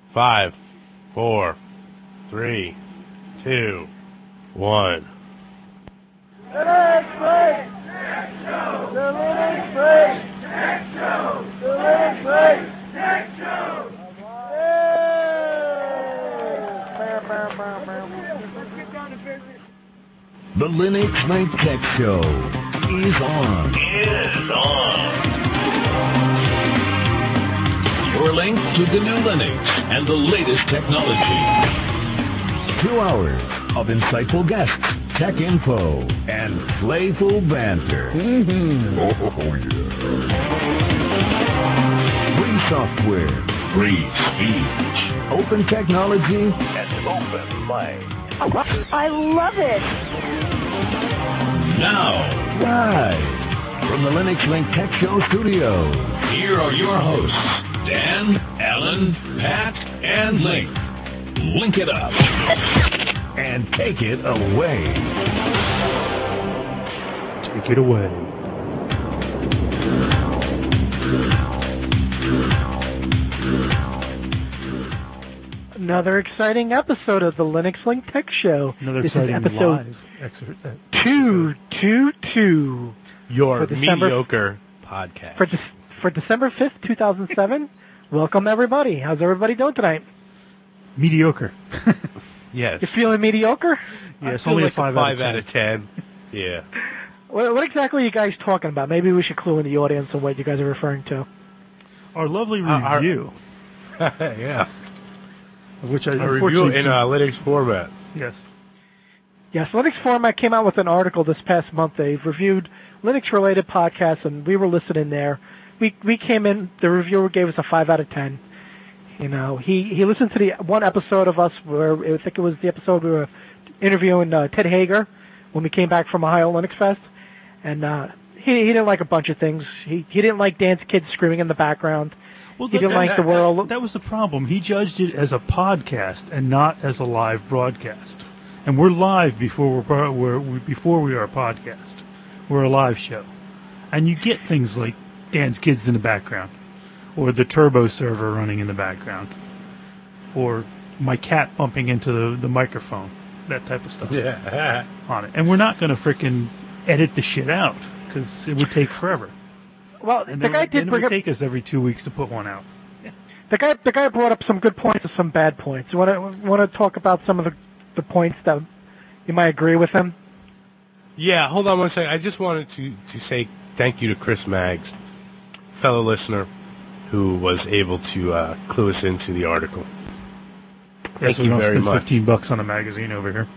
5, 4, 3, 2, 1. The Linux Link Tech Show! The Linux Link Tech Show! The Linux Link Tech Show! The Linux Link Tech Show is on. Your link to the new Linux and the latest technology. 2 hours of insightful guests, tech info, and playful banter. Oh, yeah. Free software, free speech, open technology, and open mind. I love it. Now, live from the Linux Link Tech Show studios, here are your hosts, Dan, Alan, Pat, and Link. Link it up and take it away. Take it away. Another exciting episode of the Linux Link Tech Show. Another this exciting is episode live 222. Your For December- mediocre podcast. For December 5th, 2007. Welcome, everybody. How's everybody doing tonight? Mediocre. Yes. You feeling mediocre? Yeah, it's I feel only like a 5 out of 10. Yeah. What exactly are you guys talking about? Maybe we should clue in the audience on what you guys are referring to. Our lovely review, Yeah. of which I A review unfortunately in Linux format. yes. Yes, Linux Format came out with an article this past month. They've reviewed Linux-related podcasts, and we were listed in there. We came in, the reviewer gave us a 5 out of 10. You know, he listened to the one episode of us where I think it was the episode we were interviewing Ted Hager when we came back from Ohio Linux Fest, and he didn't like a bunch of things. He didn't like Dan's kids screaming in the background. Well, He didn't like the world. That was the problem. He judged it as a podcast and not as a live broadcast. And we're live before before we are a podcast. We're a live show, and you get things like Dan's kids in the background, or the turbo server running in the background, or my cat bumping into the microphone, that type of stuff Yeah. on it. And we're not going to frickin' edit the shit out because it would take forever. Well, And the then guy it did bring would up take us every 2 weeks to put one out. the guy brought up some good points and some bad points. You want to talk about some of the points that you might agree with him? Yeah, hold on one second. I just wanted to say thank you to Chris Maggs, fellow listener, who was able to clue us into the article. Thank So you we don't very spend much. $15 on a magazine over here.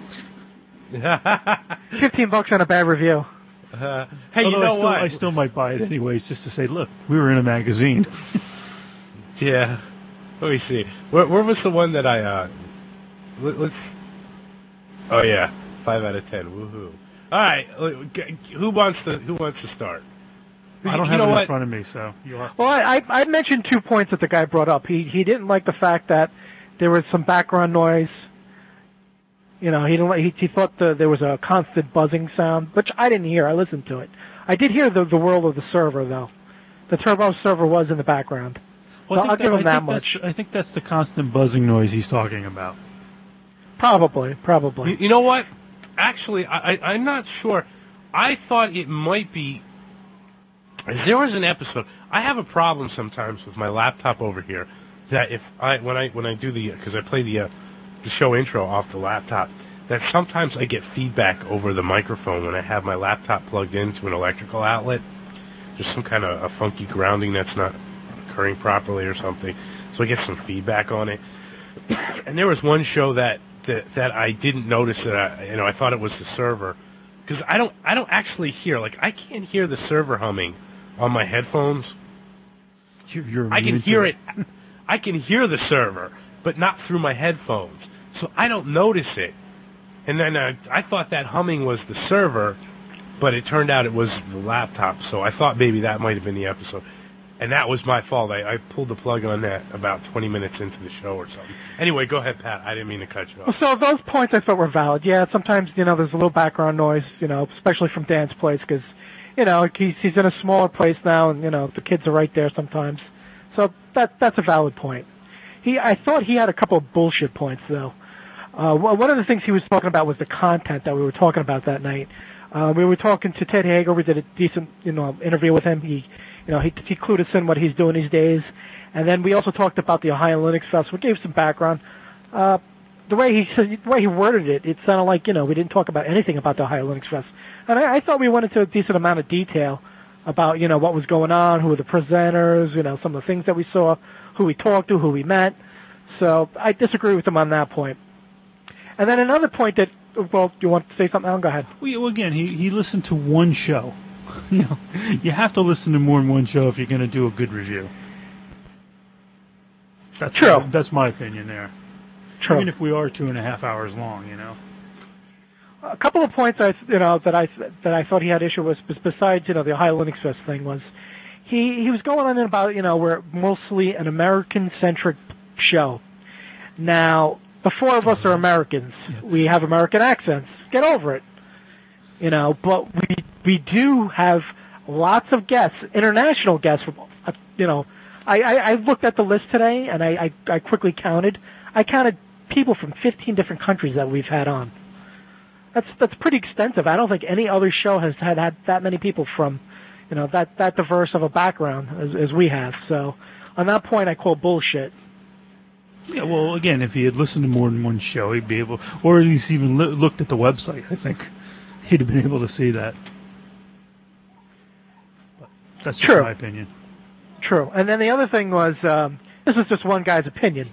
$15 on a bad review. Hey, Although you know what? I still might buy it anyways, just to say, look, we were in a magazine. Yeah. Let me see. Where was the one that I let's? Oh yeah, 5 out of 10. Woohoo! All right, who wants to start? I don't You have know it in what? front of me, so you'll have to. Well, I mentioned 2 points that the guy brought up. He didn't like the fact that there was some background noise. You know, he thought there was a constant buzzing sound, which I didn't hear. I listened to it. I did hear the whirl of the server, though. The turbo server was in the background. Well, I'll give him that much. I think that's the constant buzzing noise he's talking about. Probably. You know what? Actually, I'm not sure. I thought it might be. There was an episode. I have a problem sometimes with my laptop over here. That when I do because I play the show intro off the laptop, that sometimes I get feedback over the microphone when I have my laptop plugged into an electrical outlet. There's some kind of a funky grounding that's not occurring properly or something, so I get some feedback on it. And there was one show that I didn't notice that I thought it was the server, because I don't actually hear, like, I can't hear the server humming on my headphones. You're I can immune to hear it. I can hear the server, but not through my headphones. So I don't notice it. And then I thought that humming was the server, but it turned out it was the laptop. So I thought maybe that might have been the episode. And that was my fault. I pulled the plug on that about 20 minutes into the show or something. Anyway, go ahead, Pat. I didn't mean to cut you off. So those points I thought were valid. Yeah, sometimes, there's a little background noise, especially from Dan's place, because, he's in a smaller place now, and, the kids are right there sometimes. So that's a valid point. I thought he had a couple of bullshit points, though. One of the things he was talking about was the content that we were talking about that night. We were talking to Ted Hager. We did a decent, interview with him. He clued us in what he's doing these days. And then we also talked about the Ohio Linux Fest. We gave some background. The way he worded it, it sounded like, we didn't talk about anything about the Ohio Linux Fest. And I thought we went into a decent amount of detail about, what was going on, who were the presenters, some of the things that we saw, who we talked to, who we met. So I disagree with him on that point. And then another point that, do you want to say something, Alan? Go ahead. Well, again, he listened to one show. You have to listen to more than one show if you're going to do a good review. That's true. That's my opinion there. True. Even if we are 2.5 hours long, A couple of points that I thought he had issue with, besides the Ohio Linux Fest thing, was he was going on about we're mostly an American-centric show. Now, the four of us are Americans. Yeah. We have American accents. Get over it. But we do have lots of guests, international guests. I looked at the list today, and I quickly counted. I counted people from 15 different countries that we've had on. That's pretty extensive. I don't think any other show has had that many people from, that diverse of a background as we have. So on that point, I call bullshit. Yeah, well, again, if he had listened to more than one show, he'd be able, or at least even looked at the website, I think he'd have been able to see that. But that's just my opinion. True. And then the other thing was, this is just one guy's opinion.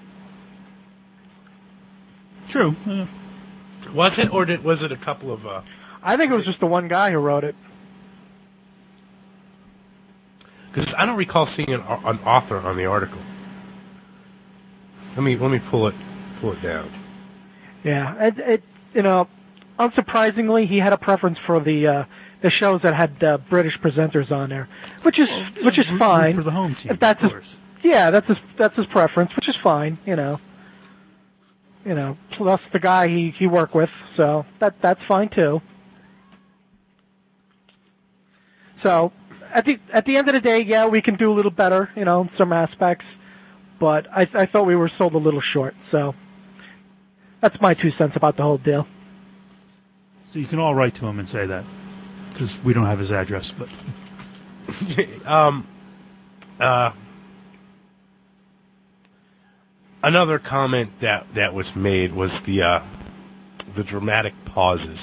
True. Was it, or was it a couple of... I think it was just the one guy who wrote it. Because I don't recall seeing an author on the article. Let me pull it down. Yeah, unsurprisingly, he had a preference for the shows that had British presenters on there, which is fine for the home team. If that's of course. That's his preference, which is fine. Plus the guy he worked with, so that's fine too. So at the end of the day, yeah, we can do a little better, in some aspects. But I thought we were sold a little short, so that's my 2 cents about the whole deal. So you can all write to him and say that, because we don't have his address. But another comment that was made was the dramatic pauses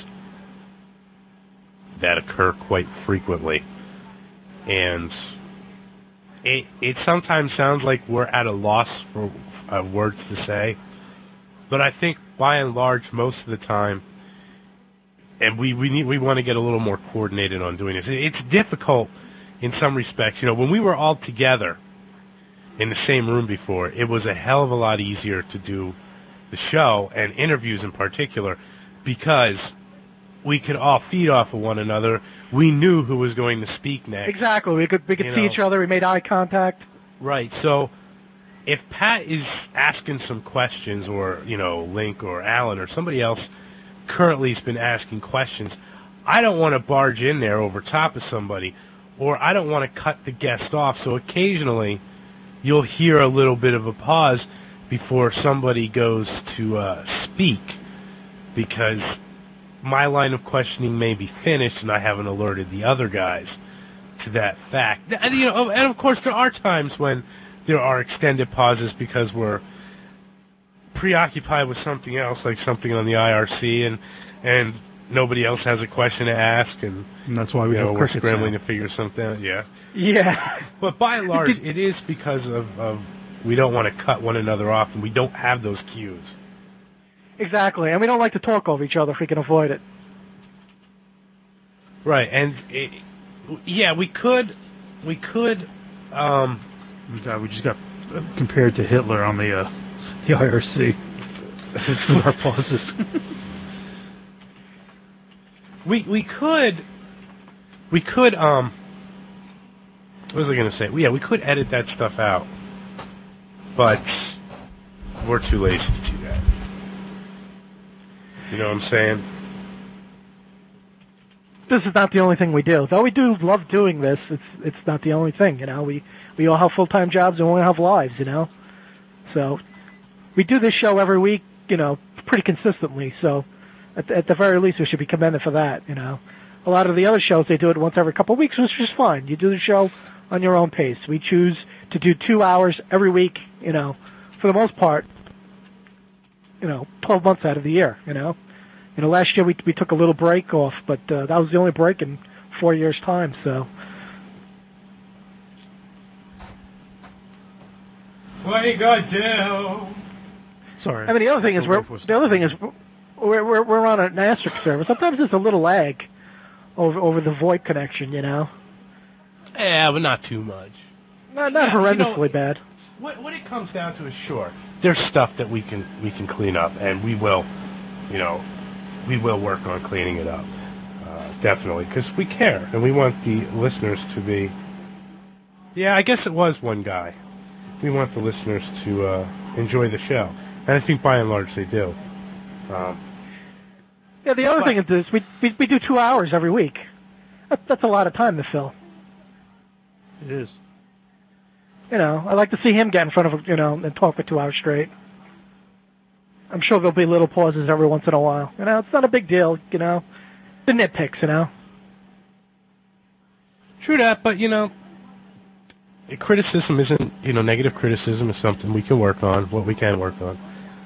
that occur quite frequently, and it sometimes sounds like we're at a loss for words to say, but I think by and large, most of the time, and we want to get a little more coordinated on doing this. It's difficult in some respects. When we were all together in the same room before, it was a hell of a lot easier to do the show and interviews in particular, because we could all feed off of one another. We knew who was going to speak next. Exactly. We could see each other. We made eye contact. Right. So if Pat is asking some questions, or Link or Alan or somebody else currently has been asking questions, I don't want to barge in there over top of somebody, or I don't want to cut the guest off. So occasionally you'll hear a little bit of a pause before somebody goes to speak, because my line of questioning may be finished and I haven't alerted the other guys to that fact. And of course there are times when there are extended pauses because we're preoccupied with something else, like something on the IRC, and nobody else has a question to ask, and that's why we're scrambling to figure something out. Yeah. But by and large, it is because of we don't want to cut one another off, and we don't have those cues. Exactly, and we don't like to talk over each other if we can avoid it. Right, and we could. God, we just got compared to Hitler on the IRC with our pauses. We could. What was I going to say? Yeah, we could edit that stuff out, but we're too lazy to do that. You know what I'm saying? This is not the only thing we do. Though we do love doing this, it's not the only thing, We all have full-time jobs and we all have lives, So we do this show every week, pretty consistently. So at the very least, we should be commended for that. A lot of the other shows, they do it once every couple of weeks, which is fine. You do the show on your own pace. We choose to do 2 hours every week, for the most part, 12 months out of the year, last year we took a little break off, but that was the only break in 4 years' time, so. What you gonna do? Sorry. I mean, the other thing is we're on an asterisk server. Sometimes there's a little lag over the VoIP connection, Yeah, but not too much. Not horrendously bad. What it comes down to is, sure, there's stuff that we can clean up, and we will work on cleaning it up, definitely, because we care and we want the listeners to be. Yeah, I guess it was one guy. We want the listeners to enjoy the show, and I think by and large they do. Yeah, the other thing is this: we do 2 hours every week. That's a lot of time to fill. It is. I like to see him get in front of and talk for 2 hours straight. I'm sure there'll be little pauses every once in a while. It's not a big deal. The nitpicks. True that, but criticism isn't, negative criticism is something we can work on, what we can work on.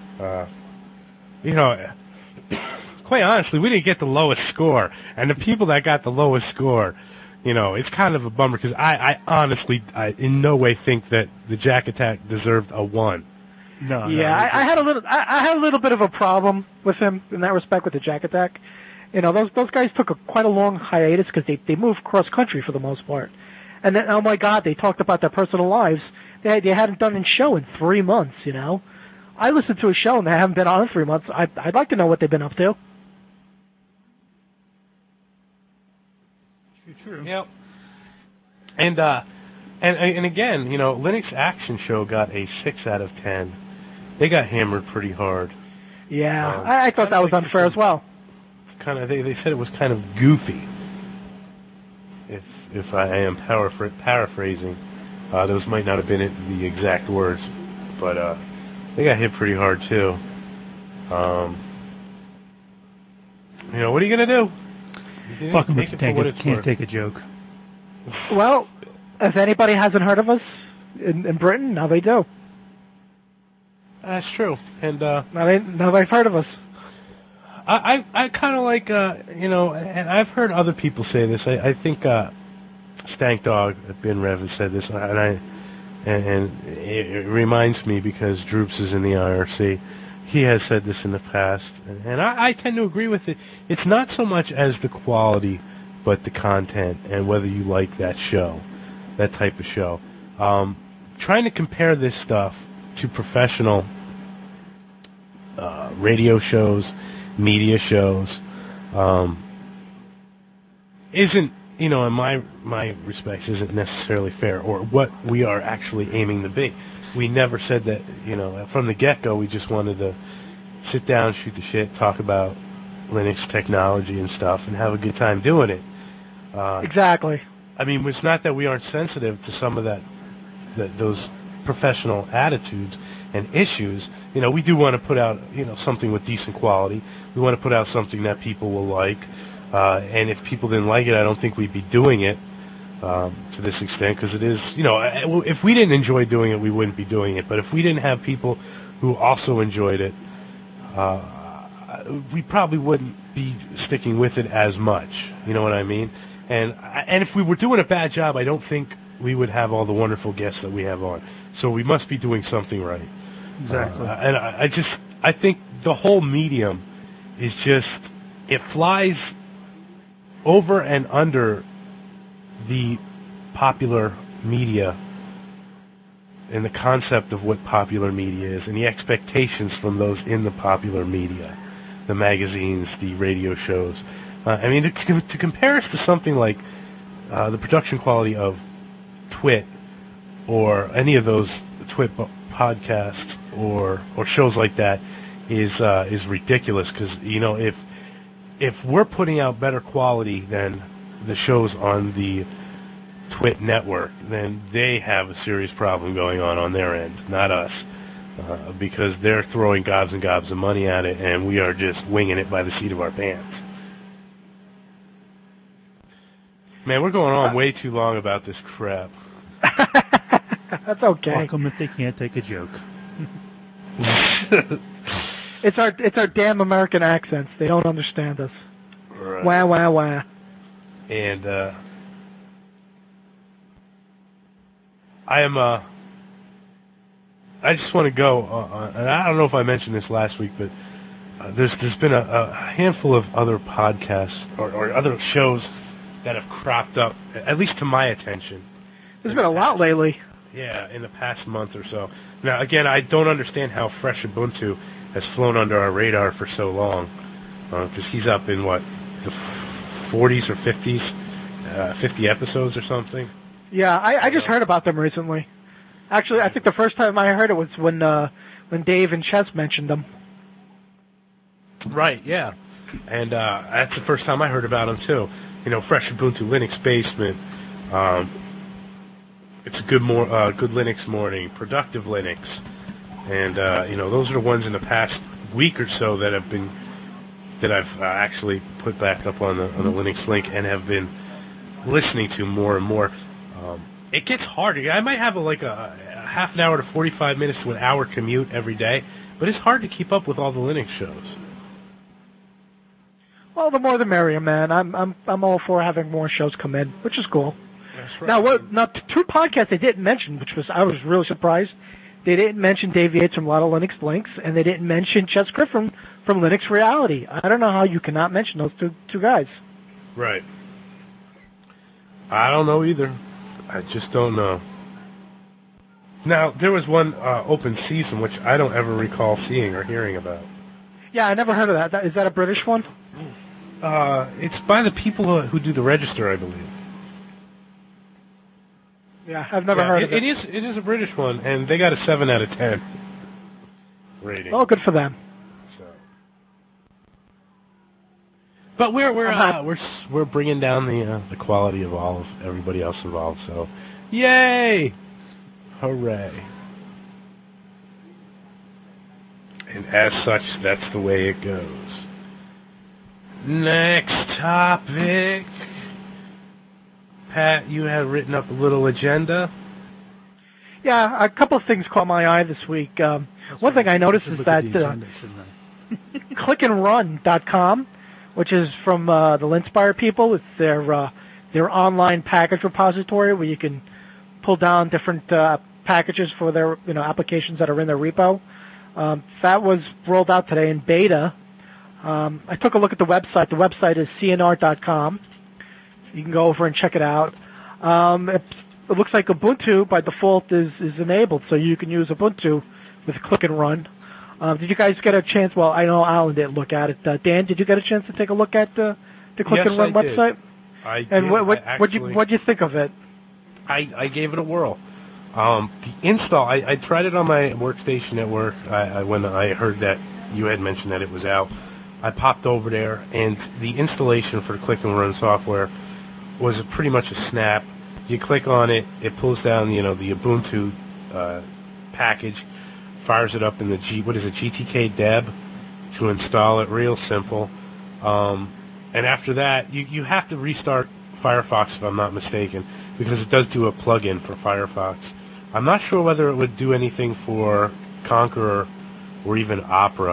Quite honestly, we didn't get the lowest score, and the people that got the lowest score, it's kind of a bummer, because I honestly, in no way think that the Jack Attack deserved a 1. No. Yeah, I had a little bit of a problem with him in that respect with the Jack Attack. Those guys took quite a long hiatus because they moved cross country for the most part. And then, oh my God, they talked about their personal lives. They hadn't done a show in 3 months, I listened to a show and they haven't been on in 3 months. I'd like to know what they've been up to. True. Yep. And again, Linux Action Show got a 6 out of 10. They got hammered pretty hard. Yeah, I thought that was unfair as well. They said it was kind of goofy. If I am paraphrasing, those might not have been the exact words, but they got hit pretty hard too. What are you gonna do? Fuck them if you can't take a joke. Well, if anybody hasn't heard of us in Britain, now they do. That's true, and now they've heard of us. I kind of like and I've heard other people say this. I think Stank Dog at Bin Rev has said this, and it reminds me because Droops is in the IRC. He has said this in the past, and I tend to agree with it. It's not so much as the quality, but the content and whether you like that show, that type of show. Trying to compare this stuff to professional radio shows, media shows, isn't, in my respects, isn't necessarily fair, or what we are actually aiming to be. We never said that, from the get-go, we just wanted to sit down, shoot the shit, talk about Linux technology and stuff, and have a good time doing it. Exactly. I mean, it's not that we aren't sensitive to some of those professional attitudes and issues. We do want to put out, something with decent quality. We want to put out something that people will like. And if people didn't like it, I don't think we'd be doing it to this extent, because it is, if we didn't enjoy doing it, we wouldn't be doing it. But if we didn't have people who also enjoyed it, we probably wouldn't be sticking with it as much. You know what I mean? And if we were doing a bad job, I don't think we would have all the wonderful guests that we have on. So we must be doing something right. Exactly. And I think the whole medium is just, it flies over and under the popular media and the concept of what popular media is and the expectations from those in the popular media, the magazines, the radio shows. To compare us to something like the production quality of Twit or any of those Twit podcasts or shows like that is ridiculous, because if we're putting out better quality than the shows on the Twit network, then they have a serious problem going on their end, not us. because they're throwing gobs and gobs of money at it, and we are just winging it by the seat of our pants. Man, we're going on way too long about this crap. That's okay. Fuck them if they can't take a joke. It's our damn American accents. They don't understand us. Right. Wah, wah, wah. And I just want to go, and I don't know if I mentioned this last week, but there's been a handful of other podcasts or other shows that have cropped up, at least to my attention. There's been a lot lately. Yeah, in the past month or so. Now, again, I don't understand how Fresh Ubuntu has flown under our radar for so long, because he's up in, what, the 40s or 50s, 50 episodes or something? Yeah, I just heard about them recently. Actually, I think the first time I heard it was when Dave and Chess mentioned them. Right, yeah. And that's the first time I heard about them, too. You know, Fresh Ubuntu Linux Basement, it's a good Linux morning, Productive Linux. And, you know, those are the ones in the past week or so that I've actually put back up on the Linux Link and have been listening to more and more. It gets harder. I might have a half an hour to 45 minutes to an hour commute every day, but it's hard to keep up with all the Linux shows. Well, the more the merrier, man. I'm all for having more shows come in, which is cool. That's right. Now, two podcasts they didn't mention, I was really surprised. They didn't mention Dave Yates from Lotto Linux Links, and they didn't mention Chess Griffin from Linux Reality. I don't know how you cannot mention those two guys. Right. I don't know either. I just don't know. Now, there was one open season which I don't ever recall seeing or hearing about. Yeah, I never heard of that. Is that a British one? It's by the people who do the register, I believe. Yeah, I've never heard of it. It is a British one, and they got a 7 out of 10 rating. Oh, good for them. So. But we're bringing down the quality of everybody else involved. So, yay! Hooray! And as such, that's the way it goes. Next topic. Pat, you have written up a little agenda. Yeah, a couple of things caught my eye this week. One thing I noticed is that clickandrun.com, which is from the Linspire people, it's their online package repository where you can pull down different packages for their applications that are in their repo. That was rolled out today in beta. I took a look at the website. The website is cnr.com. You can go over and check it out. It looks like Ubuntu, by default, is enabled, so you can use Ubuntu with Click and Run. Did you guys get a chance? Well, I know Alan didn't look at it. Dan, did you get a chance to take a look at the Click and Run website? I did. And what'd you think of it? I gave it a whirl. The install, I tried it on my workstation at work. When I heard that you had mentioned that it was out, I popped over there, and the installation for Click and Run software was pretty much a snap. You click on it, it pulls down, the Ubuntu package, fires it up in the GTK deb to install it. Real simple. And after that, you have to restart Firefox, if I'm not mistaken, because it does do a plugin for Firefox. I'm not sure whether it would do anything for Konqueror or even Opera.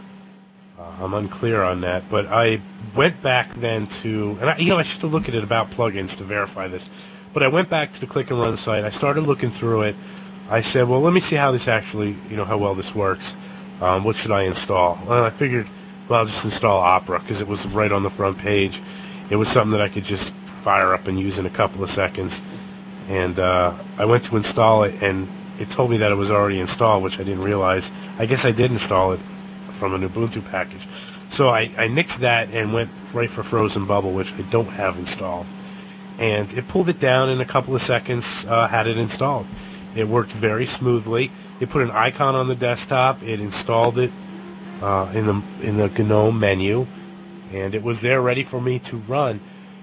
I'm unclear on that, but I went back then to, and I should have looked at it about plugins to verify this, but I went back to the Click and Run site. I started looking through it. I said, well, let me see how this actually, how well this works. What should I install? Well, I figured, well, I'll just install Opera because it was right on the front page. It was something that I could just fire up and use in a couple of seconds. And I went to install it, and it told me that it was already installed, which I didn't realize. I guess I did install it from an Ubuntu package. So I nixed that and went right for Frozen Bubble, which I don't have installed. And it pulled it down in a couple of seconds, had it installed. It worked very smoothly. It put an icon on the desktop. It installed it in the GNOME menu, and it was there ready for me to run.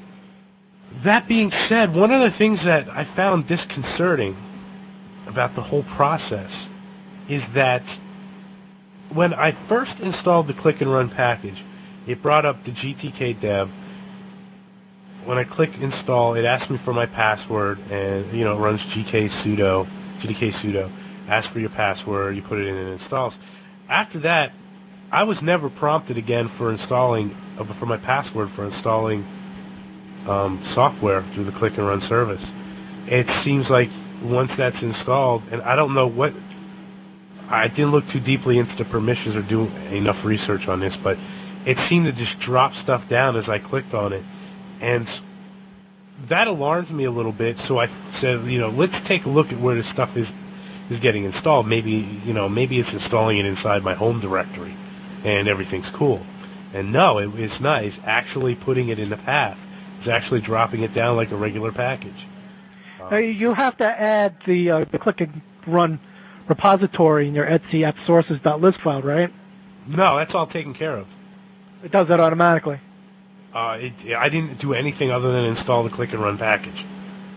That being said, one of the things that I found disconcerting about the whole process is that when I first installed the Click and Run package, it brought up the GTK dev. When I click install, it asks me for my password, and it runs GTK sudo, asks for your password, you put it in and it installs. After that, I was never prompted again for my password for installing software through the Click and Run service. It seems like once that's installed, and I don't know I didn't look too deeply into the permissions or do enough research on this, but it seemed to just drop stuff down as I clicked on it. And that alarms me a little bit, so I said, let's take a look at where this stuff is getting installed. Maybe it's installing it inside my home directory, and everything's cool. And no, it's not. It's actually putting it in the path. It's actually dropping it down like a regular package. You have to add the Click and Run repository in your Etsy appsources.list file, right? No, that's all taken care of. It does that automatically. I didn't do anything other than install the Click and Run package.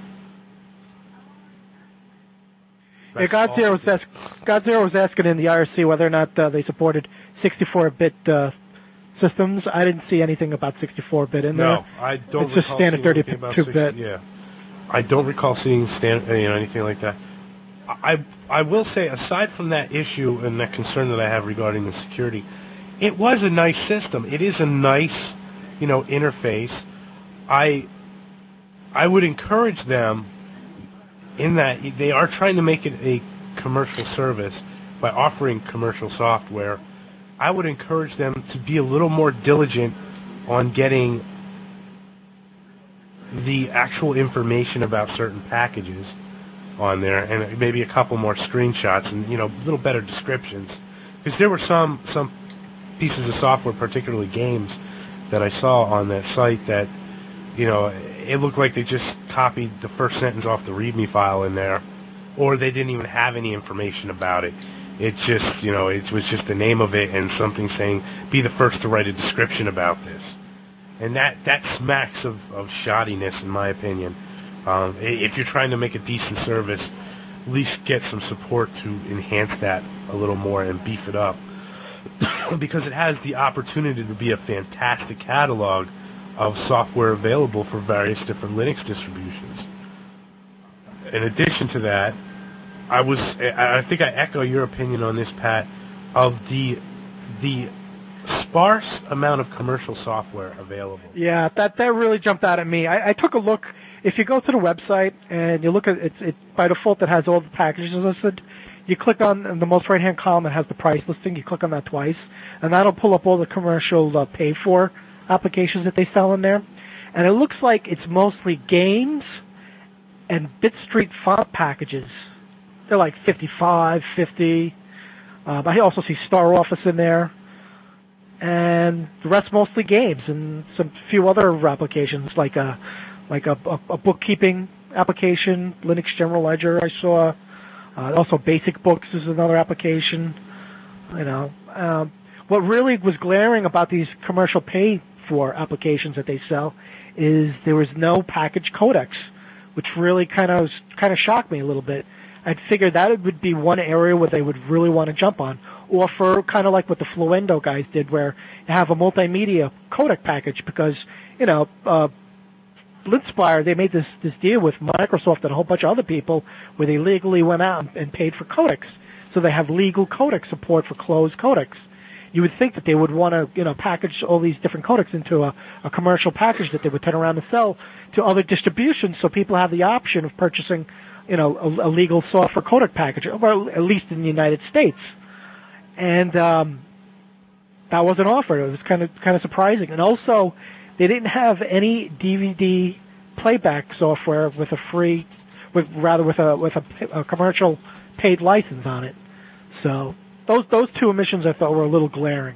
Yeah, Godzero was asking in the IRC whether or not they supported 64-bit systems. I didn't see anything about 64-bit in there. No, I don't. It's just standard 32-bit. Yeah, I don't recall seeing anything like that. I will say, aside from that issue and that concern that I have regarding the security, it was a nice system. It is a nice, interface. I would encourage them in that they are trying to make it a commercial service by offering commercial software. I would encourage them to be a little more diligent on getting the actual information about certain packages on there, and maybe a couple more screenshots and a little better descriptions, because there were some pieces of software, particularly games, that I saw on that site that it looked like they just copied the first sentence off the README file in there, or they didn't even have any information about it. It just it was just the name of it and something saying be the first to write a description about this, and that smacks of shoddiness in my opinion. If you're trying to make a decent service, at least get some support to enhance that a little more and beef it up, because it has the opportunity to be a fantastic catalog of software available for various different Linux distributions. In addition to that, I think I echo your opinion on this, Pat, of the sparse amount of commercial software available. Yeah, that really jumped out at me. I took a look. If you go to the website and you look at it, by default it has all the packages listed. You click on the most right-hand column, it has the price listing. You click on that twice, and that'll pull up all the commercial paid-for applications that they sell in there. And it looks like it's mostly games and BitStreet font packages. They're like $55, $50. I also see Star Office in there. And the rest mostly games and some few other applications like a bookkeeping application, Linux General Ledger I saw. Also Basic Books is another application. What really was glaring about these commercial pay-for applications that they sell is there was no package codecs, which really kind of shocked me a little bit. I'd figured that it would be one area where they would really want to jump on, or for kind of like what the Fluendo guys did, where you have a multimedia codec package, because Linspire, they made this deal with Microsoft and a whole bunch of other people where they legally went out and paid for codecs. So they have legal codec support for closed codecs. You would think that they would want to, package all these different codecs into a commercial package that they would turn around and sell to other distributions, so people have the option of purchasing, a legal software codec package, or at least in the United States. And that wasn't offered. It was kind of surprising. And also, they didn't have any DVD playback software with a commercial paid license on it. So those two omissions I thought were a little glaring.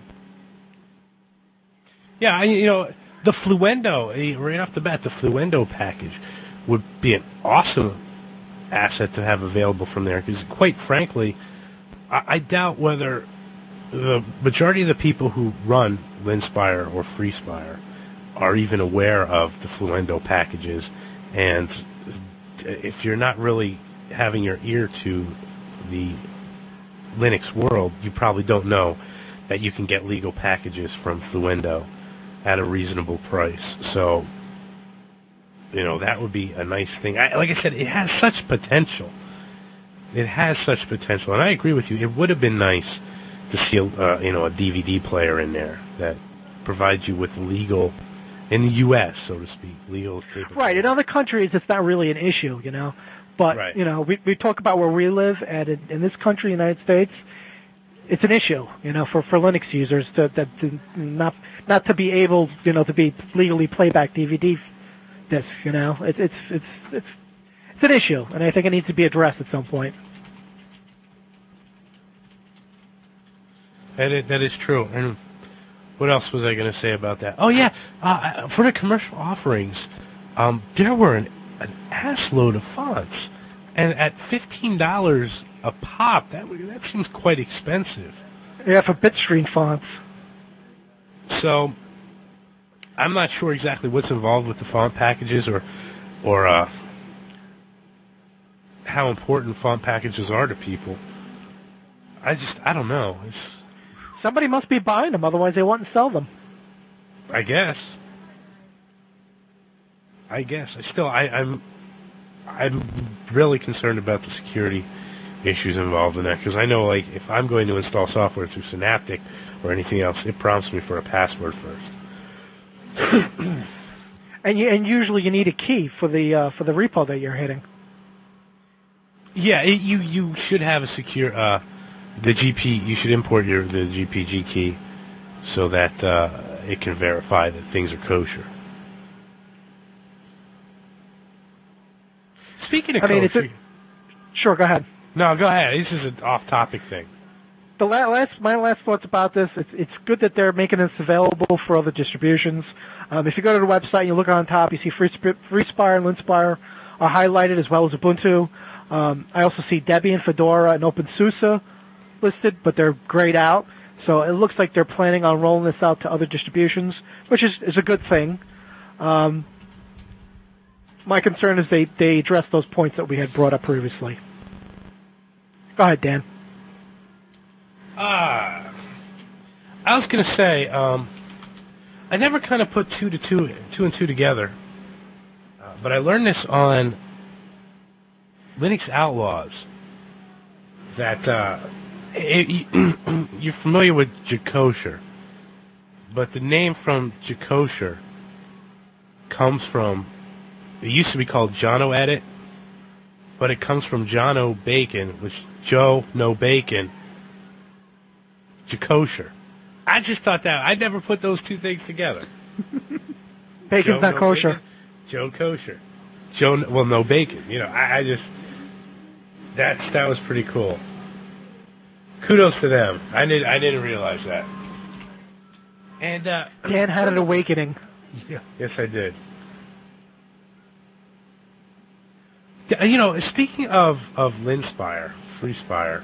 Yeah, the Fluendo, right off the bat, the Fluendo package would be an awesome asset to have available from there, because quite frankly, I doubt whether the majority of the people who run Linspire or FreeSpire are even aware of the Fluendo packages, and if you're not really having your ear to the Linux world, you probably don't know that you can get legal packages from Fluendo at a reasonable price. So, that would be a nice thing. Like I said, it has such potential. It has such potential, and I agree with you. It would have been nice to see a DVD player in there that provides you with legal, in the U.S., so to speak, legal capability. Right. In other countries, it's not really an issue, But, right. We talk about where we live, and in this country, United States, it's an issue, for Linux users to not to be able, to be legally playback DVD discs, It's an issue, and I think it needs to be addressed at some point. That is true. And what else was I going to say about that? Oh, yeah. For the commercial offerings, there were an assload of fonts. And at $15 a pop, that seems quite expensive. Yeah, for bitstream fonts. So, I'm not sure exactly what's involved with the font packages or how important font packages are to people. I don't know. Somebody must be buying them, otherwise they wouldn't sell them. I guess. I'm really concerned about the security issues involved in that, because I know, if I'm going to install software through Synaptic or anything else, it prompts me for a password first. And usually you need a key for the repo that you're hitting. Yeah, you should have a secure the GP. You should import the GPG key so that it can verify that things are kosher. Speaking of kosher, sure, go ahead. No, go ahead. This is an off-topic thing. My last thoughts about this, it's good that they're making this available for other distributions. If you go to the website and you look on top, you see FreeSpire and Linspire are highlighted, as well as Ubuntu. I also see Debian, Fedora, and OpenSUSE listed, but they're grayed out. So it looks like they're planning on rolling this out to other distributions, which is a good thing. My concern is they address those points that we had brought up previously. Go ahead, Dan. I was going to say, I never kind of put two and two together, but I learned this on Linux Outlaws, that you're familiar with Jacosher, but the name from Jacosher comes from, it used to be called Jono Edit, but it comes from Jono Bacon, which Joe No Bacon, Jacosher. I just thought that. I never put those two things together. Bacon's not kosher. Bacon, Joe Kosher. No bacon. I just, that was pretty cool. Kudos to them. I didn't realize that. And Dan had an awakening. Yeah. Yes, I did. Speaking of Linspire, FreeSpire,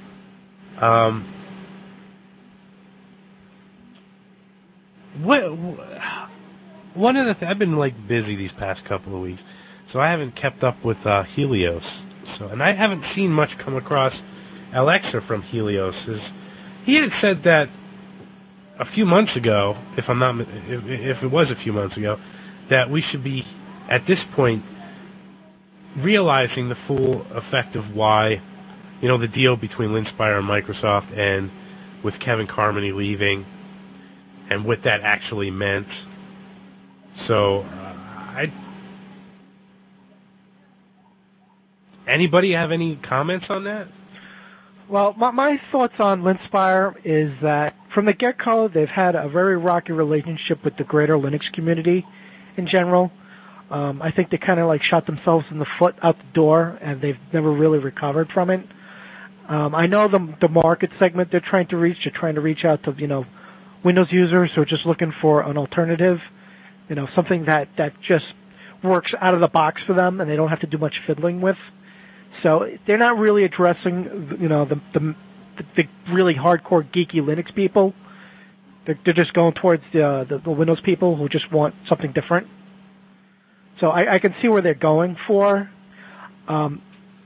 one of the I've been busy these past couple of weeks, so I haven't kept up with Helios. And I haven't seen much come across Alexa from Helios. He had said that a few months ago, if it was a few months ago, that we should be at this point realizing the full effect of why, the deal between Linspire and Microsoft, and with Kevin Carmody leaving, and what that actually meant. So, anybody have any comments on that? Well, my thoughts on Linspire is that from the get-go, they've had a very rocky relationship with the greater Linux community in general. I think they kind of shot themselves in the foot out the door, and they've never really recovered from it. I know the market segment they're trying to reach. They're trying to reach out to Windows users who are just looking for an alternative, something that just works out of the box for them, and they don't have to do much fiddling with. So they're not really addressing the really hardcore geeky Linux people. They're just going towards the Windows people who just want something different. So I can see where they're going for.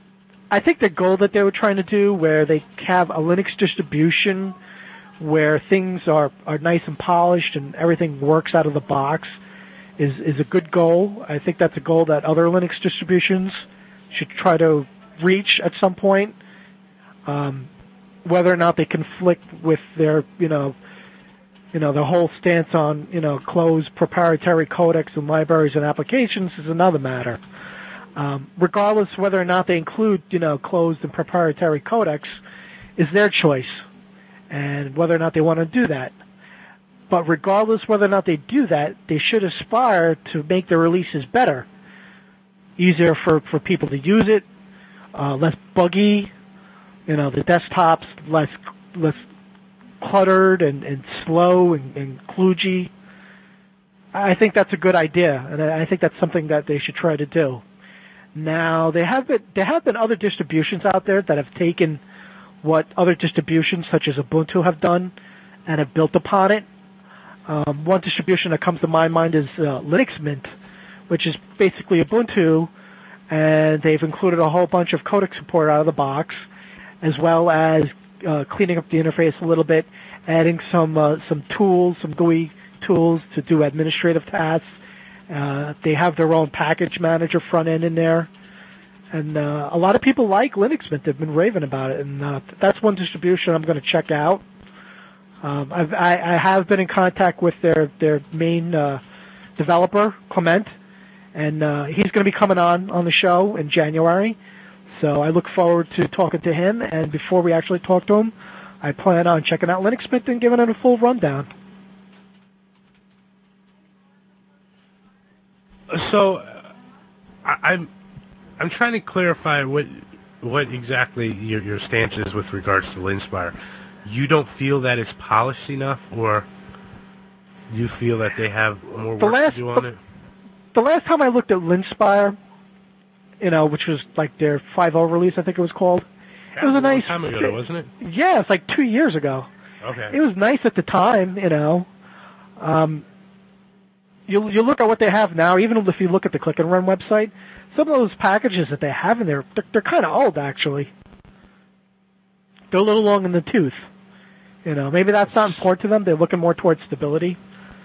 I think the goal that they were trying to do, where they have a Linux distribution where things are nice and polished and everything works out of the box, is a good goal. I think that's a goal that other Linux distributions should try to reach at some point. Whether or not they conflict with their, their whole stance on, closed proprietary codecs and libraries and applications is another matter. Regardless whether or not they include, closed and proprietary codecs is their choice, and whether or not they want to do that. But regardless whether or not they do that, they should aspire to make their releases better, easier for people to use it, less buggy, the desktop's less cluttered and slow and kludgy. I think that's a good idea, and I think that's something that they should try to do. Now, there have been other distributions out there that have taken what other distributions such as Ubuntu have done and have built upon it. One distribution that comes to my mind is Linux Mint, which is basically Ubuntu, and they've included a whole bunch of codec support out of the box, as well as cleaning up the interface a little bit, adding some tools, some GUI tools to do administrative tasks. They have their own package manager front end in there, and a lot of people like Linux Mint. They've been raving about it, and that's one distribution I'm going to check out. I have been in contact with their main developer, Clement, and he's going to be coming on the show in January. So I look forward to talking to him, and before we actually talk to him, I plan on checking out Linux Mint and giving it a full rundown. So I'm trying to clarify what exactly your stance is with regards to Linspire. You don't feel that it's polished enough, or you feel that they have more work to do on it? The last time I looked at Linspire, which was like their 5.0 release, I think it was called. That it was a nice time ago, though, wasn't it? Yeah, it's like 2 years ago. Okay. It was nice at the time, You look at what they have now, even if you look at the Click and Run website, some of those packages that they have in there, they're kind of old, actually. They're a little long in the tooth. Maybe that's not important to them. They're looking more towards stability.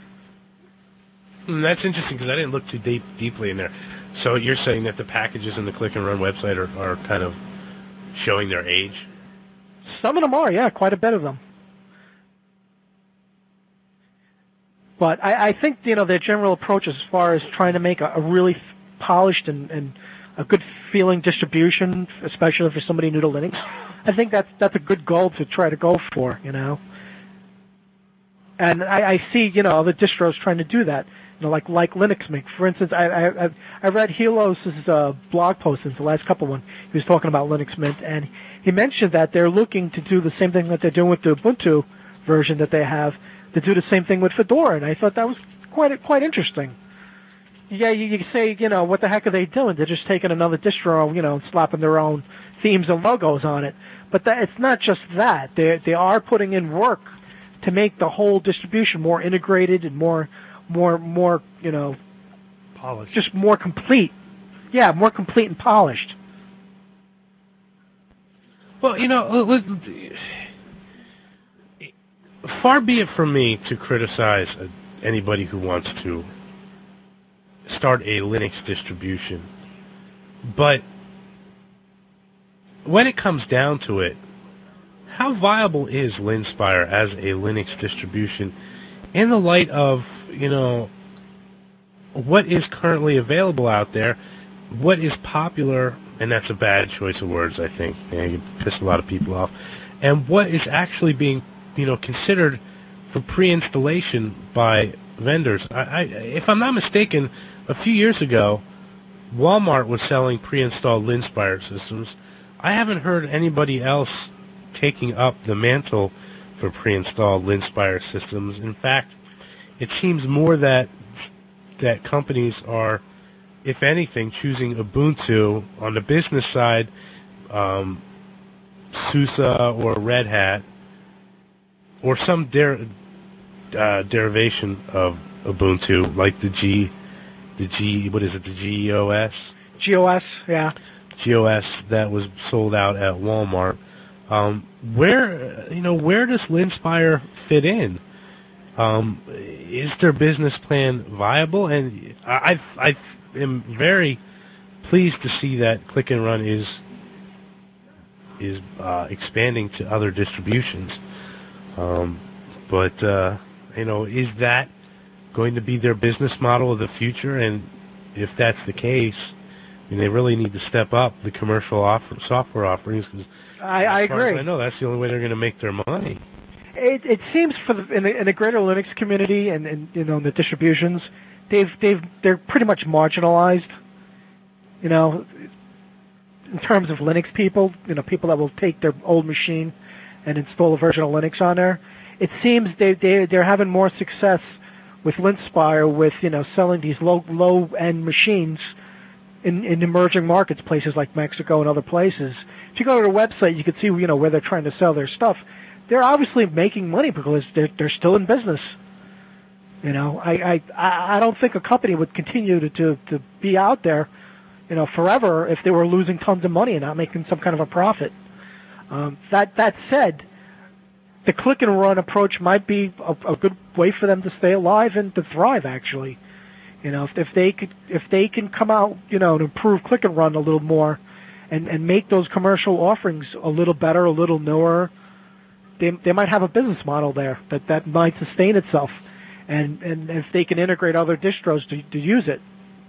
That's interesting, because I didn't look too deeply in there. So you're saying that the packages in the Click and Run website are kind of showing their age? Some of them are, yeah, quite a bit of them. But I think, their general approach as far as trying to make a really polished and a good feeling distribution, especially for somebody new to Linux, I think that's a good goal to try to go for, And I see, other distros trying to do that, like Linux Mint. For instance, I read Helos' blog post in the last couple one. He was talking about Linux Mint, and he mentioned that they're looking to do the same thing that they're doing with the Ubuntu version that they have, to do the same thing with Fedora, and I thought that was quite interesting. Yeah, you say, what the heck are they doing? They're just taking another distro, and slapping their own themes and logos on it. But it's not just that. They are putting in work to make the whole distribution more integrated and more, Polished. Just more complete. Yeah, more complete and polished. Well, far be it from me to criticize anybody who wants to start a Linux distribution, but when it comes down to it, how viable is Linspire as a Linux distribution in the light of, what is currently available out there, what is popular, and that's a bad choice of words, I think. You pissed a lot of people off, and what is actually being considered for pre-installation by vendors. If I'm not mistaken, a few years ago, Walmart was selling pre-installed Linspire systems. I haven't heard anybody else taking up the mantle for pre-installed Linspire systems. In fact, it seems more that companies are, if anything, choosing Ubuntu on the business side, SUSE or Red Hat, or some derivation of Ubuntu, like the GEOS? GOS, yeah. GOS that was sold out at Walmart. Where does Linspire fit in? Is their business plan viable? And I am very pleased to see that Click and Run is expanding to other distributions. But is that going to be their business model of the future? And if that's the case, they really need to step up the commercial software offerings. Cause I agree. I know that's the only way they're going to make their money. It seems in the greater Linux community and in the distributions, they're pretty much marginalized. In terms of Linux people, people that will take their old machine and install a version of Linux on there. It seems they're having more success with Linspire with selling these low end machines in emerging markets, places like Mexico and other places. If you go to their website, you can see where they're trying to sell their stuff. They're obviously making money because they're still in business. I don't think a company would continue to be out there, forever if they were losing tons of money and not making some kind of a profit. That said, the Click and Run approach might be a good way for them to stay alive and to thrive. Actually, if they can come out, and improve Click and Run a little more, and make those commercial offerings a little better, a little newer, they might have a business model there that might sustain itself, and if they can integrate other distros to use it.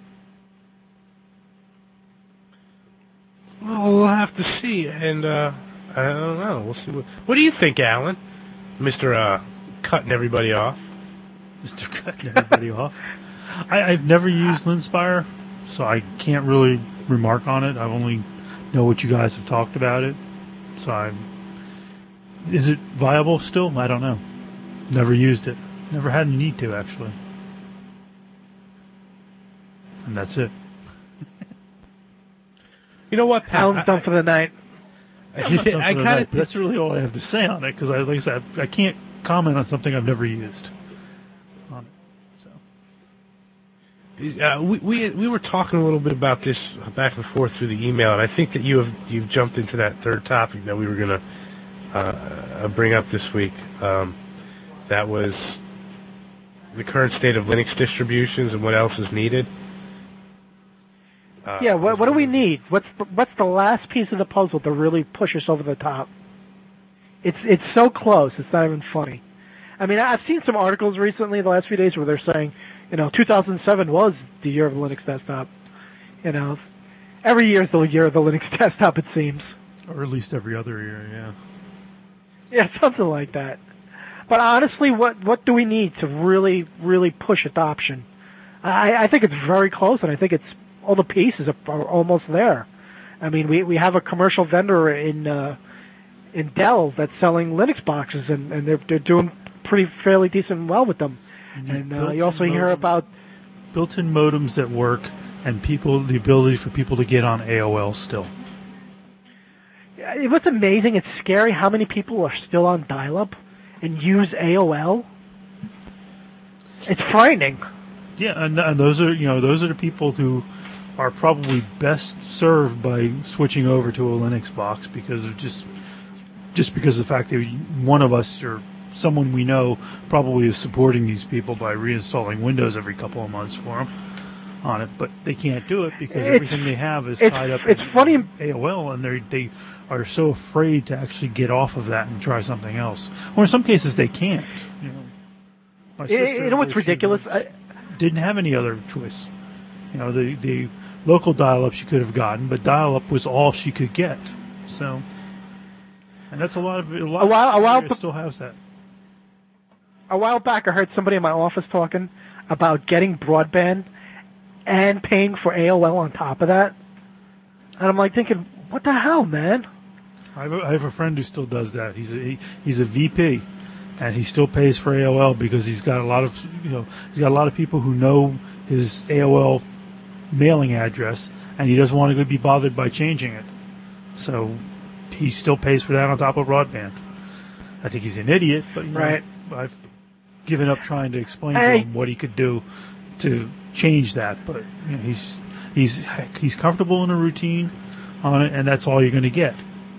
Well, we'll have to see, and I don't know. We'll see. What do you think, Alan? Mr. Cutting everybody off. Mr. Cutting everybody off. I've never used Linspire, so I can't really remark on it. I only know what you guys have talked about it. So is it viable still? I don't know. Never used it. Never had any need to, actually. And that's it. You know what, Pat? Alan's done for the night. But that's really all I have to say on it, because like I said, I can't comment on something I've never used on it. So we were talking a little bit about this back and forth through the email, and I think that you've jumped into that third topic that we were going to bring up this week. That was the current state of Linux distributions and what else is needed. What do we need? What's the last piece of the puzzle to really push us over the top? It's so close. It's not even funny. I mean, I've seen some articles recently, the last few days, where they're saying, 2007 was the year of the Linux desktop. Every year is the year of the Linux desktop, it seems. Or at least every other year, yeah. Yeah, something like that. But honestly, what do we need to really, really push adoption? I think it's very close, and I think all the pieces are almost there. I mean, we have a commercial vendor in Dell that's selling Linux boxes, and they're doing fairly decent well with them. And you also hear about built-in modems that work, and the ability for people to get on AOL still. What's amazing, it's scary how many people are still on dial-up and use AOL. It's frightening. Yeah, and those are the people who are probably best served by switching over to a Linux box, because of just because of the fact that one of us or someone we know probably is supporting these people by reinstalling Windows every couple of months for them on it, but they can't do it because everything they have is tied up in AOL, and they are so afraid to actually get off of that and try something else. Or in some cases they can't. My sister, what's ridiculous? Didn't have any other choice. The local dial-up she could have gotten, but dial-up was all she could get. So, and that's a while still has that. A while back, I heard somebody in my office talking about getting broadband and paying for AOL on top of that, and I'm like thinking, what the hell, man? I have a friend who still does that. He's a VP, and he still pays for AOL because he's got a lot of people who know his AOL mailing address, and he doesn't want to be bothered by changing it. So he still pays for that on top of broadband. I think he's an idiot, but right. I've given up trying to explain to him what he could do to change that. But he's comfortable in a routine on it, and that's all you're going to get.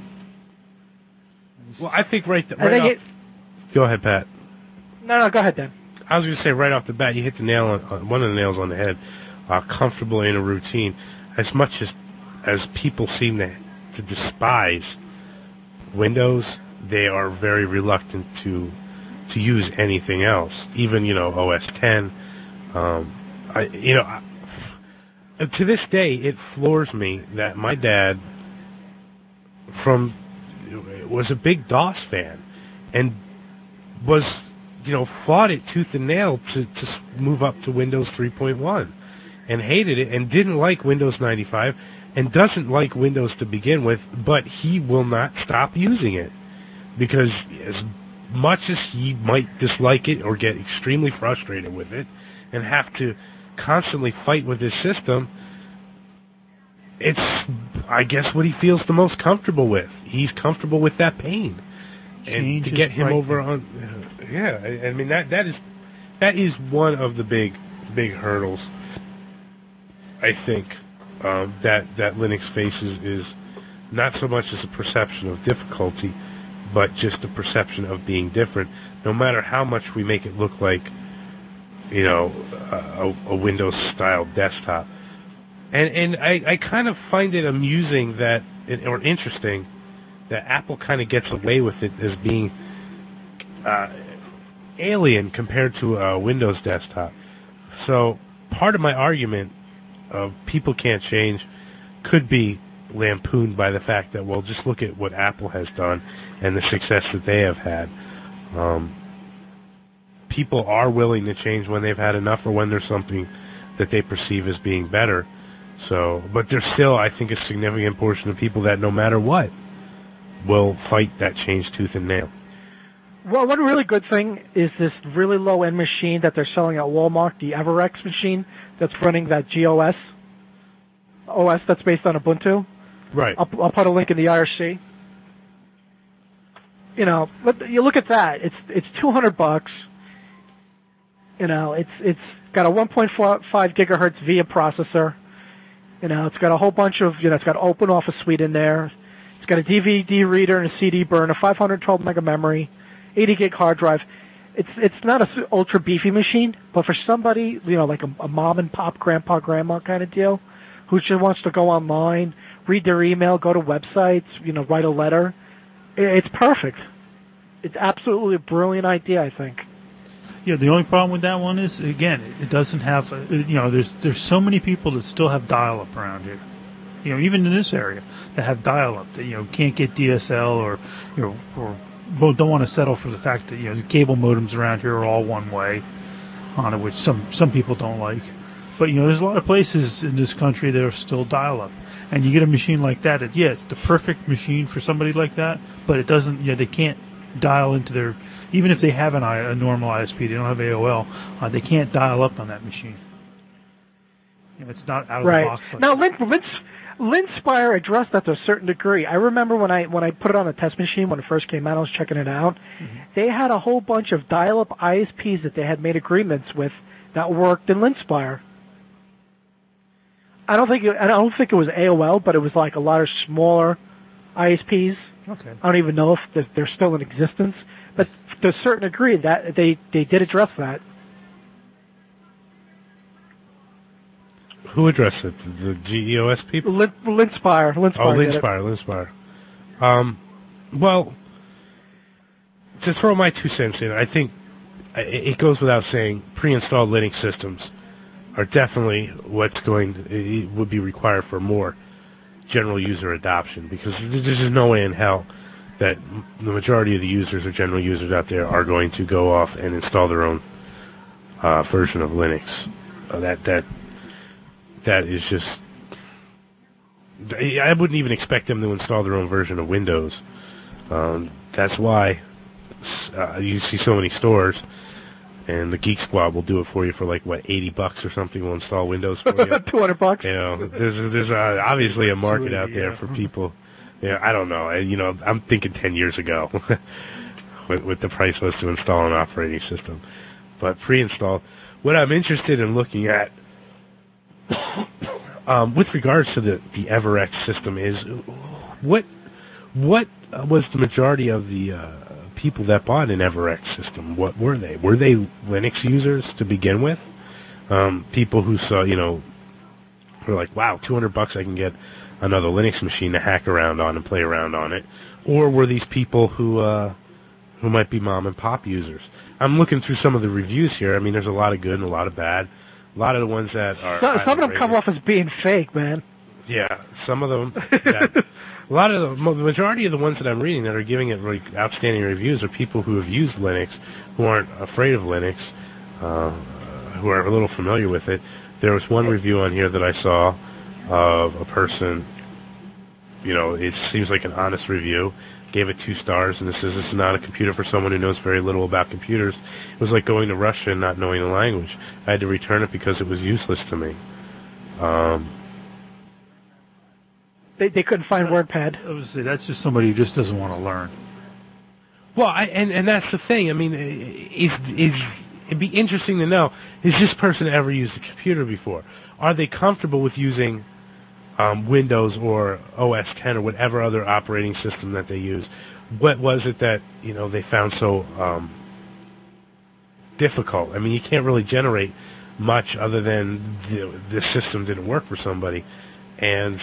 Well, I think right I think off. Go ahead, Pat. No, go ahead, Dan. I was going to say right off the bat, you hit the nail on one of the nails on the head. Comfortable in a routine. As much as people seem to despise Windows, they are very reluctant to use anything else. Even OS 10. To this day, it floors me that my dad was a big DOS fan and was fought it tooth and nail to move up to Windows 3.1 and hated it and didn't like Windows 95 and doesn't like Windows to begin with, but he will not stop using it because as much as he might dislike it or get extremely frustrated with it and have to constantly fight with his system, it's, I guess, what he feels the most comfortable with. He's comfortable with that pain. Change and to get him over on, I mean that is one of the big hurdles. I think that Linux faces is not so much as a perception of difficulty, but just a perception of being different. No matter how much we make it look like, a Windows-style desktop, and I kind of find it amusing or interesting that Apple kind of gets away with it as being alien compared to a Windows desktop. So part of my argument of people can't change could be lampooned by the fact that, well, just look at what Apple has done and the success that they have had. People are willing to change when they've had enough or when there's something that they perceive as being better. So, but there's still, I think, a significant portion of people that no matter what will fight that change tooth and nail. Well, one really good thing is this really low-end machine that they're selling at Walmart, the Everex machine that's running that GOS OS that's based on Ubuntu. Right. I'll put a link in the IRC. You look at that. It's $200. It's got a 1.45 gigahertz VIA processor. It's got a whole bunch of, it's got Open Office Suite in there. It's got a DVD reader and a CD burner, 512 mega memory, 80 gig hard drive. It's not a ultra beefy machine, but for somebody, like a mom and pop, grandpa, grandma kind of deal, who just wants to go online, read their email, go to websites, write a letter, it's perfect. It's absolutely a brilliant idea, I think. Yeah, the only problem with that one is, again, it doesn't have, there's so many people that still have dial-up around here. Even in this area, that have dial-up, that, can't get DSL or don't want to settle for the fact that, the cable modems around here are all one way on it, which some people don't like. But, there's a lot of places in this country that are still dial-up. And you get a machine like that, it's the perfect machine for somebody like that, but it doesn't, they can't dial into their, even if they have a normal ISP, they don't have AOL, they can't dial up on that machine. It's not out of the box. Like now, Linspire addressed that to a certain degree. I remember when I put it on a test machine when it first came out, I was checking it out. Mm-hmm. They had a whole bunch of dial-up ISPs that they had made agreements with that worked in Linspire. I don't think it was AOL, but it was like a lot of smaller ISPs. Okay. I don't even know if they're still in existence, but to a certain degree that they did address that. Who addressed it? The GEOS people? Linspire. Linspire. Well, to throw my 2 cents in, I think it goes without saying pre-installed Linux systems are definitely would be required for more general user adoption, because there's just no way in hell that the majority of the users or general users out there are going to go off and install their own version of Linux. That is just, I wouldn't even expect them to install their own version of Windows. That's why you see so many stores, and the Geek Squad will do it for you for like, what, $80 or something. Will install Windows for you. $200. There's obviously a market out there for people. I don't know. I'm thinking 10 years ago, what the price was to install an operating system. But pre-installed, what I'm interested in looking at with regards to the EverX system, is what was the majority of the people that bought an EverX system? What were they? Were they Linux users to begin with? People who saw, were like, wow, $200 I can get another Linux machine to hack around on and play around on it, or were these people who might be mom and pop users? I'm looking through some of the reviews here. I mean, there's a lot of good and a lot of bad. A lot of the ones that are some of them come off as being fake, man. Yeah, some of them. The majority of the ones that I'm reading that are giving it like outstanding reviews are people who have used Linux, who aren't afraid of Linux, who are a little familiar with it. There was one review on here that I saw of a person, it seems like an honest review, gave it 2 stars, and this is not a computer for someone who knows very little about computers. It was like going to Russia and not knowing the language. I had to return it because it was useless to me. They couldn't find WordPad. I was say that's just somebody who just doesn't want to learn. Well, and that's the thing. I mean, it'd be interesting to know, has this person ever used a computer before? Are they comfortable with using Windows or OS 10 or whatever other operating system that they use? What was it that they found so difficult? I mean, you can't really generate much other than this system didn't work for somebody, and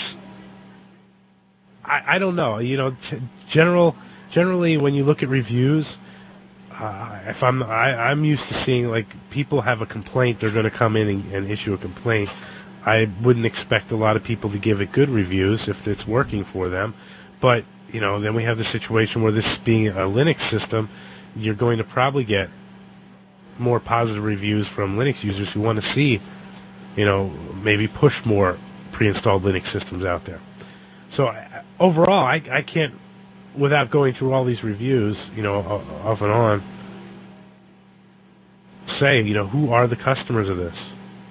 I don't know. Generally, when you look at reviews, if I'm used to seeing like people have a complaint, they're going to come in and issue a complaint. I wouldn't expect a lot of people to give it good reviews if it's working for them. But, then we have the situation where this being a Linux system, you're going to probably get more positive reviews from Linux users who want to see, maybe push more pre-installed Linux systems out there. So overall, I can't, without going through all these reviews, off and on, say, who are the customers of this?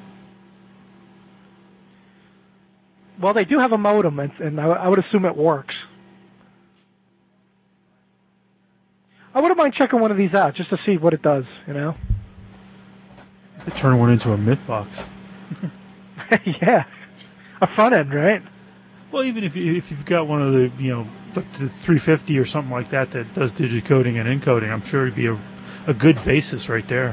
Well, they do have a modem, and I would assume it works. I wouldn't mind checking one of these out just to see what it does, They turn one into a myth box. Yeah. A front end, right? Well, even if you've got one of the, like the 350 or something like that does decoding and encoding, I'm sure it'd be a good basis right there.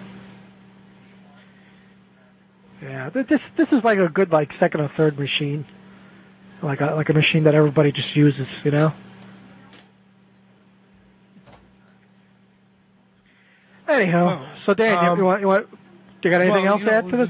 Yeah, this is like a good second or third machine, like a machine that everybody just uses, Anyhow, so Dan, you got anything else to add to this?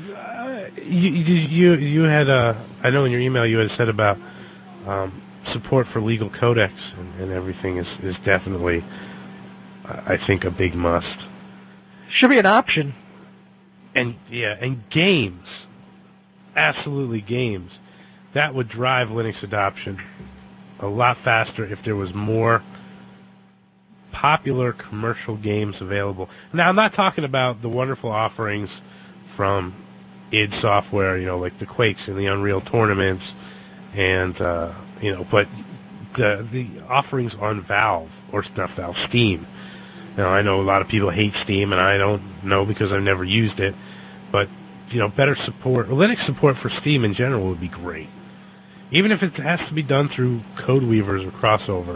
You had I know in your email you had said about support for legal codecs and everything is definitely, I think, a big must. Should be an option. And games, absolutely games, that would drive Linux adoption a lot faster if there was more popular commercial games available. Now, I'm not talking about the wonderful offerings from id Software, like the Quakes and the Unreal tournaments, and but the offerings on Valve or not Valve, Steam. I know a lot of people hate Steam, and I don't know because I've never used it. But, better support, Linux support for Steam in general would be great. Even if it has to be done through Codeweavers or Crossover.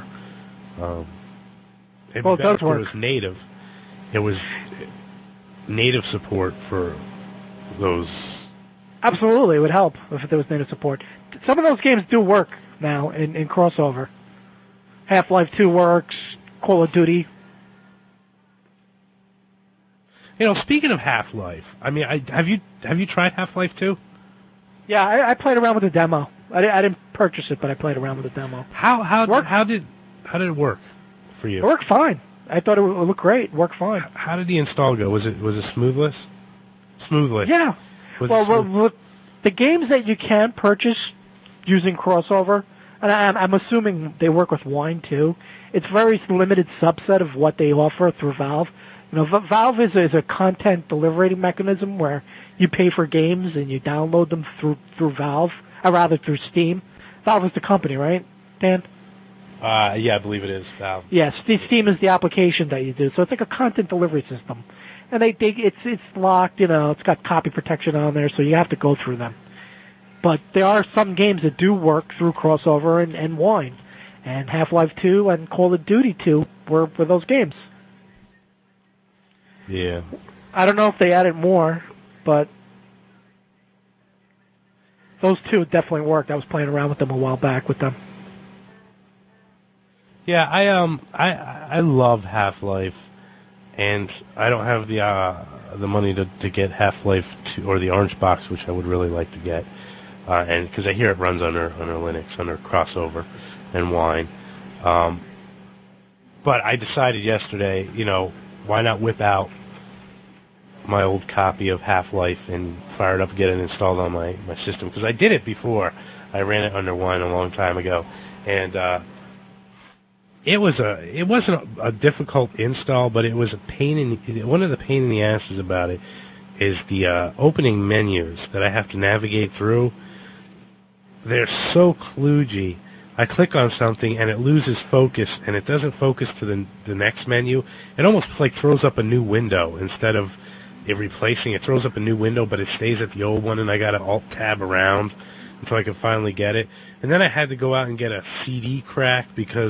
It does work. It was native. It was native support for those. Absolutely, it would help if there was native support. Some of those games do work now in Crossover. Half-Life 2 works, Call of Duty. Speaking of Half-Life, I mean, have you tried Half-Life 2? Yeah, I played around with the demo. I didn't purchase it, but I played around with the demo. How did it work for you? It worked fine. I thought it looked great. It worked fine. How did the install go? Was it smoothless? Smoothless. Yeah. Well, the games that you can purchase using Crossover, and I'm assuming they work with Wine too. It's a very limited subset of what they offer through Valve. Valve is a content delivery mechanism where you pay for games and you download them through Valve, or rather through Steam. Valve is the company, right, Dan? Yeah, I believe it is Valve. Yes, Steam is the application that you do. So it's like a content delivery system, and it's locked. It's got copy protection on there, so you have to go through them. But there are some games that do work through crossover and Wine. And Half-Life 2 and Call of Duty 2 were those games. Yeah. I don't know if they added more, but those two definitely worked. I was playing around with them a while back with them. Yeah, I love Half-Life, and I don't have the money to get Half-Life 2 or the Orange Box, which I would really like to get, and because I hear it runs under Linux, under crossover and Wine. But I decided yesterday, why not whip out my old copy of Half-Life and fire it up and get it installed on my system, because I did it before. I ran it under Wine a long time ago, and it wasn't a difficult install, but it was one of the pain in the asses about it is the opening menus that I have to navigate through. They're so kludgy. I click on something and it loses focus, and it doesn't focus to the next menu. It almost throws up a new window instead of it replacing. It throws up a new window, but it stays at the old one, and I got to Alt-Tab around until I can finally get it. And then I had to go out and get a CD crack because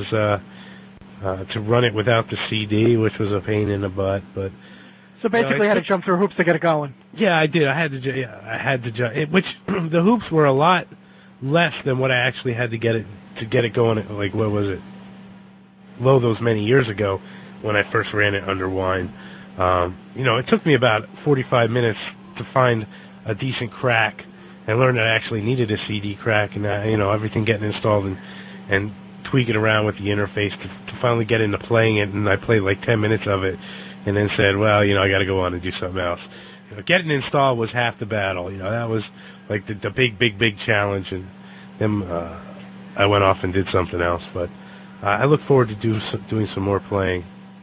to run it without the CD, which was a pain in the butt. But so basically, I had to jump through hoops to get it going. Yeah, I did. I had to jump. Which the hoops were a lot less than what I actually had to get it going. Like, what was it? Those many years ago when I first ran it under Wine. It took me about 45 minutes to find a decent crack and learn that I actually needed a CD crack, and everything getting installed and tweaking around with the interface to finally get into playing it. And I played like 10 minutes of it, and then said, well, I got to go on and do something else. Getting installed was half the battle. That was like the big challenge, and then I went off and did something else. But I look forward to doing some more playing.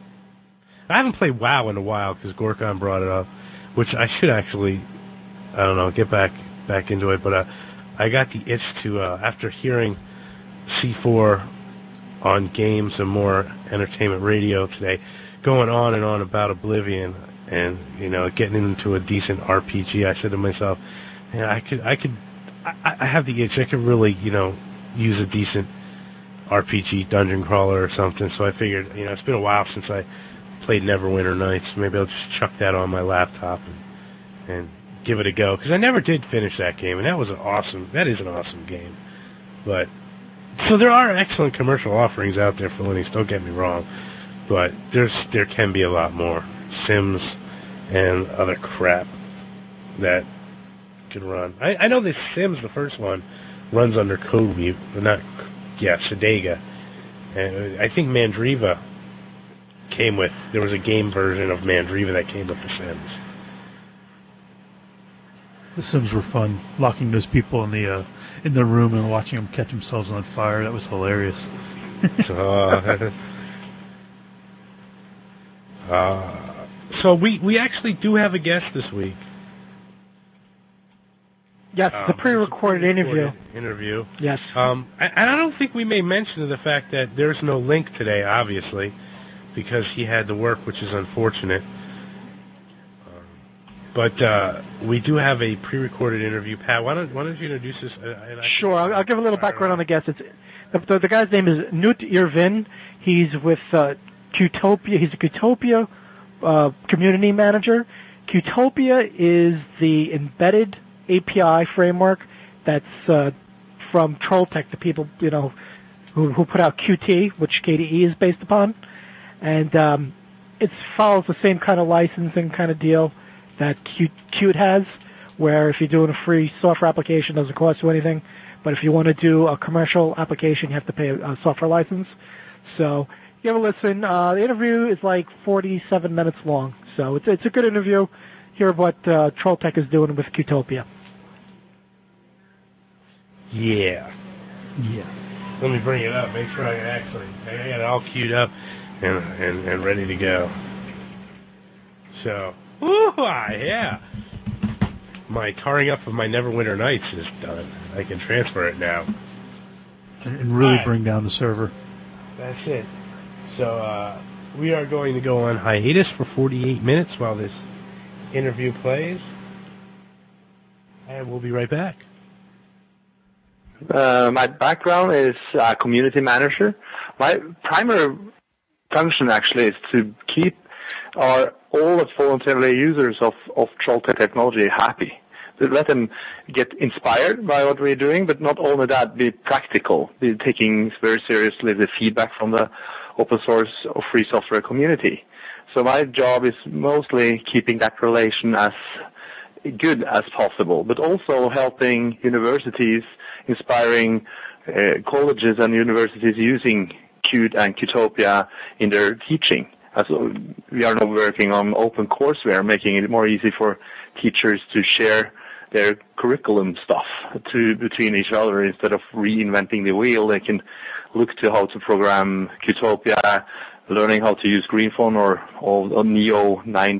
I haven't played WoW in a while because Gorkon brought it up, which I should actually, get back into it. But I got the itch to, after hearing C4 on Games and More Entertainment Radio today, going on and on about Oblivion and, getting into a decent RPG, I said to myself, I have the itch. I could really, use a decent RPG dungeon crawler or something. So I figured, it's been a while since I played Neverwinter Nights. Maybe I'll just chuck that on my laptop and give it a go, because I never did finish that game, and that is an awesome game. But so there are excellent commercial offerings out there for Linux, don't get me wrong, but there can be a lot more Sims and other crap that can run. I know this Sims, the first one, runs under CodeWeave, Sedega, and I think Mandriva there was a game version of Mandriva that came with The Sims. The Sims were fun. Locking those people in the room and watching them catch themselves on fire. That was hilarious. So we actually do have a guest this week. Yes, the pre-recorded interview. Yes. And I don't think we may mention the fact that there's no link today, obviously, because he had to work, which is unfortunate. But we do have a pre-recorded interview. Pat, why don't you introduce this? Sure, I'll give a little background on the guest. The guy's name is Knut Irvin. He's with Qtopia. He's a Qtopia community manager. Qtopia is the embedded API framework that's from Trolltech, the people who put out Qt, which KDE is based upon, and it follows the same kind of licensing kind of deal that Qt has, where if you're doing a free software application, it doesn't cost you anything, but if you want to do a commercial application, you have to pay a software license. So you have a listen. The interview is like 47 minutes long, so it's a good interview. Hear what Trolltech is doing with Qtopia. Yeah. Let me bring it up. Make sure I got it all queued up and ready to go. So, yeah. My tarring up of my Neverwinter Nights is done. I can transfer it now. And really bring down the server. That's it. So, we are going to go on hiatus for 48 minutes while this interview plays. And we'll be right back. My background is a community manager. My primary function actually is to keep all the voluntary users of Trolltech technology happy. To let them get inspired by what we're doing, but not only that, be practical, be taking very seriously the feedback from the open source or free software community. So my job is mostly keeping that relation as good as possible, but also helping universities, inspiring colleges and universities using Qt and Qtopia in their teaching. As we are now working on open courseware, making it more easy for teachers to share their curriculum stuff between each other instead of reinventing the wheel. They can look to how to program Qtopia, learning how to use GreenPhone or a Neo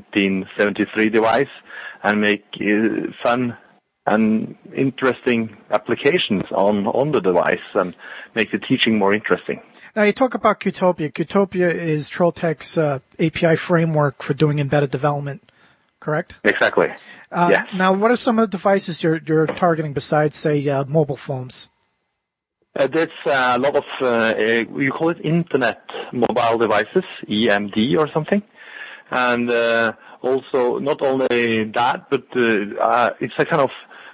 1973 device, and make fun and interesting applications on the device and make the teaching more interesting. Now, you talk about Qtopia. Qtopia is Trolltech's API framework for doing embedded development, correct? Exactly. Yes. Now, what are some of the devices you're targeting besides, say, mobile phones? There's a lot of, we call it Internet Mobile Devices, EMD or something. And also, not only that, but it's a kind of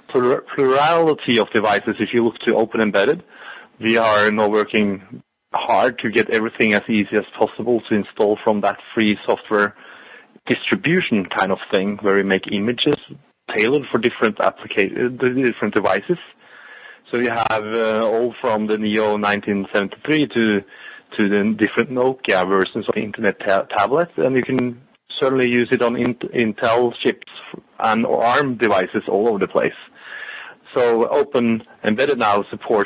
plurality of devices. If you look to Open Embedded, we are now working hard to get everything as easy as possible to install from that free software distribution kind of thing, where we make images tailored for different different devices. So you have all from the Neo 1973 to the different Nokia versions of Internet tablets, and you can certainly use it on Intel chips and ARM devices all over the place. So Open Embedded now supports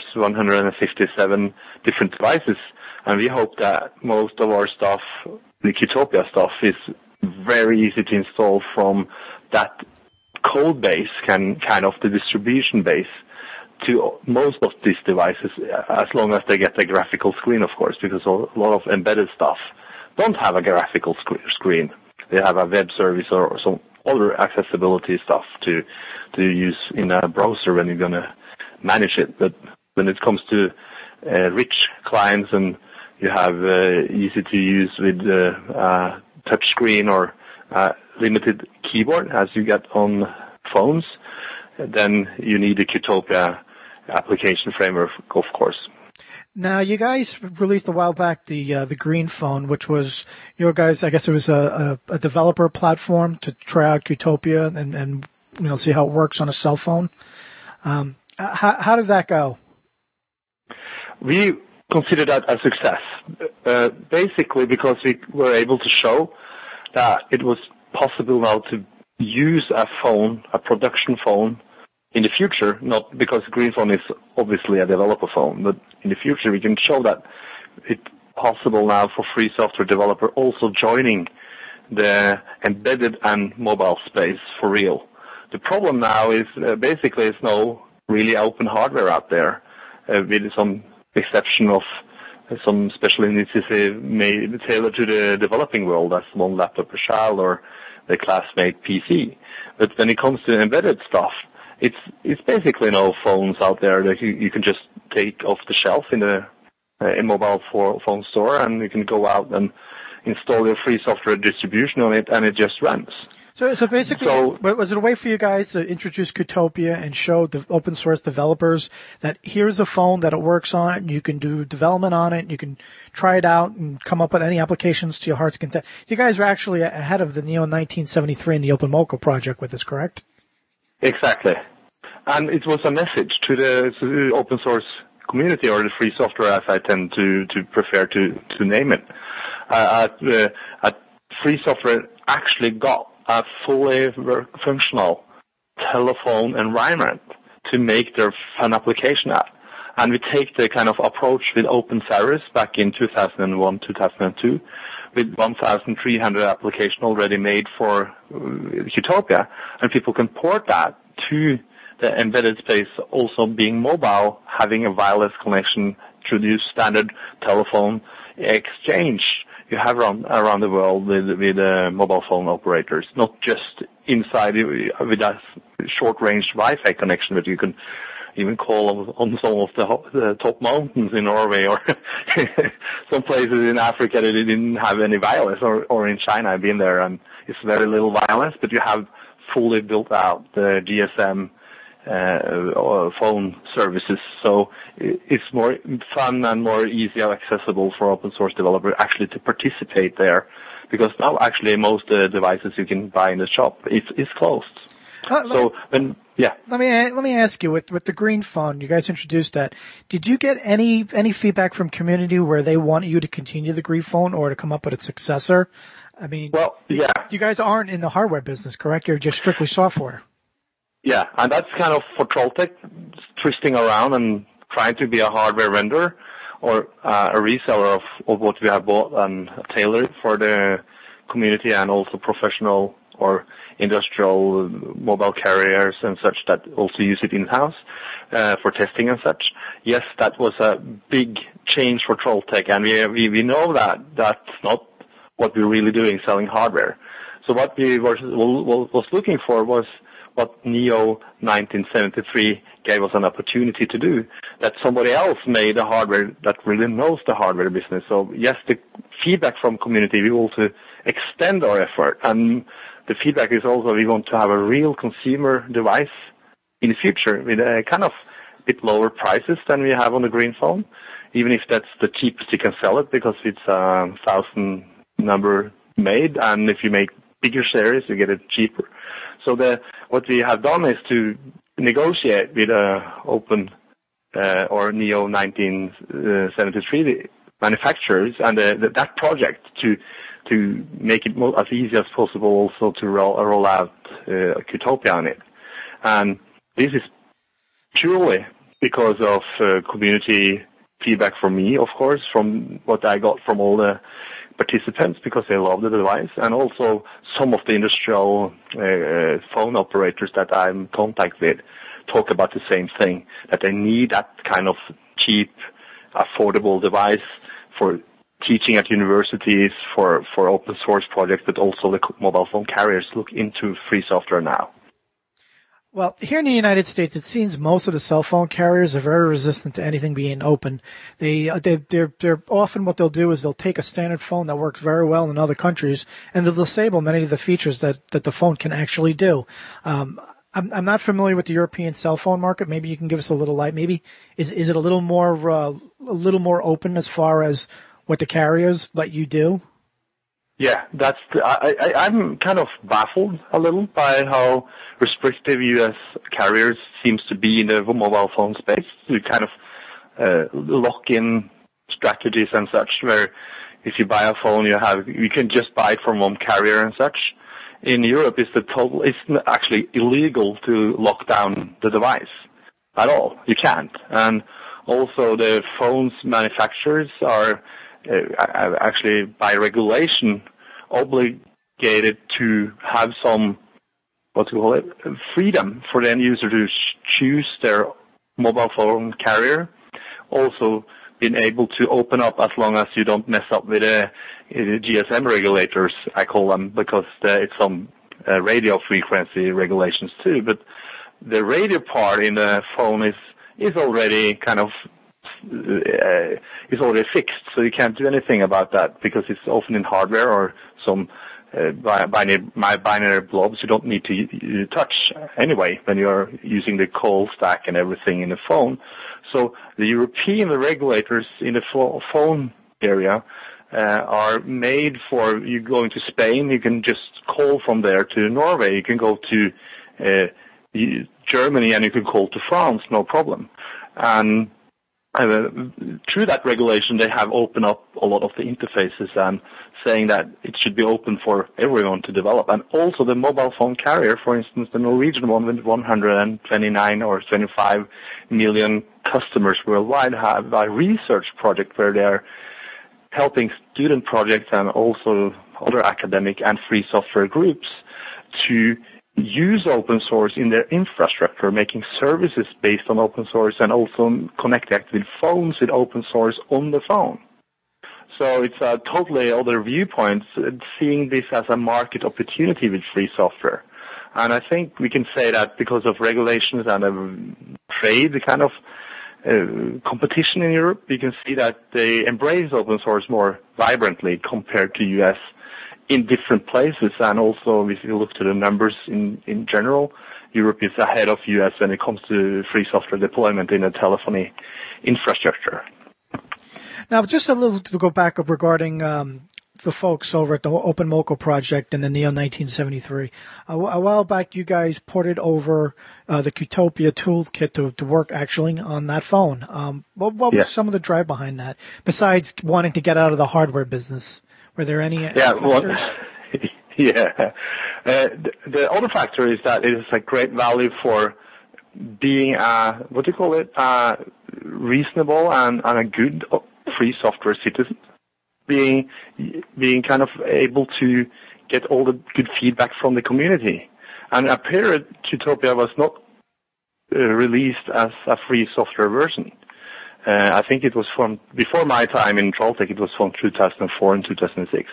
157 different devices, and we hope that most of our stuff, the Qtopia stuff, is very easy to install from that code base, kind of the distribution base, to most of these devices, as long as they get a graphical screen, of course, because a lot of embedded stuff don't have a graphical screen. They have a web service or some other accessibility stuff to use in a browser when you're going to manage it. But when it comes to rich clients and you have easy to use with touch screen or limited keyboard as you get on phones, then you need a Qtopia application framework, of course. Now, you guys released a while back the GreenPhone, which was your guys. I guess it was a developer platform to try out Qtopia and see how it works on a cell phone. How did that go? We consider that a success, basically because we were able to show that it was possible now to use a phone, a production phone, in the future, not because GreenPhone is obviously a developer phone, but in the future we can show that it's possible now for free software developer also joining the embedded and mobile space for real. The problem now is basically there's no really open hardware out there, with some exception of some special initiative made tailored to the developing world, as one laptop per child or the classmate PC. But when it comes to embedded stuff, it's basically no phones out there that you can just take off the shelf in the mobile phone store, and you can go out and install your free software distribution on it, and it just runs. So basically, was it a way for you guys to introduce Qtopia and show the open source developers that here's a phone that it works on, and you can do development on it, and you can try it out and come up with any applications to your heart's content? You guys are actually ahead of the Neo 1973 and the OpenMoko project with this, correct? Exactly. And it was a message to the open source community, or the free software as I tend to prefer to name it. Free software actually got a fully functional telephone environment to make their fun application app. And we take the kind of approach with OpenCyrus back in 2001, 2002, with 1,300 applications already made for Qtopia, and people can port that to the embedded space, also being mobile, having a wireless connection through the standard telephone exchange you have around the world with mobile phone operators, not just inside with a short-range Wi-Fi connection that you can even call on some of the top mountains in Norway or some places in Africa that didn't have any wireless, or in China. I've been there, and it's very little wireless, but you have fully built out the GSM phone services. So it's more fun and more easy and accessible for open source developers actually to participate there, because now actually most devices you can buy in the shop is closed. Let me ask you, with the green phone, you guys introduced that. Did you get any feedback from community where they want you to continue the green phone or to come up with a successor? I mean, you guys aren't in the hardware business, correct? You're just strictly software. Yeah, and that's kind of for Trolltech, twisting around and trying to be a hardware vendor or a reseller of what we have bought and tailored for the community, and also professional or industrial mobile carriers and such that also use it in-house for testing and such. Yes, that was a big change for Trolltech, and we know that that's not what we're really doing, selling hardware. So what we was looking for was what Neo 1973 gave us an opportunity to do, that somebody else made the hardware that really knows the hardware business. So yes, the feedback from community, we want to extend our effort, and the feedback is also we want to have a real consumer device in the future with a kind of bit lower prices than we have on the green phone, even if that's the cheapest you can sell it, because it's 1,000 number made, and if you make bigger series, you get it cheaper. So what we have done is to negotiate with Open or Neo 1973 manufacturers and that project to make it as easy as possible also to roll out Qtopia on it. And this is purely because of community feedback from me, of course, from what I got from all the participants, because they love the device, and also some of the industrial phone operators that I'm in contact with talk about the same thing, that they need that kind of cheap, affordable device for teaching at universities, for open source projects, but also the mobile phone carriers look into free software now. Well, here in the United States, it seems most of the cell phone carriers are very resistant to anything being open. They're often what they'll do is they'll take a standard phone that works very well in other countries, and they'll disable many of the features that the phone can actually do. I'm not familiar with the European cell phone market. Maybe you can give us a little light. Maybe is it a little more open as far as what the carriers let you do? Yeah, I'm kind of baffled a little by how restrictive U.S. carriers seems to be in the mobile phone space. You kind of lock-in strategies and such, where if you buy a phone, you can just buy it from one carrier and such. In Europe, it's actually illegal to lock down the device at all. You can't. And also the phones manufacturers are actually by regulation obligated to have some, freedom for the end user to choose their mobile phone carrier. Also being able to open up as long as you don't mess up with the GSM regulators, I call them, because it's some radio frequency regulations too. But the radio part in the phone is already kind of is already fixed, so you can't do anything about that because it's often in hardware or some binary blobs you don't need to touch anyway when you're using the call stack and everything in the phone. So the European regulators in the phone area are made for you going to Spain. You can just call from there to Norway. You can go to Germany and you can call to France, no problem. And through that regulation, they have opened up a lot of the interfaces and saying that it should be open for everyone to develop. And also the mobile phone carrier, for instance, the Norwegian one with 129 or 25 million customers worldwide have a research project where they're helping student projects and also other academic and free software groups to use open source in their infrastructure, making services based on open source and also connecting with phones with open source on the phone. So it's a totally other viewpoint, seeing this as a market opportunity with free software. And I think we can say that because of regulations and trade, the kind of competition in Europe, you can see that they embrace open source more vibrantly compared to US in different places. And also, if you look to the numbers in general, Europe is ahead of US when it comes to free software deployment in a telephony infrastructure. Now, just a little to go back up regarding the folks over at the OpenMoko project and the Neo 1973. A while back, you guys ported over the Qtopia toolkit to work actually on that phone. What was some of the drive behind that, besides wanting to get out of the hardware business? Were there any factors? The other factor is that it is a great value for being reasonable and a good free software citizen. Being kind of able to get all the good feedback from the community. And a period, Qtopia was not released as a free software version. I think it was from before my time in Trolltech. It was from 2004 and 2006.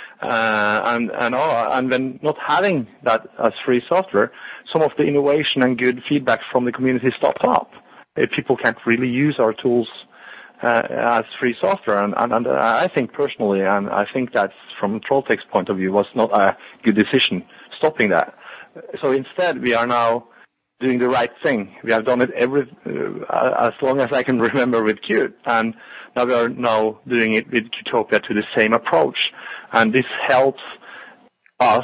And when not having that as free software, some of the innovation and good feedback from the community stopped up. People can't really use our tools as free software, and I think personally, and I think that from Trolltech's point of view, was not a good decision stopping that. So instead, we are now doing the right thing. We have done it as long as I can remember with Qt, and now we are now doing it with Qtopia to the same approach, and this helps us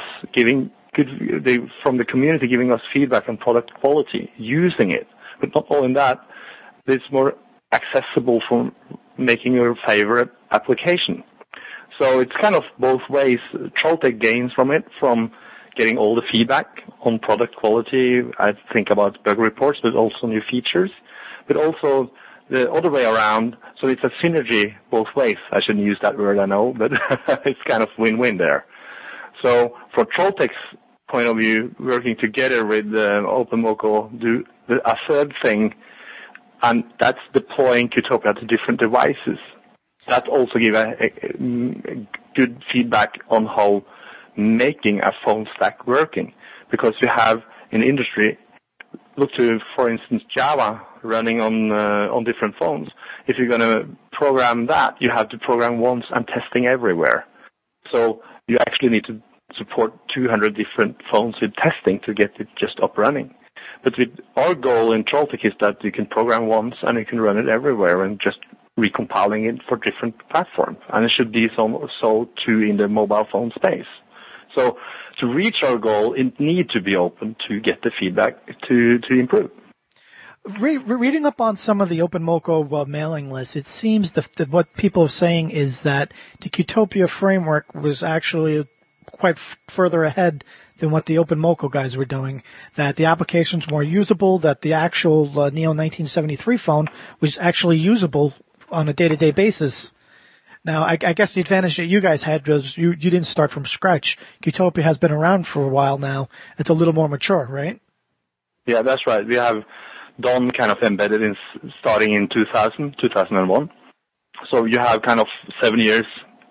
from the community giving us feedback on product quality using it. But not only that, it's more accessible for making your favorite application. So it's kind of both ways. Trolltech gains from it, from getting all the feedback on product quality. I think about bug reports, but also new features. But also the other way around. So it's a synergy both ways. I shouldn't use that word, I know, but it's kind of win-win there. So for Trolltech's point of view, working together with OpenMoko, do a third thing, and that's deploying Qtopia to different devices. That also gives a good feedback on how making a phone stack working. Because we have in the industry, look to, for instance, Java running on different phones. If you're going to program that, you have to program once and testing everywhere. So you actually need to support 200 different phones with testing to get it just up running. But with our goal in Trolltech is that you can program once and you can run it everywhere and just recompiling it for different platforms. And it should be so too in the mobile phone space. So to reach our goal, it needs to be open to get the feedback to improve. Reading up on some of the OpenMoko mailing lists, it seems that what people are saying is that the Qtopia framework was actually quite further ahead than what the OpenMoko guys were doing, that the application's more usable, that the actual Neo 1973 phone was actually usable on a day-to-day basis. Now, I guess the advantage that you guys had was you didn't start from scratch. Qtopia has been around for a while now. It's a little more mature, right? Yeah, that's right. We have done kind of embedded starting in 2001. So you have kind of 7 years,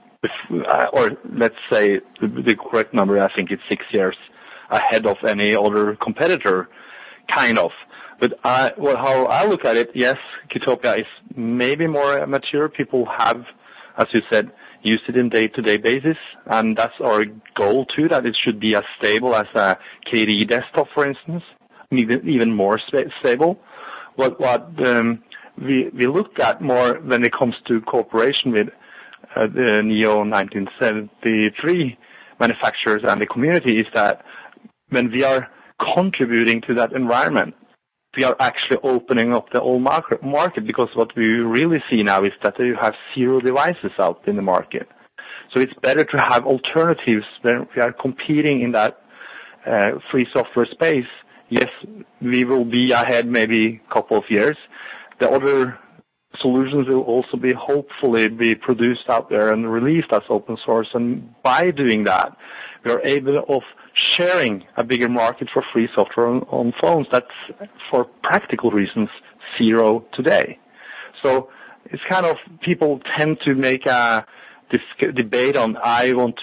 or let's say the correct number, I think it's 6 years ahead of any other competitor, kind of. But how I look at it, yes, Qtopia is maybe more mature. People have, as you said, used it in day-to-day basis, and that's our goal too, that it should be as stable as a KDE desktop, for instance, even more stable. What we looked at more when it comes to cooperation with the Neo 1973 manufacturers and the community is that when we are contributing to that environment, we are actually opening up the whole market, because what we really see now is that you have 0 devices out in the market. So it's better to have alternatives when we are competing in that free software space. Yes, we will be ahead maybe a couple of years. The other solutions will also hopefully be produced out there and released as open source. And by doing that, we are able of sharing a bigger market for free software on phones. That's, for practical reasons, 0 today. So it's kind of, people tend to make a debate on, I'm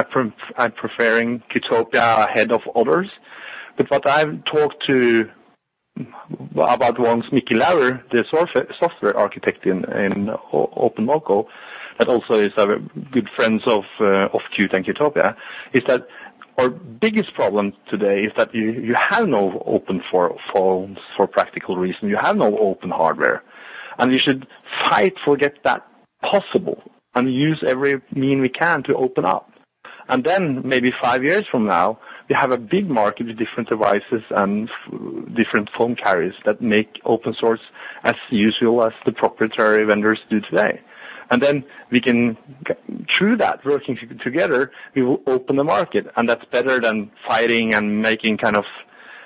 preferring Qtopia ahead of others. But what I've talked to about once Mickey Lauer, the software architect in OpenMoko, that also is a good friends of Qt and Qtopia, is that our biggest problem today is that you have no open for phones for practical reasons. You have no open hardware. And we should fight for get that possible and use every mean we can to open up. And then maybe 5 years from now, we have a big market with different devices and different phone carriers that make open source as usual as the proprietary vendors do today. And then we can, through that, working together, we will open the market. And that's better than fighting and making kind of,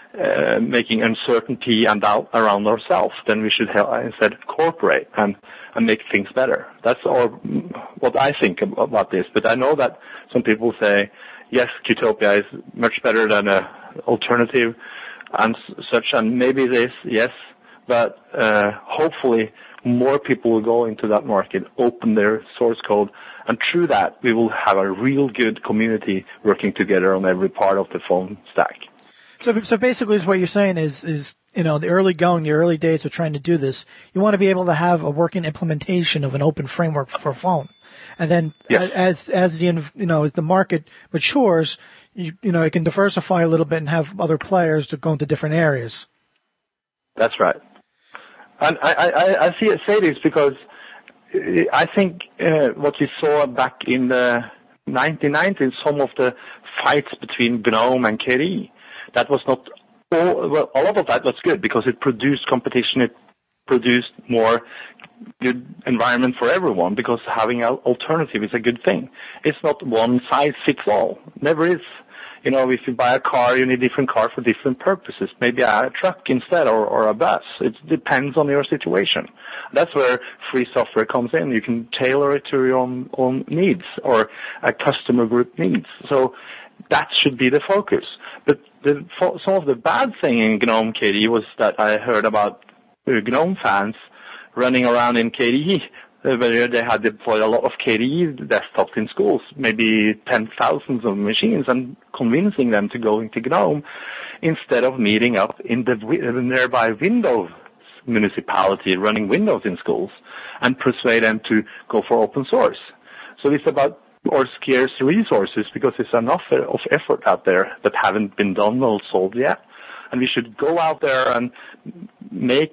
making uncertainty and doubt around ourselves. Then we should instead cooperate and make things better. That's what I think about this. But I know that some people say, yes, Qtopia is much better than an alternative and such, and maybe it is, yes, but hopefully more people will go into that market, open their source code, and through that we will have a real good community working together on every part of the phone stack. So basically what you're saying is the early days of trying to do this, you want to be able to have a working implementation of an open framework for phone. And then as the market matures, it can diversify a little bit and have other players to go into different areas. That's right. And I say this because I think what you saw back in the 1990s, some of the fights between GNOME and KDE, that was not all of that was good because it produced competition, it produced more good environment for everyone because having an alternative is a good thing. It's not one size fits all. Never is. If you buy a car, you need a different car for different purposes. Maybe a truck instead or a bus. It depends on your situation. That's where free software comes in. You can tailor it to your own needs or a customer group needs. So that should be the focus. But some of the bad thing in GNOME KDE was that I heard about GNOME fans running around in KDE, where they had deployed a lot of KDE desktops in schools, maybe 10,000s of machines, and convincing them to go into GNOME instead of meeting up in the nearby Windows municipality running Windows in schools and persuade them to go for open source. So it's about our scarce resources because there's enough of effort out there that haven't been done or solved yet. And we should go out there and make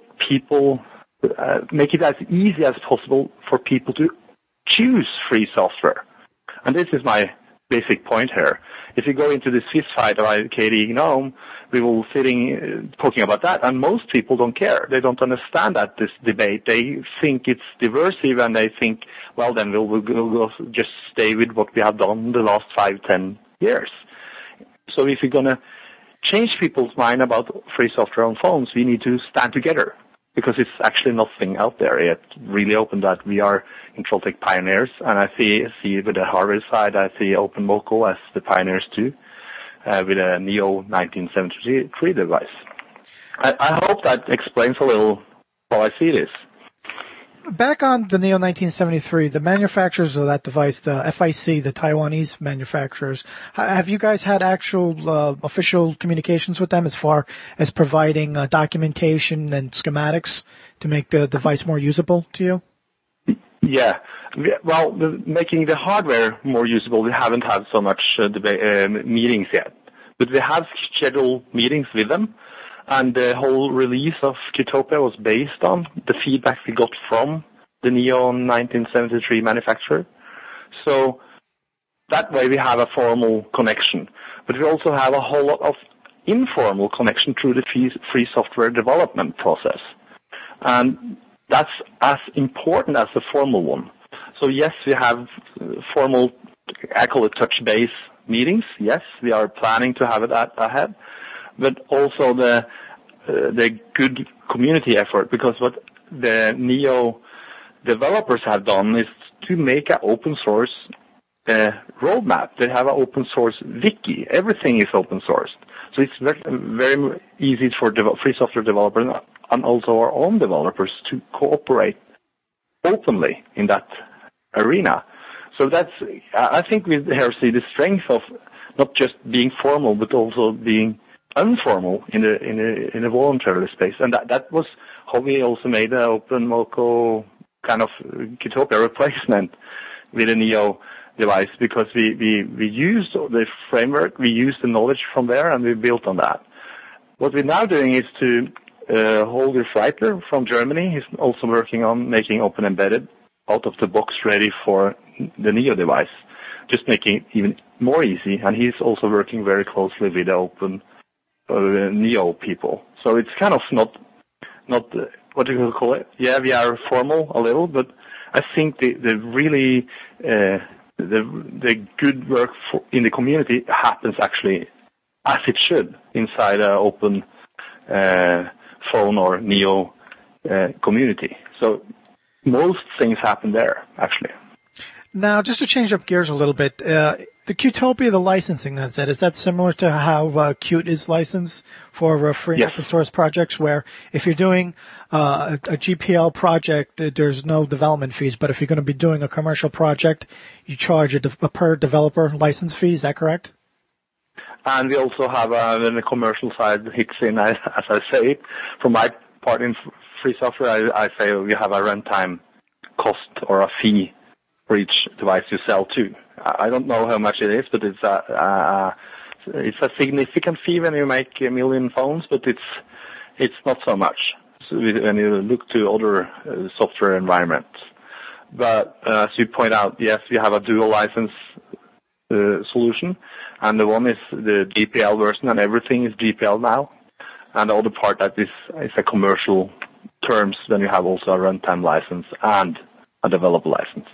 it as easy as possible for people to choose free software. And this is my basic point here. If you go into this fist fight about KDE GNOME, we will talking about that, and most people don't care. They don't understand that this debate. They think it's diversive, and they think, well, then we'll just stay with what we have done the last 5-10 years. So if you're going to change people's mind about free software on phones, we need to stand together, because it's actually nothing out there yet really open that we are in Trolltech pioneers. And I see with the hardware side, I see OpenMoko as the pioneers too, with a Neo 1973 device. I hope that explains a little how I see this. Back on the Neo 1973, the manufacturers of that device, the FIC, the Taiwanese manufacturers, have you guys had actual official communications with them as far as providing documentation and schematics to make the device more usable to you? Yeah. Well, making the hardware more usable, we haven't had so much meetings yet. But we have scheduled meetings with them. And the whole release of Qtopia was based on the feedback we got from the Neo 1973 manufacturer. So that way we have a formal connection. But we also have a whole lot of informal connection through the free software development process. And that's as important as the formal one. So yes, we have formal, I call it touch base meetings. Yes, we are planning to have that ahead. But also the good community effort, because what the Neo developers have done is to make an open source roadmap. They have an open source wiki. Everything is open sourced. So it's very, very easy for free software developers and also our own developers to cooperate openly in that arena. So I think we here see the strength of not just being formal, but also being informal in a voluntary space, and that was how we also made the Open Moco kind of Qtopia replacement with a Neo device, because we used the framework, we used the knowledge from there, and we built on that. What we're now doing is to Holger Freitler from Germany. He's also working on making Open Embedded out of the box ready for the Neo device, just making it even more easy. And he's also working very closely with the Open Neo people. So it's kind of not what you could call it. Yeah, we are formal a little, but I think the really the good work in the community happens actually as it should inside an Open phone or Neo community. So most things happen there, actually. Now, just to change up gears a little bit, the Qtopia, the licensing is that similar to how Qt is licensed for free and open source projects, where if you're doing a GPL project, there's no development fees, but if you're going to be doing a commercial project, you charge a per developer license fee, is that correct? And we also have, when the commercial side hits in, as I say it, from my part in free software, I say we have a runtime cost or a fee for each device you sell to. I don't know how much it is, but it's a significant fee when you make 1 million phones, but it's not so much when you look to other software environments. But as you point out, yes, we have a dual license solution, and the one is the GPL version, and everything is GPL now. And the other part that is a commercial terms, then you have also a runtime license and a developer license.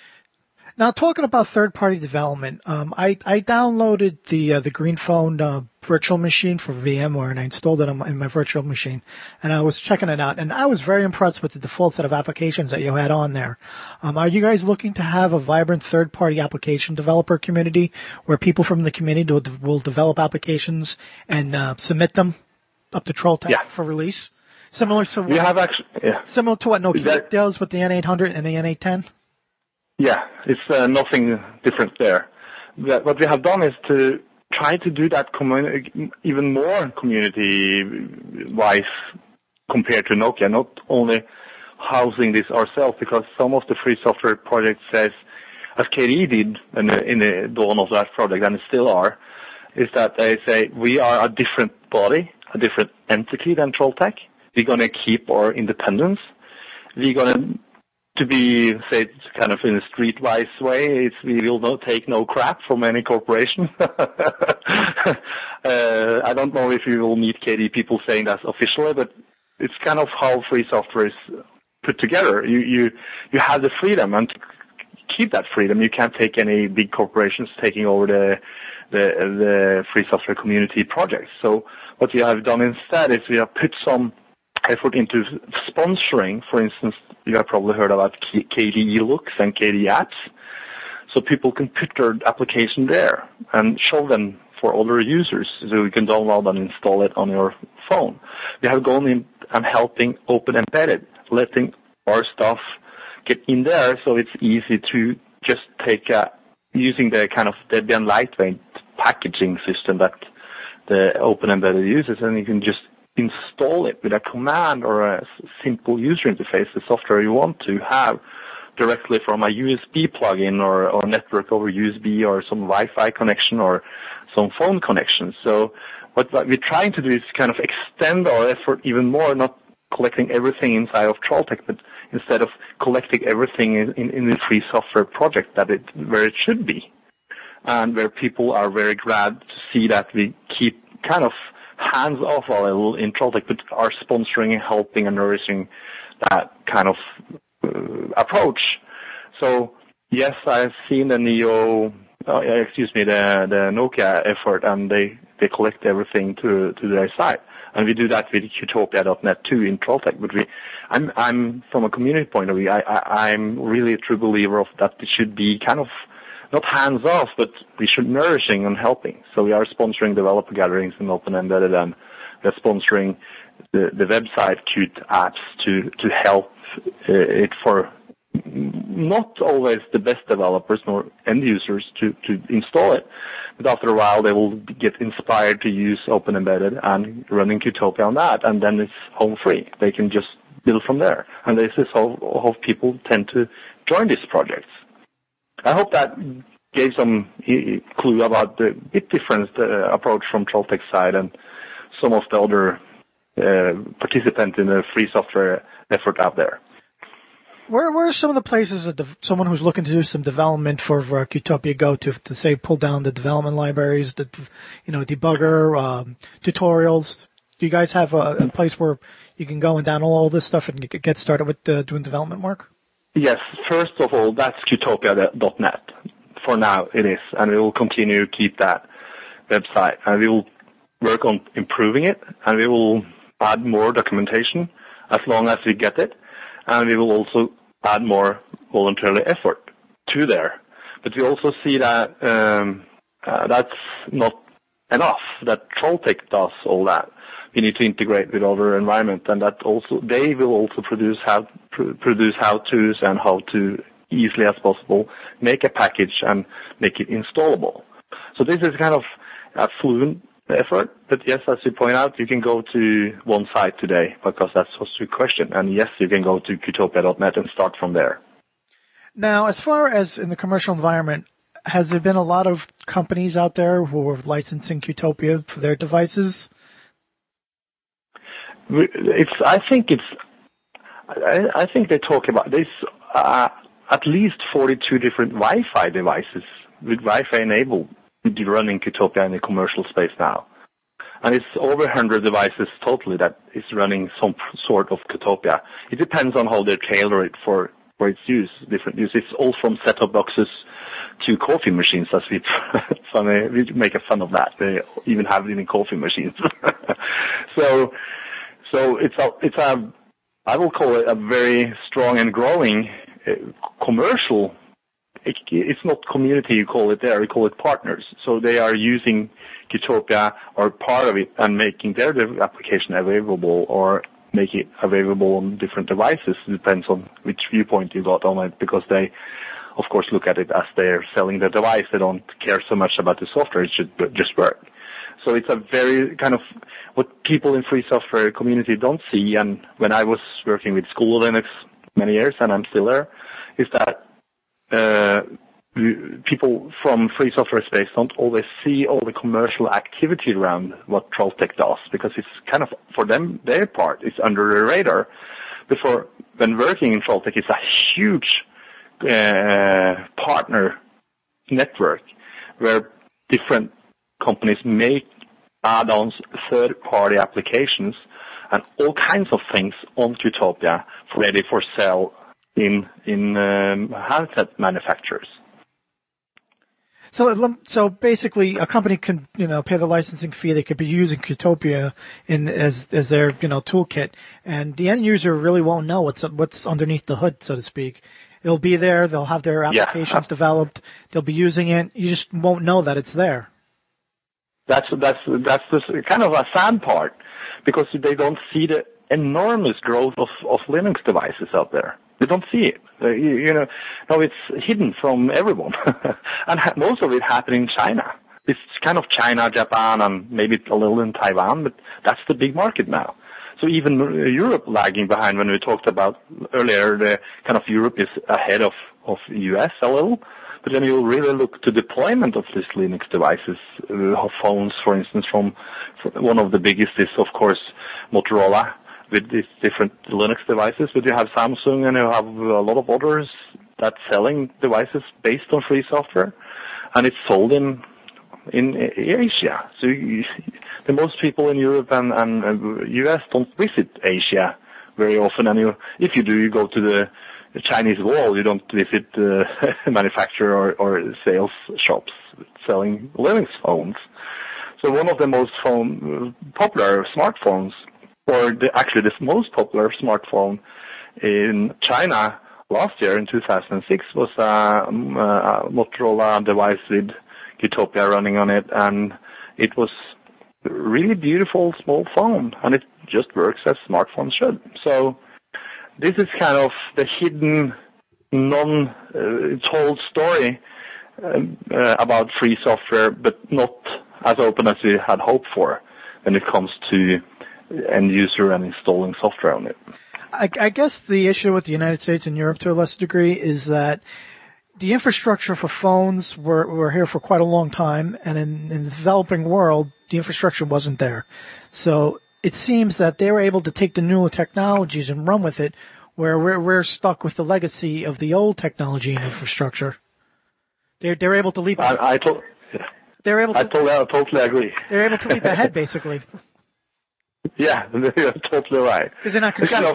Now, talking about third-party development, I downloaded the GreenPhone virtual machine for VMware, and I installed it in my virtual machine, and I was checking it out, and I was very impressed with the default set of applications that you had on there. Are you guys looking to have a vibrant third-party application developer community where people from the community will develop applications and submit them up to Trolltech for release? Similar to what, similar to what Nokia does with the N800 and the N810? Yeah, it's nothing different there. What we have done is to try to do that even more community-wise compared to Nokia, not only housing this ourselves, because some of the free software projects says, as KDE did in the dawn of that project, and still are, is that they say, we are a different body, a different entity than Trolltech. We're going to keep our independence. We're going to be, say, kind of in a streetwise way, we will not take no crap from any corporation. I don't know if you will meet KDE people saying that officially, but it's kind of how free software is put together. You have the freedom, and to keep that freedom, you can't take any big corporations taking over the free software community projects. So what we have done instead is we have put some effort into sponsoring. For instance, you have probably heard about KDE Looks and KDE Apps. So people can put their application there and show them for other users, so you can download and install it on your phone. We have gone in and helping Open Embedded, letting our stuff get in there, so it's easy to just take using the kind of Debian lightweight packaging system that the Open Embedded uses, and you can just install it with a command or a simple user interface, the software you want to have directly from a USB plugin or network over USB or some Wi-Fi connection or some phone connection. So what we're trying to do is kind of extend our effort even more, not collecting everything inside of Trolltech, but instead of collecting everything in the free software project where it should be, and where people are very glad to see that we keep kind of hands off a little in Trolltech, but are sponsoring and helping and nourishing that kind of approach. So yes, I've seen the the Nokia effort, and they collect everything to their site, and we do that with Qtopia.net too in Trolltech. But I'm from a community point of view, I'm really a true believer of that. It should be kind of not hands off, but we should nourishing and helping. So we are sponsoring developer gatherings in Open Embedded, and we're sponsoring the website Qt Apps to help it for not always the best developers nor end users to install it, but after a while they will get inspired to use Open Embedded and running Qtopia on that, and then it's home free. They can just build from there, and this is how people tend to join these projects. I hope that gave some clue about the bit different approach from Trolltech's side and some of the other participants in the free software effort out there. Where are some of the places that someone who's looking to do some development for Qtopia go to say pull down the development libraries, the debugger, tutorials? Do you guys have a place where you can go and download all this stuff and get started with doing development work? Yes, first of all, that's Qtopia.net. For now, it is, and we will continue to keep that website, and we will work on improving it, and we will add more documentation as long as we get it, and we will also add more voluntary effort to there. But we also see that that's not enough, that Trolltech does all that. We need to integrate with other environment, and that also they will also produce how-tos and how to easily as possible make a package and make it installable. So this is kind of a fluent effort, but yes, as you point out, you can go to one site today because that was your question, and yes, you can go to Qtopia.net and start from there. Now, as far as in the commercial environment, has there been a lot of companies out there who are licensing Qtopia for their devices? I think they talk about this. At least 42 different Wi-Fi devices with Wi-Fi enabled running Qtopia in the commercial space now. And it's over 100 devices totally that is running some sort of Qtopia. It depends on how they tailor it for its use, different use. It's all from set-top boxes to coffee machines, as we make a fun of that. They even have it in coffee machines. So it's I will call it a very strong and growing commercial. It's not community you call it there, we call it partners. So they are using Qtopia or part of it and making their application available or make it available on different devices. It depends on which viewpoint you got on it, because they, of course, look at it as they're selling the device. They don't care so much about the software. It should just work. So it's a very kind of what people in free software community don't see. And when I was working with School of Linux many years, and I'm still there, is that people from free software space don't always see all the commercial activity around what Trolltech does, because it's kind of, for them, their part is under the radar. Before, when working in Trolltech, it's a huge partner network where different companies make add-ons, third-party applications, and all kinds of things on Qtopia ready for sale in handset manufacturers. So basically, a company can pay the licensing fee. They could be using Qtopia as their toolkit, and the end user really won't know what's underneath the hood, so to speak. It'll be there. They'll have their applications developed. They'll be using it. You just won't know that it's there. That's the kind of a sad part, because they don't see the enormous growth of Linux devices out there. They don't see it. No, it's hidden from everyone. And most of it happening in China. It's kind of China, Japan, and maybe a little in Taiwan, but that's the big market now. So even Europe lagging behind. When we talked about earlier, the kind of Europe is ahead of US a little. But then you'll really look to deployment of these Linux devices, phones, for instance, from one of the biggest is, of course, Motorola, with these different Linux devices, but you have Samsung and you have a lot of others that selling devices based on free software, and it's sold in Asia. So the most people in Europe and US don't visit Asia very often, and if you do, you go to the Chinese Wall. You don't visit manufacturer or sales shops selling Linux phones. So one of the most popular smartphones, or actually the most popular smartphone in China last year in 2006 was a Motorola device with Qtopia running on it, and it was a really beautiful small phone, and it just works as smartphones should. So this is kind of the hidden told story about free software, but not as open as we had hoped for when it comes to end user and installing software on it. I guess the issue with the United States and Europe to a lesser degree is that the infrastructure for phones were here for quite a long time, and in the developing world, the infrastructure wasn't there. So it seems that they were able to take the newer technologies and run with it, where we're stuck with the legacy of the old technology and infrastructure. They're able to leap. I totally agree. They're able to leap ahead, basically. Yeah, you're totally right. Because they're not constrained.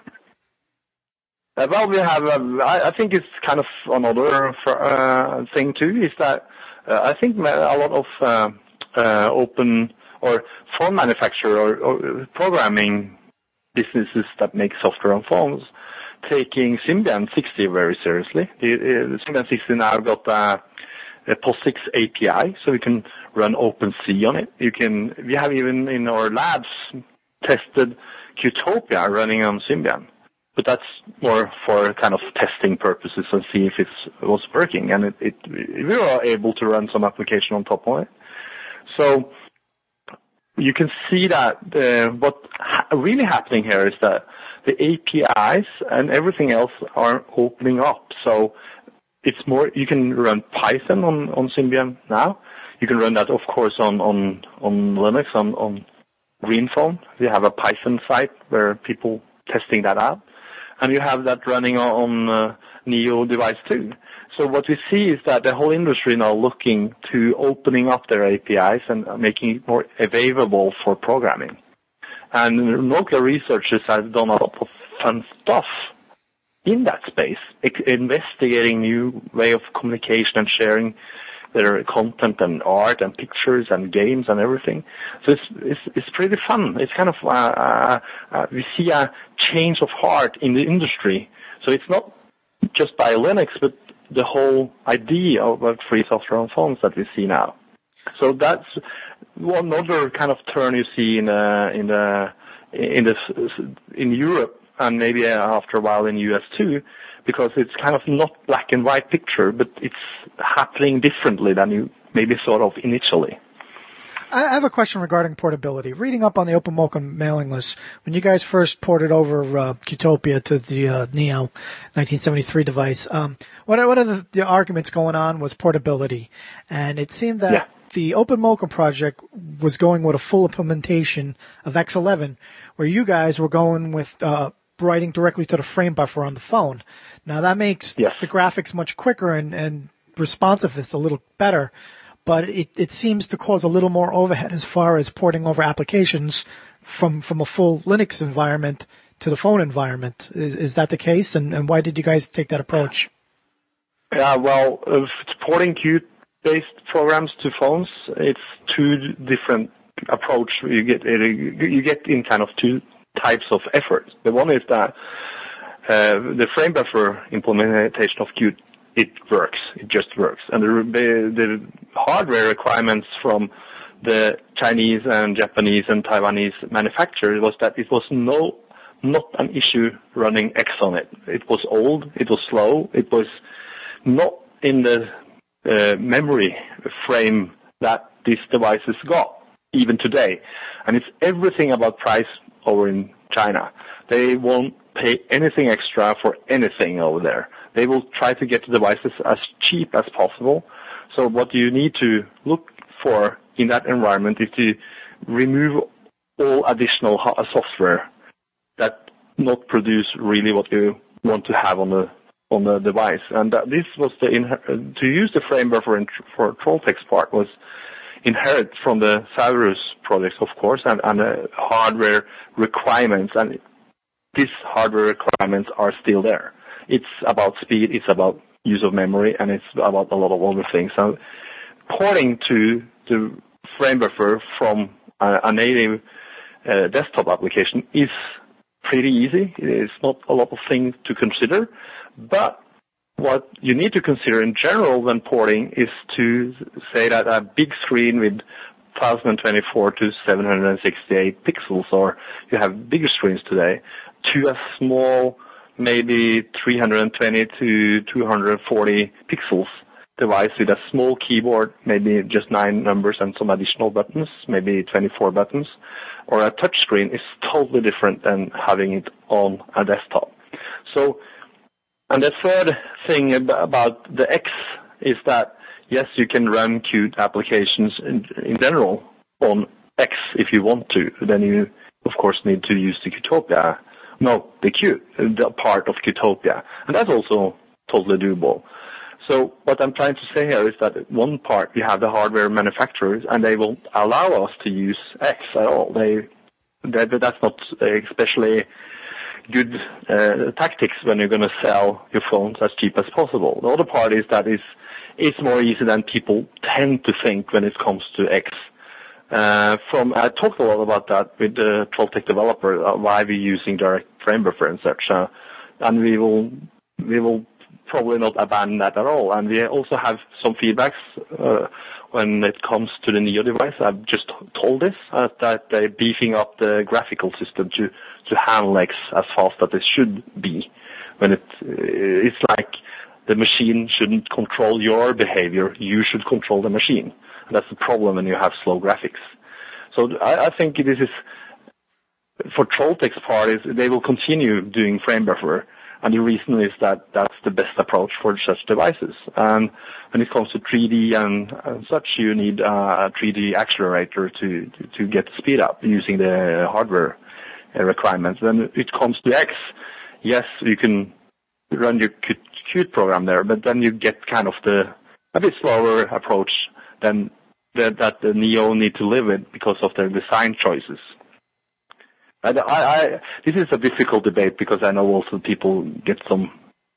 Well, we have. I think it's kind of another thing too. Is that I think a lot of open or phone manufacturer or programming businesses that make software on phones taking Symbian 60 very seriously. The Symbian 60 now got a POSIX API, so we can run OpenC on it. We have even in our labs tested Qtopia running on Symbian. But that's more for kind of testing purposes and see if it was working. And we were able to run some application on top of it. So you can see that what's really happening here is that the APIs and everything else are opening up. So it's more, you can run Python on Symbian now. You can run that, of course, on Linux, on GreenPhone. We have a Python site where people testing that out. And you have that running on Neo device too. So what we see is that the whole industry now looking to opening up their APIs and making it more available for programming. And local researchers have done a lot of fun stuff in that space, investigating new way of communication and sharing their content and art and pictures and games and everything. So it's pretty fun. It's kind of we see a change of heart in the industry. So it's not just by Linux, but the whole idea of free software on phones that we see now. So that's one other kind of turn you see in Europe and maybe after a while in US too, because it's kind of not black and white picture, but it's happening differently than you maybe thought of initially. I have a question regarding portability. Reading up on the OpenMocha mailing list, when you guys first ported over Qtopia to the Neo 1973 device, one of the arguments going on was portability. And it seemed that the OpenMocha project was going with a full implementation of X11, where you guys were going with writing directly to the frame buffer on the phone. Now that makes the graphics much quicker and responsiveness a little better, but it seems to cause a little more overhead as far as porting over applications from a full Linux environment to the phone environment. Is that the case? And why did you guys take that approach? Yeah, well, porting Qt-based programs to phones, it's two different approach. You get in kind of two types of effort. The one is that the frame buffer implementation of Qt, it works. It just works. And the hardware requirements from the Chinese and Japanese and Taiwanese manufacturers was that it was not an issue running X on it. It was old. It was slow. It was not in the memory frame that these devices got, even today. And it's everything about price over in China. They won't pay anything extra for anything over there. They will try to get the devices as cheap as possible. So what you need to look for in that environment is to remove all additional software that not produce really what you want to have on the device. And this was to use the frame buffer for Trolltech's part was inherit from the Cyrus projects, of course, and the hardware requirements. And these hardware requirements are still there. It's about speed, it's about use of memory, and it's about a lot of other things. So porting to the frame buffer from a native desktop application is pretty easy. It's not a lot of things to consider, but what you need to consider in general when porting is to say that a big screen with 1024 to 768 pixels, or you have bigger screens today, to a small maybe 320 to 240 pixels device with a small keyboard, maybe just 9 numbers and some additional buttons, maybe 24 buttons, or a touch screen is totally different than having it on a desktop. So, and the third thing about the X is that, yes, you can run Qt applications in general on X if you want to. Then you, of course, need to use the Qtopia. No, the part of Qtopia. And that's also totally doable. So what I'm trying to say here is that one part, you have the hardware manufacturers, and they won't allow us to use X at all. That's not especially good tactics when you're going to sell your phones as cheap as possible. The other part is that it's more easy than people tend to think when it comes to X. I talked a lot about that with the Trolltech developer, why we're using direct frame buffer and such, and we will probably not abandon that at all. And we also have some feedbacks when it comes to the Neo device. I've just told this, that they're beefing up the graphical system to handle X as fast as it should be. When it's like the machine shouldn't control your behavior, you should control the machine. And that's the problem when you have slow graphics. So I think this is, for Trolltech's part, is they will continue doing frame buffer. And the reason is that that's the best approach for such devices. And when it comes to 3D and such, you need a 3D accelerator to get the speed up using the hardware requirements. When it comes to X, yes, you can run your Qt program there, but then you get kind of a bit slower approach than that the Neo need to live with because of their design choices. This is a difficult debate because I know also people get some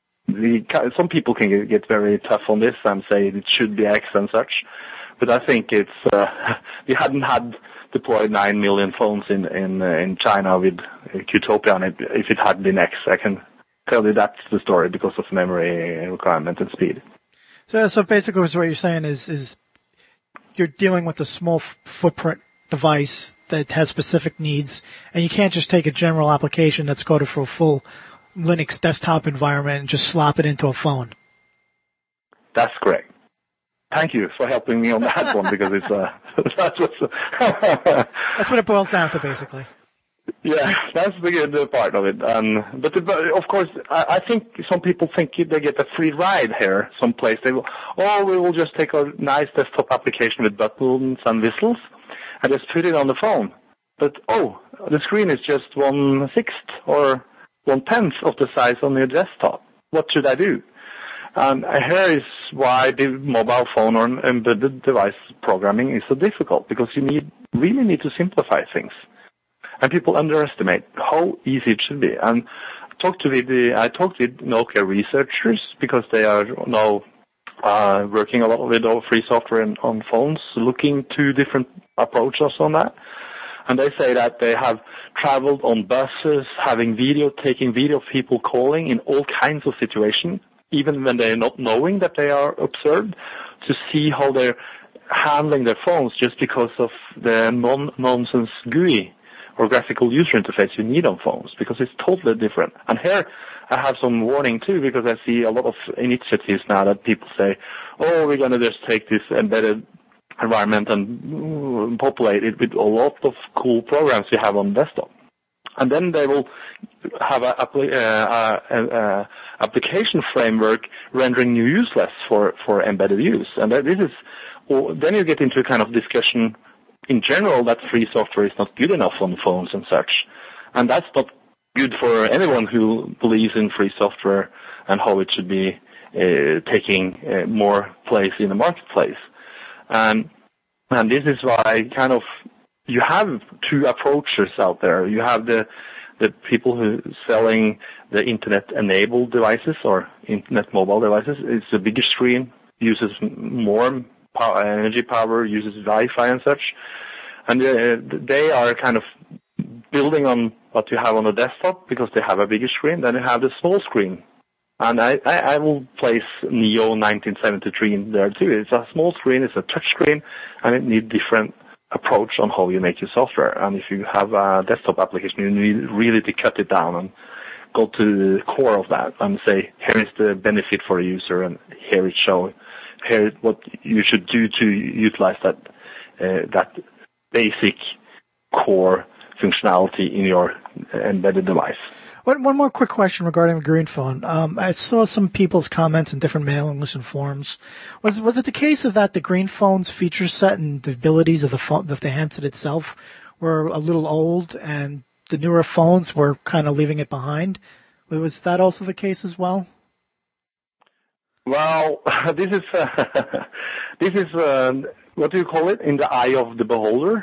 people can get very tough on this and say it should be X and such, but I think it's we hadn't had deployed 9 million phones in China with Qtopia on it if it had been X. I can tell you that's the story because of memory requirement and speed. So basically what you're saying is you're dealing with a small footprint device that has specific needs, and you can't just take a general application that's coded for a full Linux desktop environment and just slop it into a phone. That's correct. Thank you for helping me on that one because it's that's what it boils down to, basically. Yeah, that's the good part of it. But of course, I think some people think they get a free ride here someplace. They will, we will just take a nice desktop application with buttons and whistles and just put it on the phone. But, the screen is just 1/6 or 1/10 of the size on your desktop. What should I do? And here is why the mobile phone or embedded device programming is so difficult, because you really need to simplify things. And people underestimate how easy it should be. And I talked with Nokia researchers because they are now working a lot with our free software on phones, looking to different approaches on that. And they say that they have traveled on buses, taking video of people calling in all kinds of situations, even when they're not knowing that they are observed, to see how they're handling their phones just because of the nonsense GUI or graphical user interface you need on phones, because it's totally different. And here I have some warning too, because I see a lot of initiatives now that people say, we're going to just take this embedded environment and populate it with a lot of cool programs we have on desktop. And then they will have an application framework rendering you useless for embedded use. And then you get into a kind of discussion in general that free software is not good enough on phones and such. And that's not good for anyone who believes in free software and how it should be taking more place in the marketplace. And this is why you have two approaches out there. You have the people who selling the internet-enabled devices or internet mobile devices. It's a bigger screen, uses more energy power, uses Wi-Fi and such. And they are kind of building on what you have on the desktop because they have a bigger screen. Then you have the small screen. And I will place Neo 1973 in there too. It's a small screen, it's a touch screen, and it needs different approach on how you make your software. And if you have a desktop application, you need really to cut it down and go to the core of that and say, here is the benefit for a user, and here is what you should do to utilize that basic core functionality in your embedded device. One more quick question regarding the Green Phone. I saw some people's comments in different mailing lists and forums. Was it the case of that the Green Phone's feature set and the abilities of the phone, of the handset itself, were a little old, and the newer phones were kind of leaving it behind? Was that also the case as well? Well, this is what do you call it? In the eye of the beholder.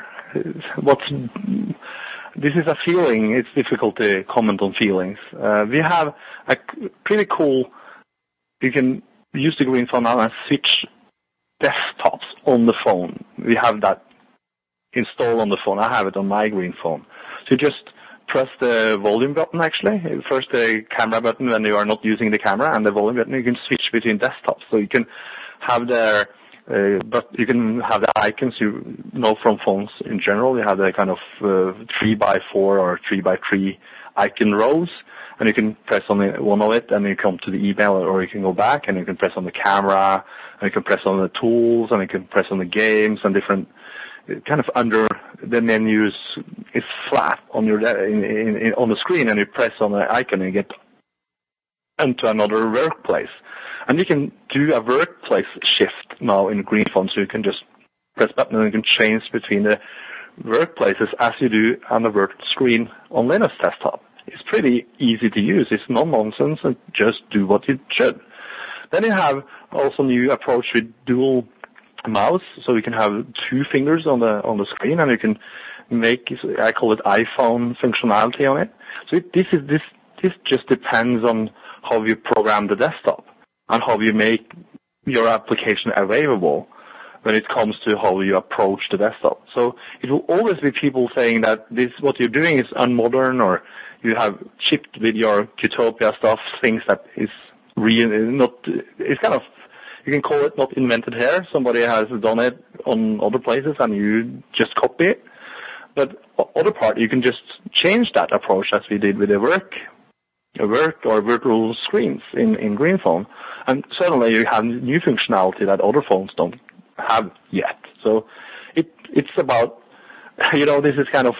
This is a feeling. It's difficult to comment on feelings. We have a pretty cool. You can use the Green Phone now and switch desktops on the phone. We have that installed on the phone. I have it on my Green Phone. So you just press the volume button, actually. First the camera button when you are not using the camera, and the volume button. You can switch between desktops. So you can have but you can have the icons you know from phones in general. You have the kind of 3x4 or 3x3 icon rows, and you can press on one of it, and you come to the email, or you can go back, and you can press on the camera, and you can press on the tools, and you can press on the games, and different kind of under the menus is flat on your on the screen, and you press on the icon, and you get into another workplace. And you can do a workplace shift now in Green Phone, so you can just press button and you can change between the workplaces as you do on the work screen on Linux desktop. It's pretty easy to use. It's no nonsense, and just do what you should. Then you have also new approach with dual mouse, so you can have two fingers on the screen, and you can make, I call it iPhone functionality on it. So this just depends on how you program the desktop and how you make your application available when it comes to how you approach the desktop. So it will always be people saying that what you're doing is unmodern, or you have chipped with your Qtopia stuff, things that is it's kind of, you can call it not invented here. Somebody has done it on other places and you just copy it. But other part, you can just change that approach as we did with the work or virtual screens in Green Phone. And suddenly you have new functionality that other phones don't have yet. So it's about, this is kind of,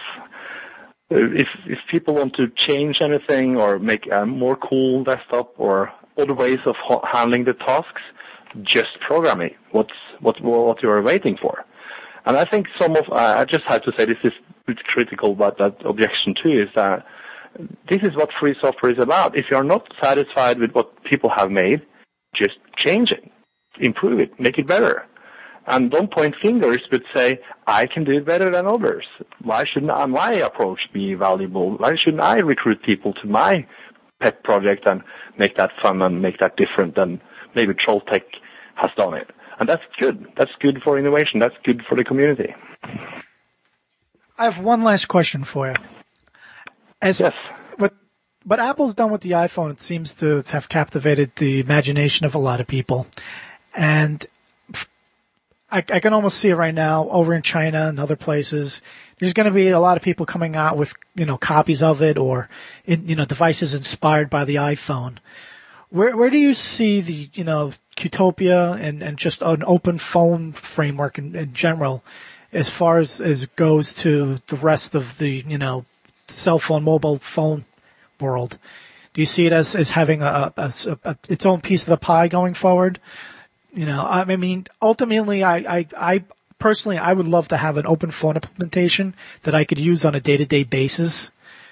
if people want to change anything or make a more cool desktop or other ways of handling the tasks, just program it. What you are waiting for. And I think I just have to say this is critical, but that objection too is that this is what free software is about. If you are not satisfied with what people have made, just change it, improve it, make it better. And don't point fingers, but say, I can do it better than others. Why shouldn't my approach be valuable? Why shouldn't I recruit people to my pet project and make that fun and make that different than maybe Trolltech has done it? And that's good. That's good for innovation. That's good for the community. I have one last question for you. Yes. What Apple's done with the iPhone, it seems to have captivated the imagination of a lot of people. And I can almost see it right now over in China and other places. There's going to be a lot of people coming out with, copies of it or, devices inspired by the iPhone. Where do you see the, Qtopia and just an open phone framework in general as far as it goes to the rest of the, cell phone, mobile phone world? Do you see it as having its own piece of the pie going forward? Ultimately, I personally, I would love to have an open phone implementation that I could use on a day-to-day basis.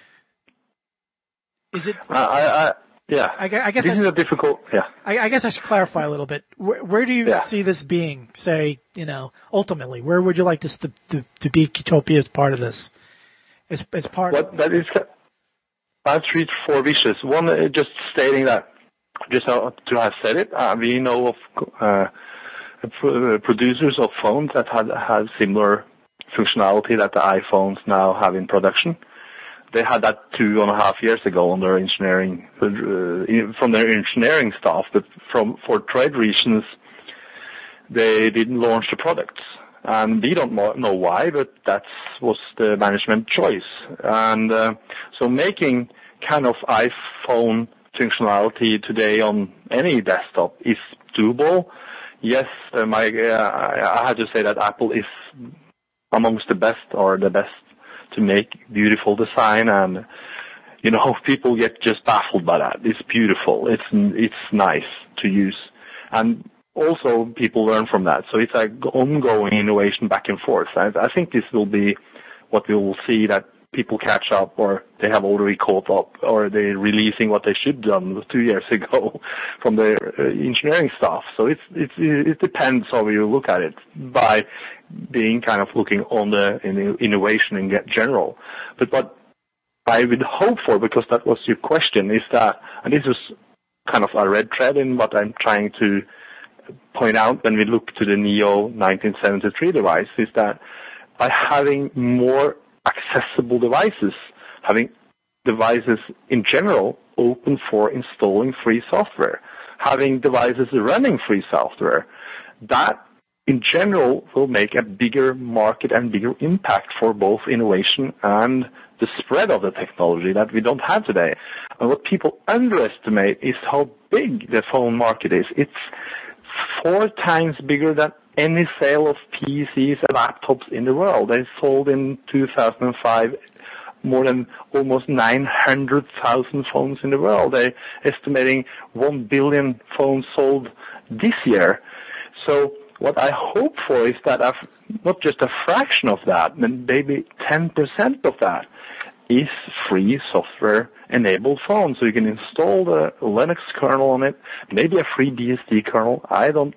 Is it? Yeah. I guess this is a difficult. Yeah. I guess I should clarify a little bit. Where do you see this being? Say, ultimately, where would you like this to be? Qtopia as part of this, as part. That is. I have 3 to 4 wishes. One, just stating that, just to have said it, we know of producers of phones that have similar functionality that the iPhones now have in production. They had that 2.5 years ago on their engineering, from their engineering staff, but for trade reasons, they didn't launch the products. And we don't know why, but that was the management choice. And so making kind of iPhone functionality today on any desktop is doable. Yes, I had to say that Apple is amongst the best or the best to make beautiful design, and people get just baffled by that. It's beautiful. It's nice to use, and also people learn from that. So it's an ongoing innovation back and forth. I think this will be what we will see, that people catch up, or they have already caught up, or they're releasing what they should have done 2 years ago from the engineering stuff. So it depends how you look at it, by being kind of looking on the innovation in general. But what I would hope for, because that was your question, is that, and this is kind of a red thread in what I'm trying to point out when we look to the Neo 1973 device, is that by having more accessible devices, having devices in general open for installing free software, having devices running free software, that in general will make a bigger market and bigger impact for both innovation and the spread of the technology that we don't have today. And what people underestimate is how big the phone market is. It's 4 times bigger than any sale of PCs and laptops in the world. They sold in 2005 more than almost 900,000 phones in the world. They're estimating 1 billion phones sold this year. So what I hope for is that not just a fraction of that, but maybe 10% of that is free software-enabled phone. So you can install the Linux kernel on it, maybe a free BSD kernel. I'm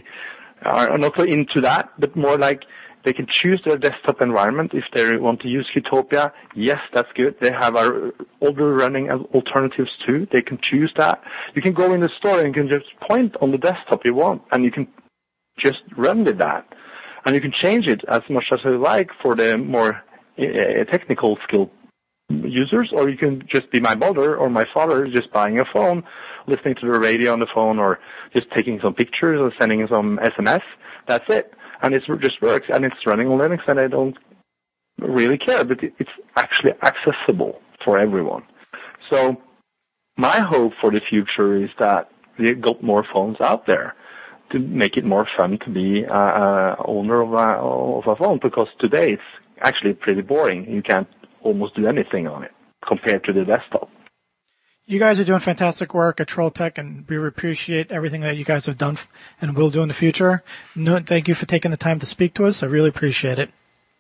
not so into that, but more like they can choose their desktop environment. If they want to use Utopia, yes, that's good. They have other running alternatives too. They can choose that. You can go in the store and you can just point on the desktop you want, and you can just run with that. And you can change it as much as you like for the more technical skilled users, or you can just be my mother or my father, just buying a phone, listening to the radio on the phone, or just taking some pictures or sending some SMS. That's it. And it just works, and it's running on Linux, and I don't really care, but it's actually accessible for everyone. So my hope for the future is that we got more phones out there to make it more fun to be owner of a phone, because today it's actually pretty boring. You can't almost do anything on it compared to the desktop. You guys are doing fantastic work at Trolltech, and we appreciate everything that you guys have done and will do in the future. Thank you for taking the time to speak to us. I really appreciate it.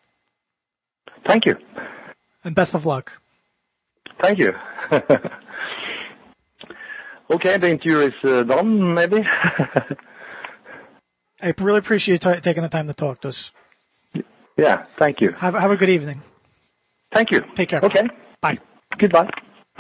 Thank you. And best of luck. Thank you. Okay, the interview is done, maybe. I really appreciate you taking the time to talk to us. Yeah, thank you. Have a good evening. Thank you. Take care. Okay. Bye. Goodbye.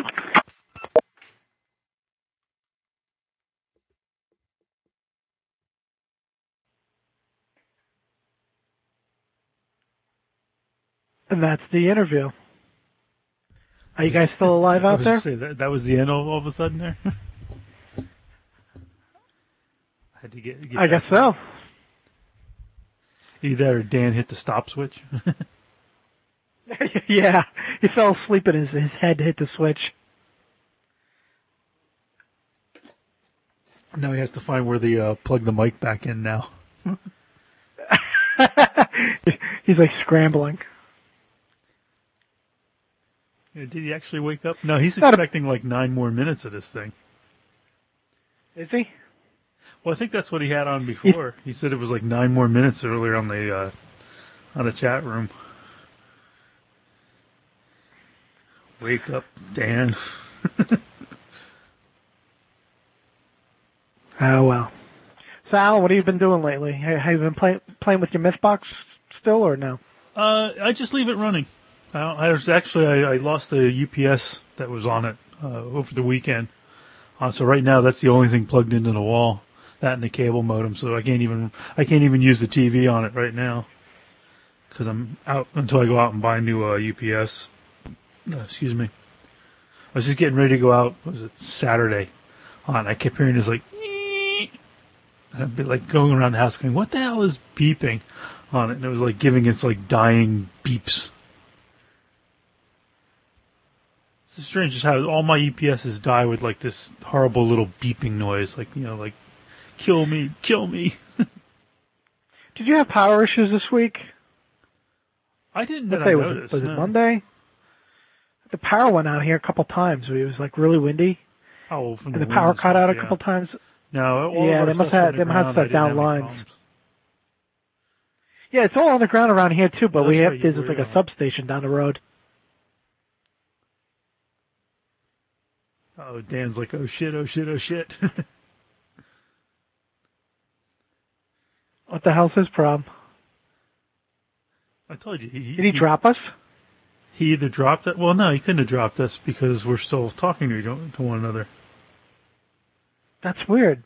And that's the interview. Are you guys still alive out there? Say, that was the end all of a sudden there? Had to get I guess so. Either or Dan hit the stop switch. Yeah, he fell asleep and his head hit the switch. Now he has to find where they plug the mic back in now. He's like scrambling. Yeah, did he actually wake up? No, he's expecting like 9 more minutes of this thing. Is he? Well, I think that's what he had on before. He said it was like 9 more minutes earlier on the chat room. Wake up, Dan. Oh, well. So, Al, what have you been doing lately? Have you been playing with your Mythbox still, or no? I just leave it running. I lost the UPS that was on it over the weekend. So right now, that's the only thing plugged into the wall. That and the cable modem. So I can't even use the TV on it right now because I'm out until I go out and buy a new UPS. Excuse me. I was just getting ready to go out. Was it Saturday? I kept hearing this like, and I'd be like going around the house going, "What the hell is beeping?" on it, and it was like giving its like dying beeps. It's strange just how all my EPSs die with like this horrible little beeping noise, like like kill me, kill me. Did you have power issues this week? I didn't What day notice. was it no. Monday? The power went out here a couple times. It was like really windy, Oh, from and the wind power and cut out a stuff, couple times. No, all Yeah, of our they must stuff's have- they must have underground. set I didn't down have any lines. problems. Yeah, it's all underground around here too. But That's we have right, there's where like you a are. substation down the road. Oh, Dan's like, oh shit, oh shit, oh shit. What the hell's his problem? I told you. Did he drop us? He either dropped it. Well, no, he couldn't have dropped us because we're still talking to one another. That's weird.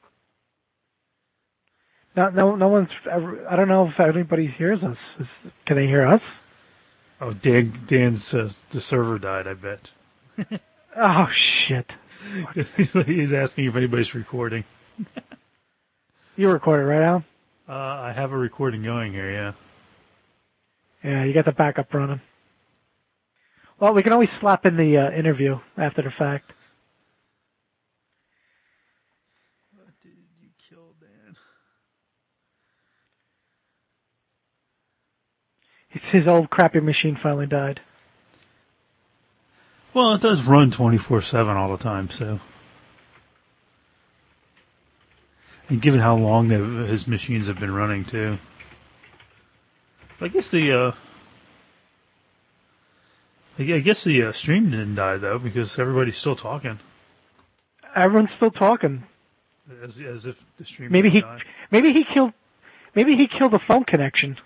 No one's ever. I don't know if anybody hears us. Can they hear us? Oh, Dan's the server died. I bet. Oh shit! He's asking if anybody's recording. You recorded, right, Al? I have a recording going here. Yeah. Yeah, you got the backup running. Well, we can always slap in the interview after the fact. What did you kill, Dan? His old crappy machine finally died. Well, it does run 24/7 all the time, so. And given how long his machines have been running too, I guess the stream didn't die though because everybody's still talking Everyone's still talking. as if the stream Maybe didn't die. maybe he killed the phone connection.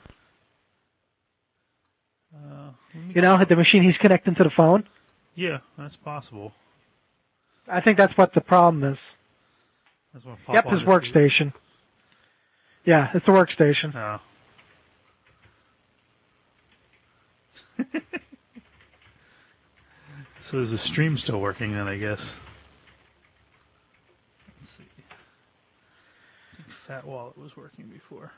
You know, the machine he's connecting to the phone. Yeah, that's possible. I think that's what the problem is. That's what Pop Yep, on his this workstation. Yeah, it's the workstation. Oh. So is the stream still working then, I guess? Let's see. I think Fat Wallet was working before.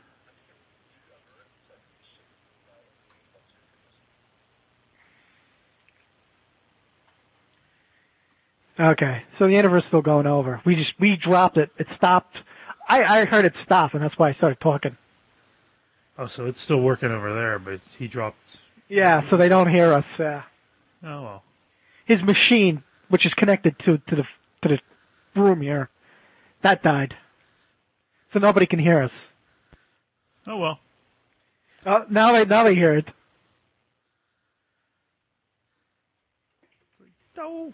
Okay, so the interview's still going over. We dropped it. It stopped. I heard it stop, and that's why I started talking. Oh, so it's still working over there, but he dropped... Yeah, so they don't hear us. Oh, well. His machine, which is connected to the room here, that died. So nobody can hear us. Oh, well. Now they hear it. No.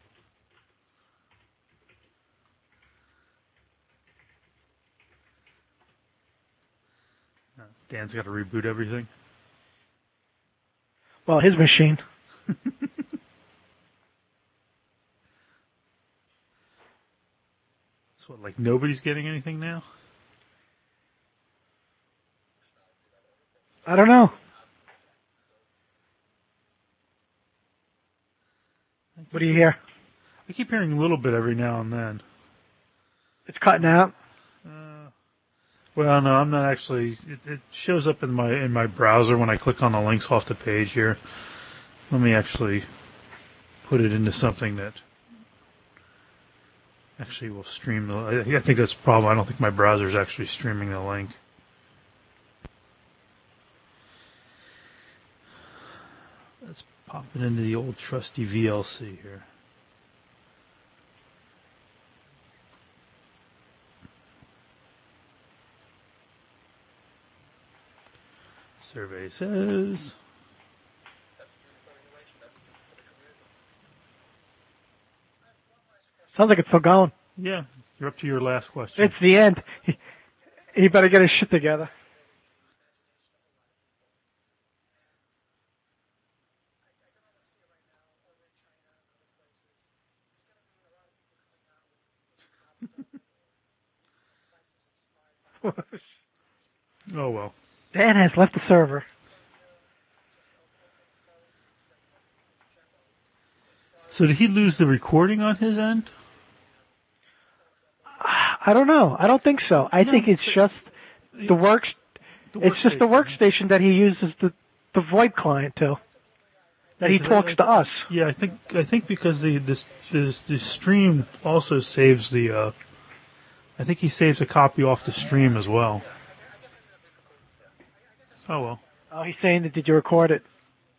Dan's got to reboot everything. Well, his machine. So what, like nobody's getting anything now? I don't know. What do you hear? I keep hearing a little bit every now and then. It's cutting out. Well, no, I'm not actually. It shows up in my browser when I click on the links off the page here. Let me actually put it into something that actually will stream the. I think that's the problem. I don't think my browser's actually streaming the link. Let's pop it into the old trusty VLC here. Survey says. Sounds like it's still going. Yeah, you're up to your last question. It's the end. He better get his shit together. Oh, well. Dan has left the server. So did he lose the recording on his end? I don't know. I don't think so. I think it's just the works. It's just the workstation that he uses the VoIP client to. that he talks to us. Yeah, I think because the stream also saves the. I think he saves a copy off the stream as well. Oh well. Oh, he's saying that. Did you record it?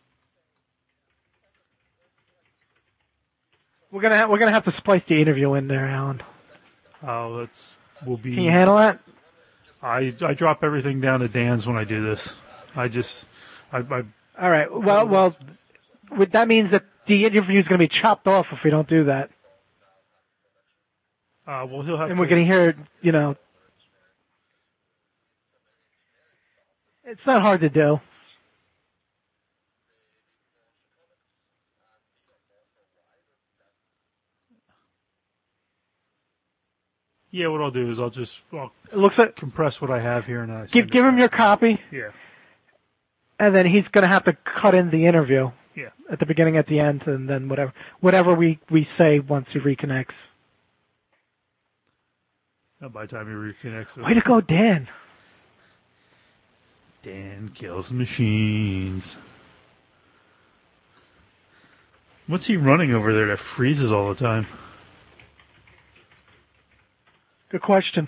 We're gonna have to splice the interview in there, Alan. Oh, will be. Can you handle that? I drop everything down to Dan's when I do this. I All right. Well, that means that the interview is going to be chopped off if we don't do that. Well, he'll have. And we're going to hear, it's not hard to do. Yeah, what I'll do is I'll it looks like compress what I have here and give him your copy. Yeah. And then he's going to have to cut in the interview. Yeah. At the beginning, at the end, and then whatever we say once he reconnects. By the time he reconnects. Way to go, Dan. Dan kills machines. What's he running over there that freezes all the time? Good question.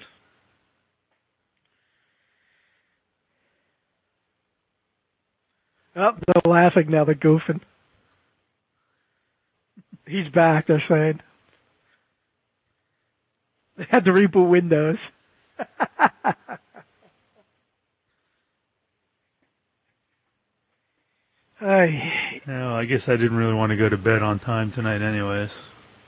Oh, they're laughing now. They're goofing. He's back, they're saying. They had to reboot Windows. Well, I guess I didn't really want to go to bed on time tonight anyways.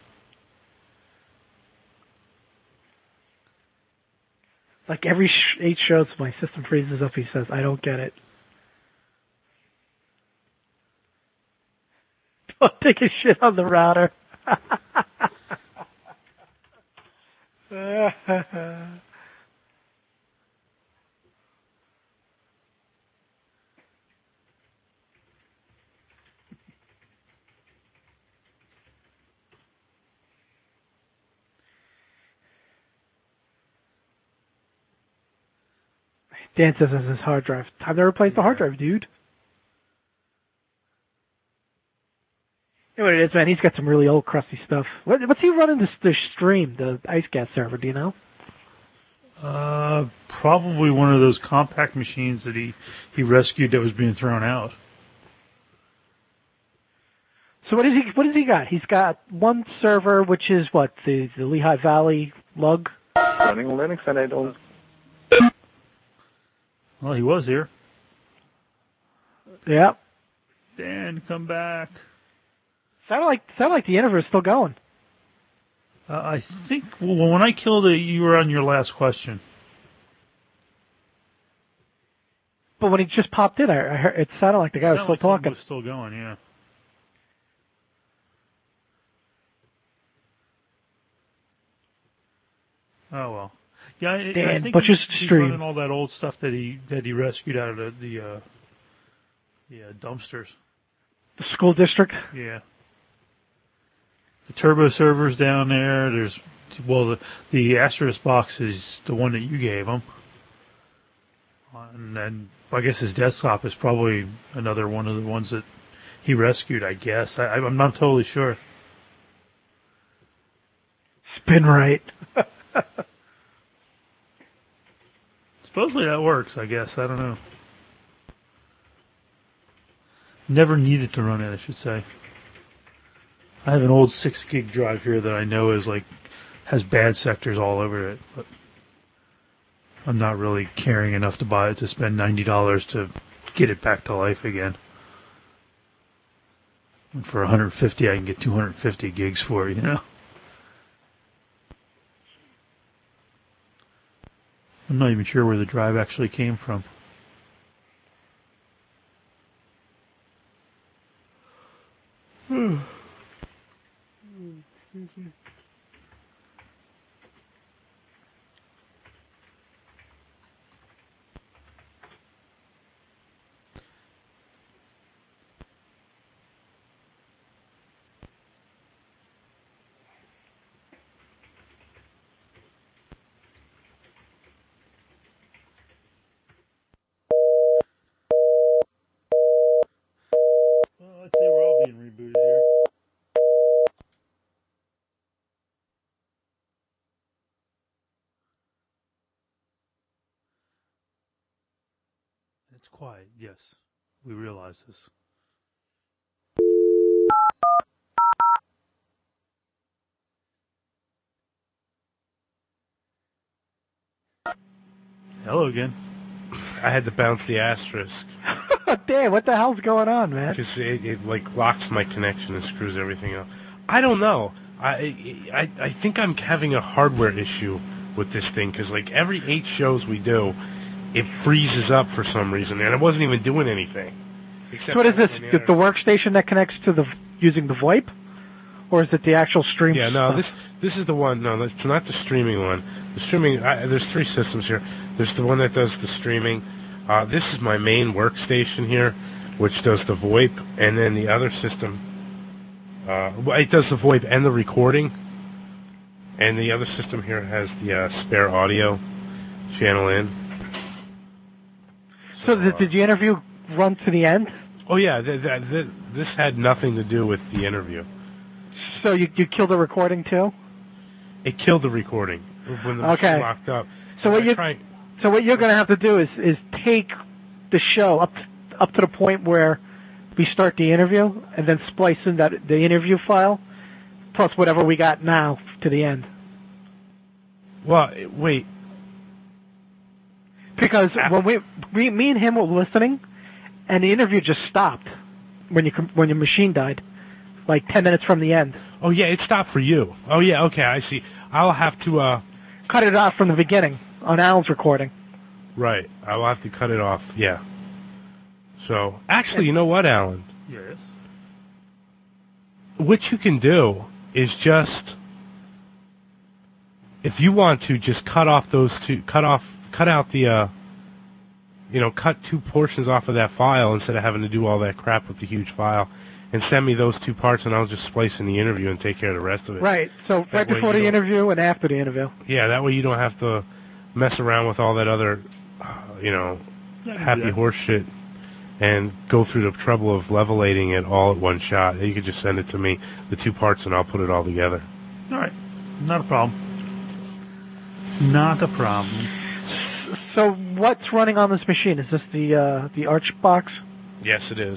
Like every 8 shows, my system freezes up, he says. I don't get it. Don't take a shit on the router. Dan says it's his hard drive. Time to replace the hard drive, dude. You know what it is, man? He's got some really old, crusty stuff. What's he running this stream, the IceGas server? Do you know? Probably one of those compact machines that he rescued that was being thrown out. So what has he got? He's got one server, which is what, the Lehigh Valley lug? Running Linux, and I don't. Well, he was here. Yeah. Dan, come back. Sounded like the interview is still going. I think when I killed it, you were on your last question. But when he just popped in, I heard, it sounded like the guy was still talking. Was still going, yeah. Oh well, yeah. I think he's running all that old stuff that he rescued out of the dumpsters. The school district. Yeah. The turbo server's down there. There's the Asterisk box is the one that you gave him, and then I guess his desktop is probably another one of the ones that he rescued. I guess I'm not totally sure. Spin right. Supposedly that works, I guess. I don't know. Never needed to run it, I should say. I have an old 6 gig drive here that I know has bad sectors all over it, but I'm not really caring enough to buy it to spend $90 to get it back to life again. And for $150, I can get 250 gigs for it, you know? I'm not even sure where the drive actually came from. I'd say we're all It's quiet, yes. We realize this. Hello again. I had to bounce the asterisk. Damn, what the hell's going on, man? Because it like locks my connection and screws everything up. I don't know. I think I'm having a hardware issue with this thing because like every 8 shows we do, it freezes up for some reason, and it wasn't even doing anything. So what is this? The workstation that connects to using the VoIP, or is it the actual stream? Yeah, no, stuff? this is the one. No, it's not the streaming one. The streaming. There's 3 systems here. There's the one that does the streaming. This is my main workstation here, which does the VoIP, and then the other system. It does the VoIP and the recording, and the other system here has the spare audio channel in. So did the interview run to the end? Oh yeah, this had nothing to do with the interview. So you killed the recording too? It killed the recording when the machine locked up. So what you're going to have to do is take the show up to the point where we start the interview, and then splice in the interview file plus whatever we got now to the end. Well, wait. Because when me and him were listening, and the interview just stopped when your machine died, like 10 minutes from the end. Oh yeah, it stopped for you. Oh yeah, okay, I see. I'll have to cut it off from the beginning on Alan's recording. Right, I will have to cut it off. Yeah. So actually, you know what, Alan? Yes. What you can do is just, if you want to, just cut out the, cut 2 portions off of that file instead of having to do all that crap with the huge file, and send me those 2 parts, and I'll just splice in the interview and take care of the rest of it. Right. So right before the interview and after the interview. Yeah, that way you don't have to mess around with all that other, happy horse shit, and go through the trouble of levelating it all at one shot. You could just send it to me, the 2 parts, and I'll put it all together. All right. Not a problem. Not a problem. So what's running on this machine? Is this the Arch box? Yes, it is.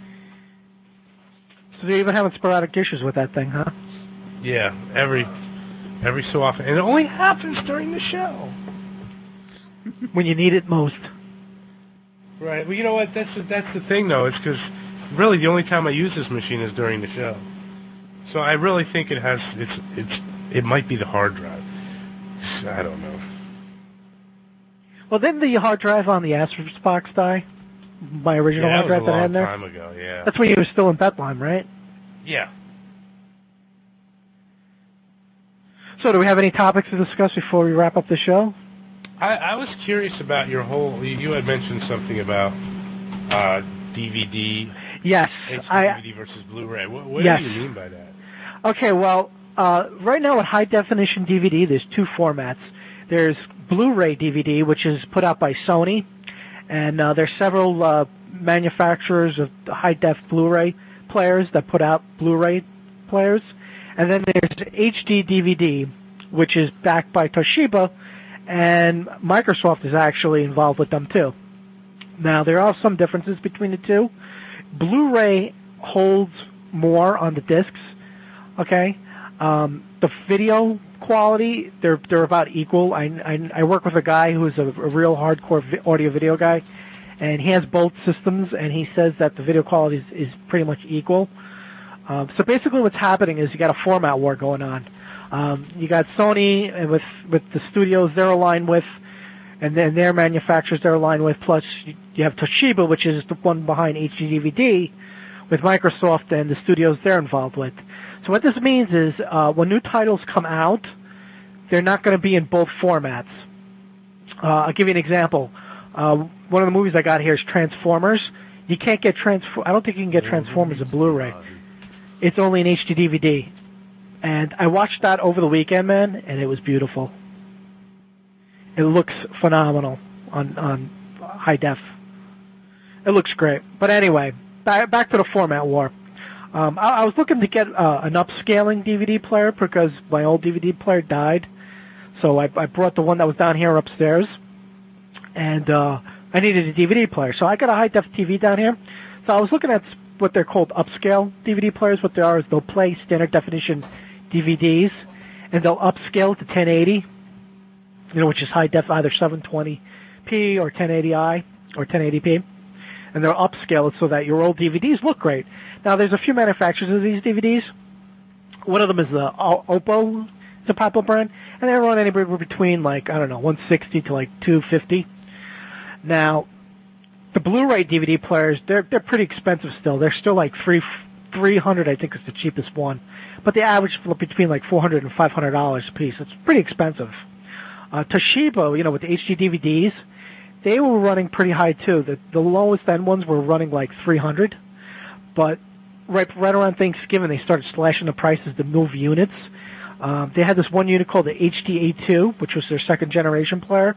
So they're even having sporadic issues with that thing, huh? Yeah, every so often. And it only happens during the show. When you need it most. Right. Well, you know what? That's the thing, though. It's because really the only time I use this machine is during the show. So I really think it might be the hard drive. I don't know. Well, didn't the hard drive on the Asus box die? My original hard drive that I had there? that was a long time ago, yeah. That's when you were still in Bethlehem, right? Yeah. So do we have any topics to discuss before we wrap up the show? I was curious about your whole... You had mentioned something about DVD. Yes. DVD versus Blu-ray. What yes. do you mean by that? Okay, well, right now with high-definition DVD, there's 2 formats. There's Blu-ray DVD, which is put out by Sony, and there's several manufacturers of high-def Blu-ray players that put out Blu-ray players. And then there's HD DVD, which is backed by Toshiba, and Microsoft is actually involved with them too. Now, there are some differences between the 2. Blu-ray holds more on the discs, okay? The video quality, they're about equal. I work with a guy who's a real hardcore audio-video guy, and he has both systems, and he says that the video quality is pretty much equal. So basically what's happening is you got a format war going on. You got Sony with the studios they're aligned with, and then their manufacturers they're aligned with, plus you have Toshiba, which is the one behind HD DVD, with Microsoft and the studios they're involved with. So what this means is when new titles come out, they're not going to be in both formats. I'll give you an example. One of the movies I got here is Transformers. You can't get I don't think you can get Transformers in Blu-ray. It's only an HD DVD. And I watched that over the weekend, man, and it was beautiful. It looks phenomenal on high def. It looks great. But anyway, back to the format war. I was looking to get an upscaling DVD player because my old DVD player died. So I brought the one that was down here upstairs. And I needed a DVD player. So I got a high-def TV down here. So I was looking at what they're called upscale DVD players. What they are is they'll play standard definition DVDs, and they'll upscale to 1080, which is high-def, either 720p or 1080i or 1080p. And they'll upscale it so that your old DVDs look great. Now, there's a few manufacturers of these DVDs. One of them is Oppo. It's a popular brand. And they run anywhere between, $160 to $250. Now, the Blu-ray DVD players, they're pretty expensive still. They're still $300, I think is the cheapest one. But they average between $400 and $500 a piece. It's pretty expensive. Toshiba, with the HD DVDs, they were running pretty high too. The lowest end ones were running $300. But right around Thanksgiving, they started slashing the prices to move units. They had this one unit called the HDA2, which was their second generation player.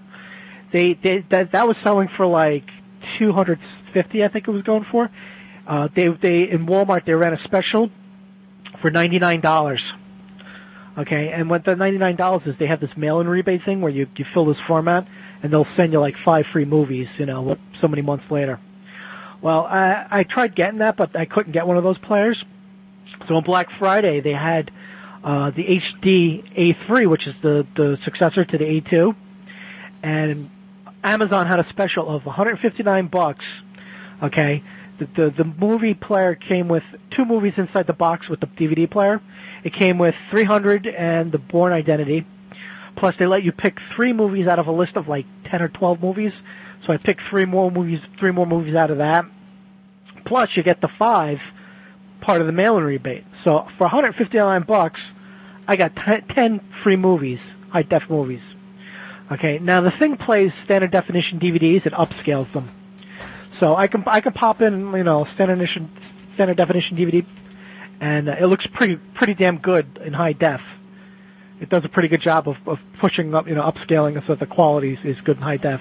That was selling for $250, I think it was going for. They in Walmart they ran a special for $99. Okay, and what the $99 is, they have this mail-in rebate thing where you fill this format and they'll send you 5 free movies, so many months later. Well, I tried getting that, but I couldn't get one of those players. So on Black Friday they had the HD A3, which is the successor to the A2, and Amazon had a special of $159. Okay, the movie player came with 2 movies inside the box with the DVD player. It came with 300 and The Bourne Identity. Plus, they let you pick 3 movies out of a list of 10 or 12 movies. So I picked 3 more movies out of that. Plus, you get the 5 part of the mail-in rebate. So for $159, I got 10 free movies, high-def movies. Okay, now the thing plays standard definition DVDs. It upscales them. So I can pop in, standard definition DVD, and it looks pretty damn good in high def. It does a pretty good job of pushing up, upscaling so that the quality is good in high def.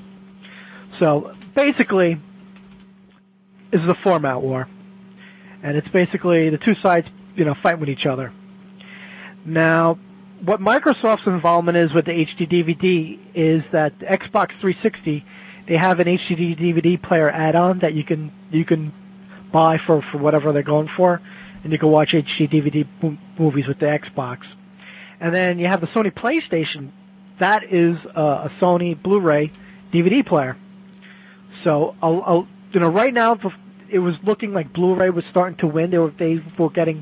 So basically, this is a format war, and it's basically the two sides, fight with each other. Now, what Microsoft's involvement is with the HD DVD is that the Xbox 360, they have an HD DVD player add-on that you can buy for whatever they're going for, and you can watch HD DVD movies with the Xbox. And then you have the Sony PlayStation. That is a Sony Blu-ray DVD player. So, right now it was looking like Blu-ray was starting to win. They were getting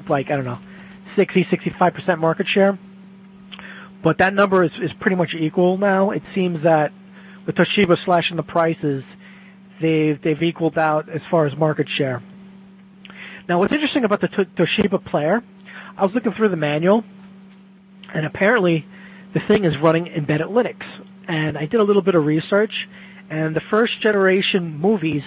60-65% market share. But that number is pretty much equal now. It seems that with Toshiba slashing the prices, they've equaled out as far as market share. Now, what's interesting about the Toshiba player, I was looking through the manual, and apparently the thing is running embedded Linux. And I did a little bit of research, and the first generation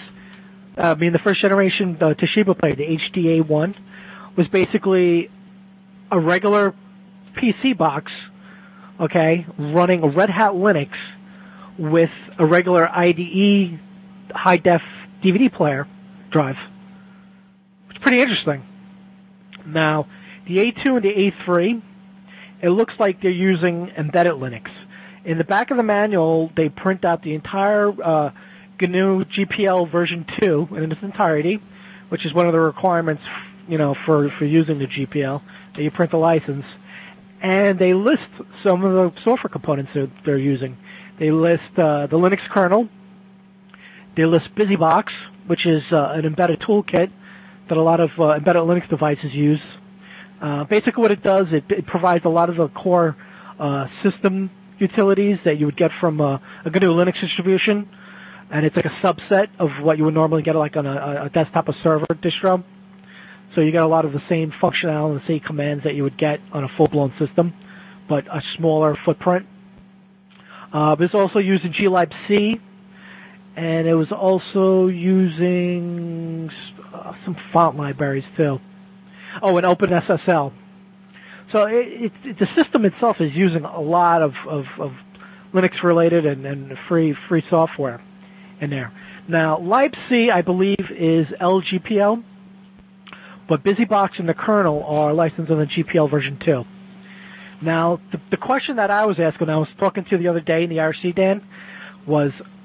Toshiba player, the HDA1, was basically a regular PC box, okay, running a Red Hat Linux with a regular IDE high-def DVD player drive. It's pretty interesting. Now, the A2 and the A3, it looks like they're using embedded Linux. In the back of the manual, they print out the entire GNU GPL version 2 in its entirety, which is one of the requirements, for using the GPL, that you print the license. And they list some of the software components that they're using. They list the Linux kernel. They list BusyBox, which is an embedded toolkit that a lot of embedded Linux devices use. Basically what it does, it provides a lot of the core system utilities that you would get from a GNU Linux distribution, and it's like a subset of what you would normally get on a desktop or server distro. So you get a lot of the same functionality, the same commands that you would get on a full-blown system, but a smaller footprint. It's also using glibc, and it was also using some font libraries too. Oh, and OpenSSL. So the system itself is using a lot of Linux-related and free software in there. Now, libc, I believe, is LGPL, but BusyBox and the kernel are licensed on the GPL version 2. Now, the question that I was asking, I was talking to the other day in the IRC, Dan, was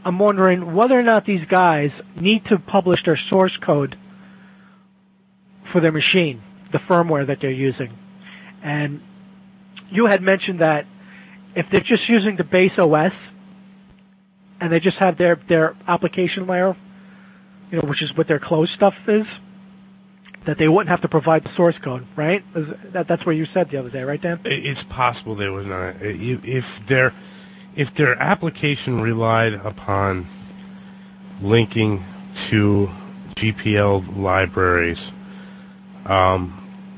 I'm wondering whether or not these guys need to publish their source code for their machine, the firmware that they're using. And you had mentioned that if they're just using the base OS and they just have their application layer, which is what their closed stuff is, that they wouldn't have to provide the source code, right? That's what you said the other day, right, Dan? It's possible they would not. If their application relied upon linking to GPL libraries, and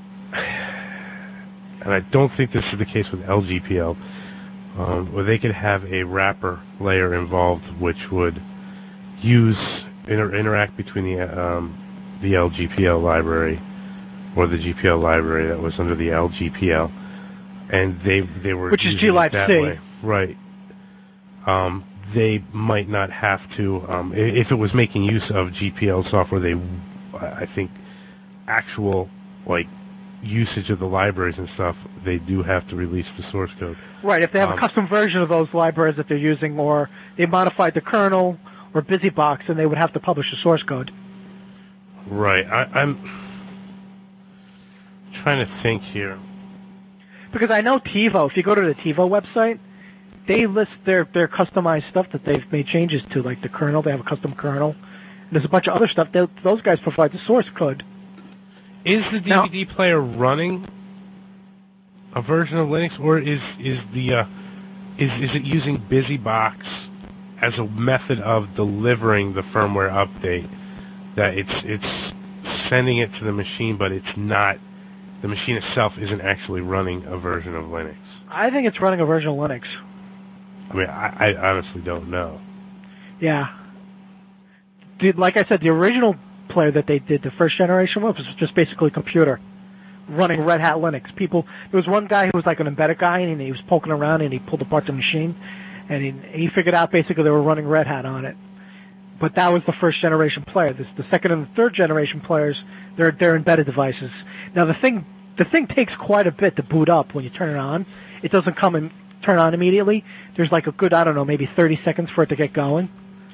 I don't think this is the case with LGPL, where they could have a wrapper layer involved, which would interact between the LGPL library or the GPL library that was under the LGPL, and they were which is using it that glibc, way. Right. They might not have to, if it was making use of GPL software, I think, actual, usage of the libraries and stuff, they do have to release the source code. Right, if they have a custom version of those libraries that they're using, or they modified the kernel or BusyBox, then they would have to publish the source code. Right. I'm trying to think here. Because I know TiVo, if you go to the TiVo website, they list their customized stuff that they've made changes to, like the kernel. They have a custom kernel. And there's a bunch of other stuff. Those guys provide the source code. Is the DVD player running a version of Linux, or is it using BusyBox as a method of delivering the firmware update? That it's sending it to the machine, but it's not. The machine itself isn't actually running a version of Linux. I think it's running a version of Linux. I mean, I honestly don't know. Yeah. Like I said, the original player that they did, the first generation was just basically a computer running Red Hat Linux. There was one guy who was like an embedded guy, and he was poking around, and he pulled apart the machine, and he figured out basically they were running Red Hat on it. But that was the first generation player. The second and the third generation players, they're embedded devices. Now the thing takes quite a bit to boot up when you turn it on. It doesn't come and turn on immediately. There's like a good, maybe 30 seconds for it to get going.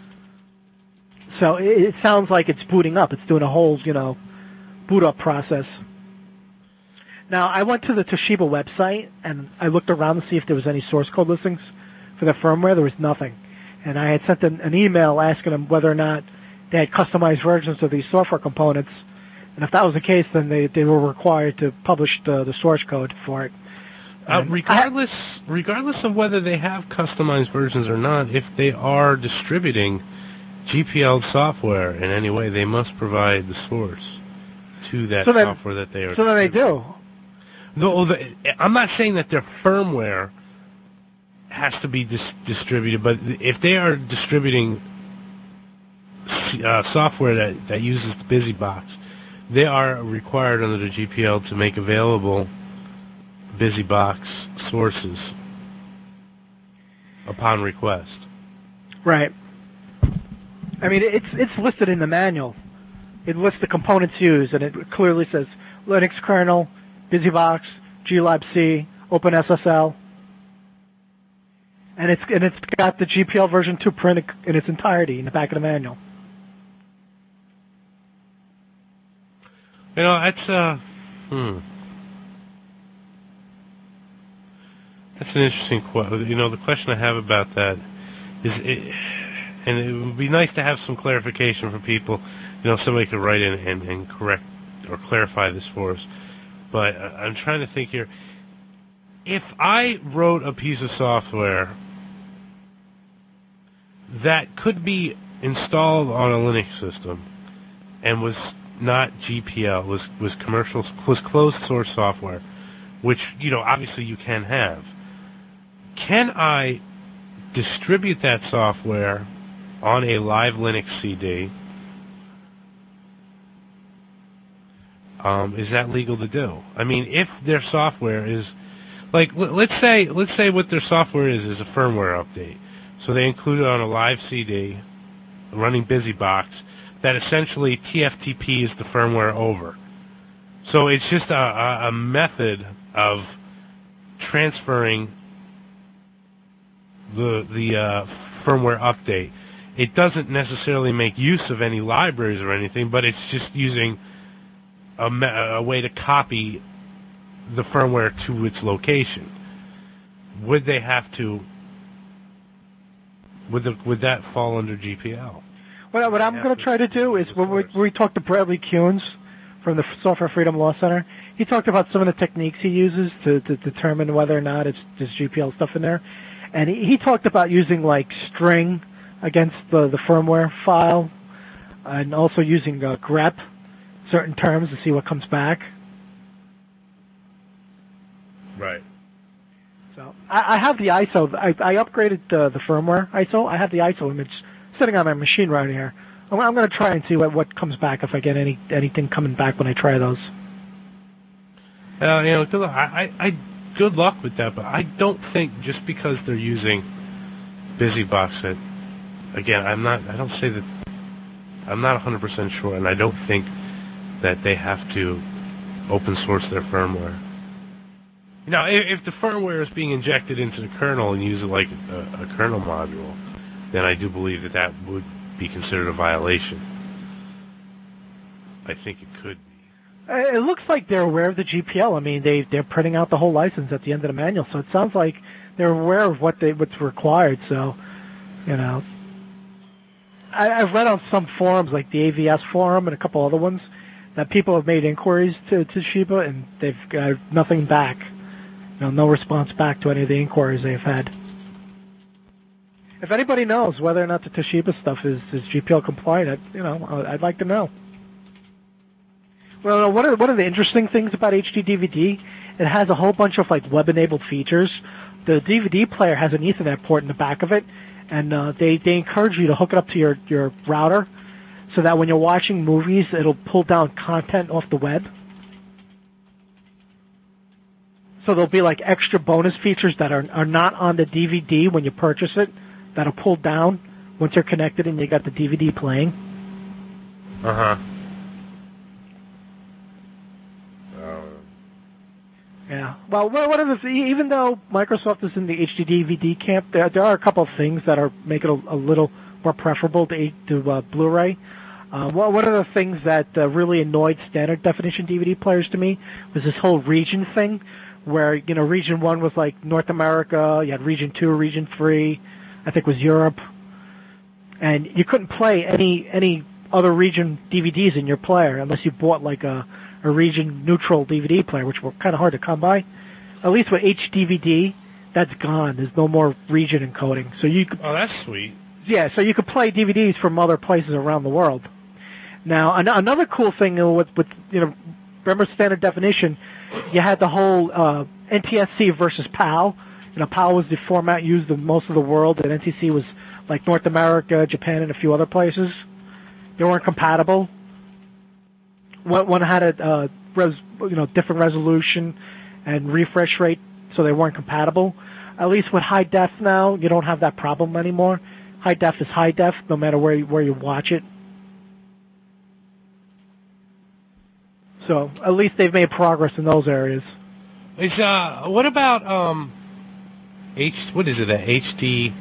So it sounds like it's booting up. It's doing a whole, boot up process. Now, I went to the Toshiba website, and I looked around to see if there was any source code listings for the firmware. There was nothing. And I had sent an email asking them whether or not they had customized versions of these software components. And if that was the case, then they were required to publish the source code for it. Regardless of whether they have customized versions or not, if they are distributing GPL software in any way, they must provide the source to that software that they are. So then they do. I'm not saying that their firmware has to be distributed, but if they are distributing software that uses the BusyBox, they are required under the GPL to make available BusyBox sources upon request. Right. I mean, it's listed in the manual. It lists the components used, and it clearly says Linux kernel, BusyBox, glibc, OpenSSL, and it's got the GPL version 2 print in its entirety in the back of the manual. That's an interesting question. The question I have about that is, and it would be nice to have some clarification for people. Somebody could write in and correct or clarify this for us. But I'm trying to think here. If I wrote a piece of software that could be installed on a Linux system and was not GPL, was commercial, was closed source software, which obviously you can have, can I distribute that software on a live Linux CD? Is that legal to do? I mean, if their software is, like, let's say what their software is a firmware update. So they include it on a live CD, running BusyBox, that essentially TFTP is the firmware over. So it's just a method of transferring the firmware update. it doesn't necessarily make use of any libraries or anything, but it's just using a way to copy the firmware to its location. Would they have to? Would that fall under GPL? Well, what I'm going to try to do is when we talked to Bradley Kuhns from the Software Freedom Law Center, he talked about some of the techniques he uses to determine whether or not there's GPL stuff in there. And he talked about using like string against the firmware file, and also using grep, certain terms, to see what comes back. Right. So I have the ISO. I upgraded the firmware ISO. I have the ISO image sitting on my machine right here. I'm going to try and see what comes back if I get anything coming back when I try those. Good luck. I good luck with that, but I don't think just because they're using BusyBox that, again, I'm not 100% sure, and I don't think that they have to open source their firmware. Now, if the firmware is being injected into the kernel and use it like a kernel module, then I do believe that would be considered a violation. I think it could be. It looks like they're aware of the GPL. I mean, they're printing out the whole license at the end of the manual, so it sounds like they're aware of what's required. So, I've read on some forums, like the AVS forum and a couple other ones, that people have made inquiries to Toshiba and they've got nothing back. No response back to any of the inquiries they've had. If anybody knows whether or not the Toshiba stuff is GPL compliant, I'd like to know. Well, one of the interesting things about HD DVD, it has a whole bunch of like web-enabled features. The DVD player has an Ethernet port in the back of it, and they encourage you to hook it up to your router, so that when you're watching movies, it'll pull down content off the web. So there'll be like extra bonus features that are not on the DVD when you purchase it, that'll pull down once you're connected and you got the DVD playing. Uh-huh. Yeah. Well, even though Microsoft is in the HD DVD camp, there are a couple of things that make it a little more preferable to Blu-ray. One of the things that really annoyed standard definition DVD players to me was this whole region thing, where region 1 was like North America, you had region 2, region 3, I think was Europe, and you couldn't play any other region DVDs in your player unless you bought like a region neutral DVD player, which were kind of hard to come by. At least with HDVD, that's gone. There's no more region encoding. So you could, oh, that's sweet. Yeah, so you could play DVDs from other places around the world. Now, another cool thing with remember standard definition, you had the whole NTSC versus PAL. PAL was the format used in most of the world, and NTSC was like North America, Japan, and a few other places. They weren't compatible. One had a different resolution and refresh rate, so they weren't compatible. At least with high def now, you don't have that problem anymore. High def is high def, no matter where you watch it. So at least they've made progress in those areas. What about what is it? A HD?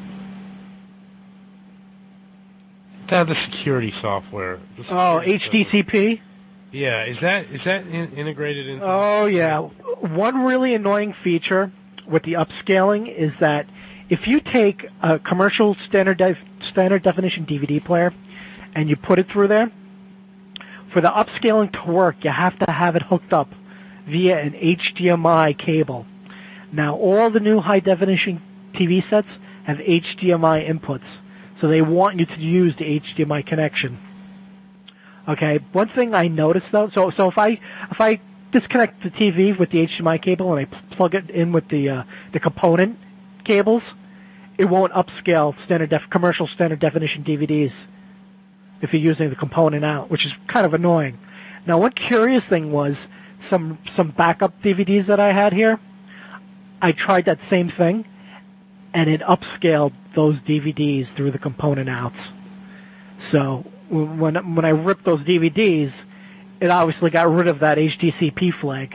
The security software. HDCP. Yeah, is that integrated into? Oh yeah, one really annoying feature with the upscaling is that if you take a commercial standard definition DVD player and you put it through there, for the upscaling to work, you have to have it hooked up via an HDMI cable. Now, all the new high definition TV sets have HDMI inputs, so they want you to use the HDMI connection. Okay, one thing I noticed though, so if I disconnect the TV with the HDMI cable and I plug it in with the component cables, it won't upscale commercial standard definition DVDs if you're using the component out, which is kind of annoying. Now, one curious thing was some backup DVDs that I had here. I tried that same thing, and it upscaled those DVDs through the component outs. So when I ripped those DVDs, it obviously got rid of that HDCP flag.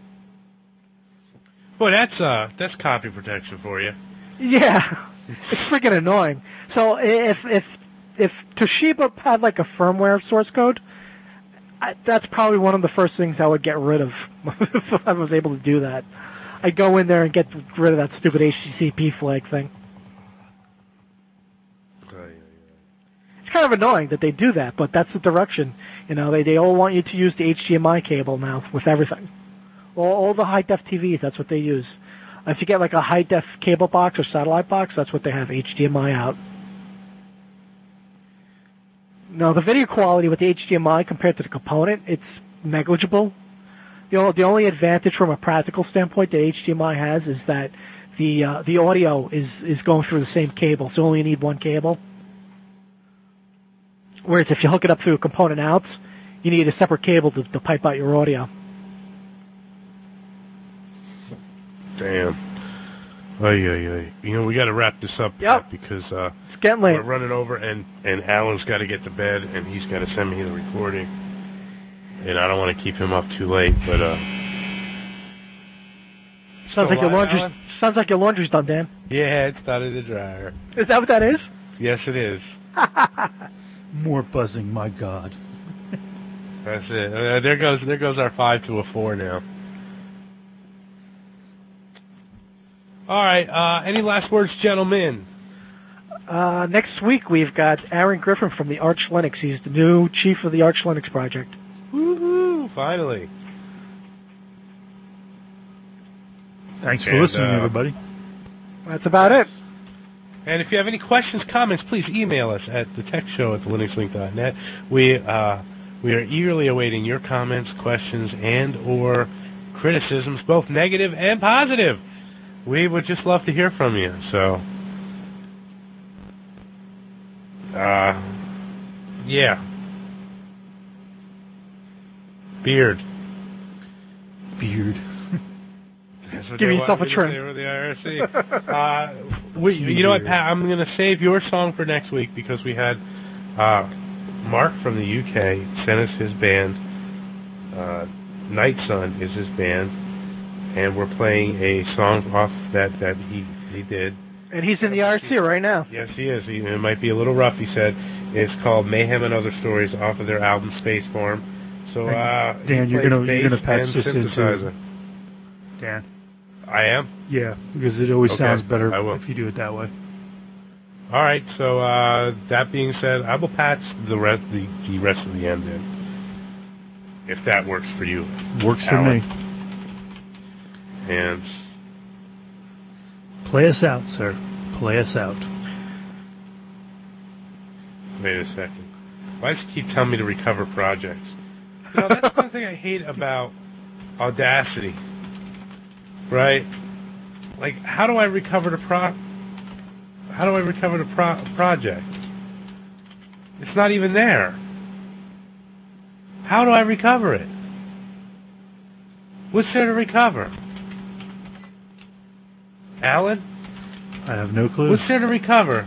Boy, that's copy protection for you. Yeah, it's freaking annoying. So if if Toshiba had like a firmware source code, that's probably one of the first things I would get rid of if I was able to do that. I'd go in there and get rid of that stupid HTTP flag thing. It's kind of annoying that they do that, but that's the direction. You know, they all want you to use the HDMI cable now with everything. All the high-def TVs, that's what they use. If you get like a high-def cable box or satellite box, that's what they have, HDMI out. No, the video quality with the HDMI compared to the component, it's negligible. The only advantage from a practical standpoint that HDMI has is that the audio is going through the same cable, so you only need one cable. Whereas if you hook it up through a component outs, you need a separate cable to pipe out your audio. Damn. You know, we got to wrap this up because it's getting late. We're running over, and Alan's got to get to bed, and he's got to send me the recording. And I don't want to keep him up too late, but sounds like your laundry's done, Dan. Yeah, it's done in the dryer. Is that what that is? Yes, it is. More buzzing, my God. That's it. There goes our 5 to a 4 now. All right. Any last words, gentlemen? Next week we've got Aaron Griffin from the Arch Linux. He's the new chief of the Arch Linux project. Woohoo! Finally. Thanks for listening, everybody. That's about it. And if you have any questions, comments, please email us at thetechshow@thelinuxlink.net. We are eagerly awaiting your comments, questions, and or criticisms, both negative and positive. We would just love to hear from you. So, yeah. Beard. Give yourself a trim. The IRC. You know what, Pat? I'm going to save your song for next week because we had Mark from the UK sent us his band. Night Sun is his band, and we're playing a song off that he did. And he's in the IRC right now. Yes, he is. It might be a little rough, he said. It's called Mayhem and Other Stories off of their album Space Farm. So, Dan, you're gonna patch this into. Dan. I am? Yeah, because it always sounds better if you do it that way. All right, so that being said, I will patch the rest of the end in, if that works for you. Works for me. And play us out, sir. Play us out. Wait a second. Why does it keep telling me to recover projects? You know, that's one thing I hate about Audacity. Right? Like, how do I recover the project? It's not even there. How do I recover it? What's there to recover? Alan? I have no clue. What's there to recover?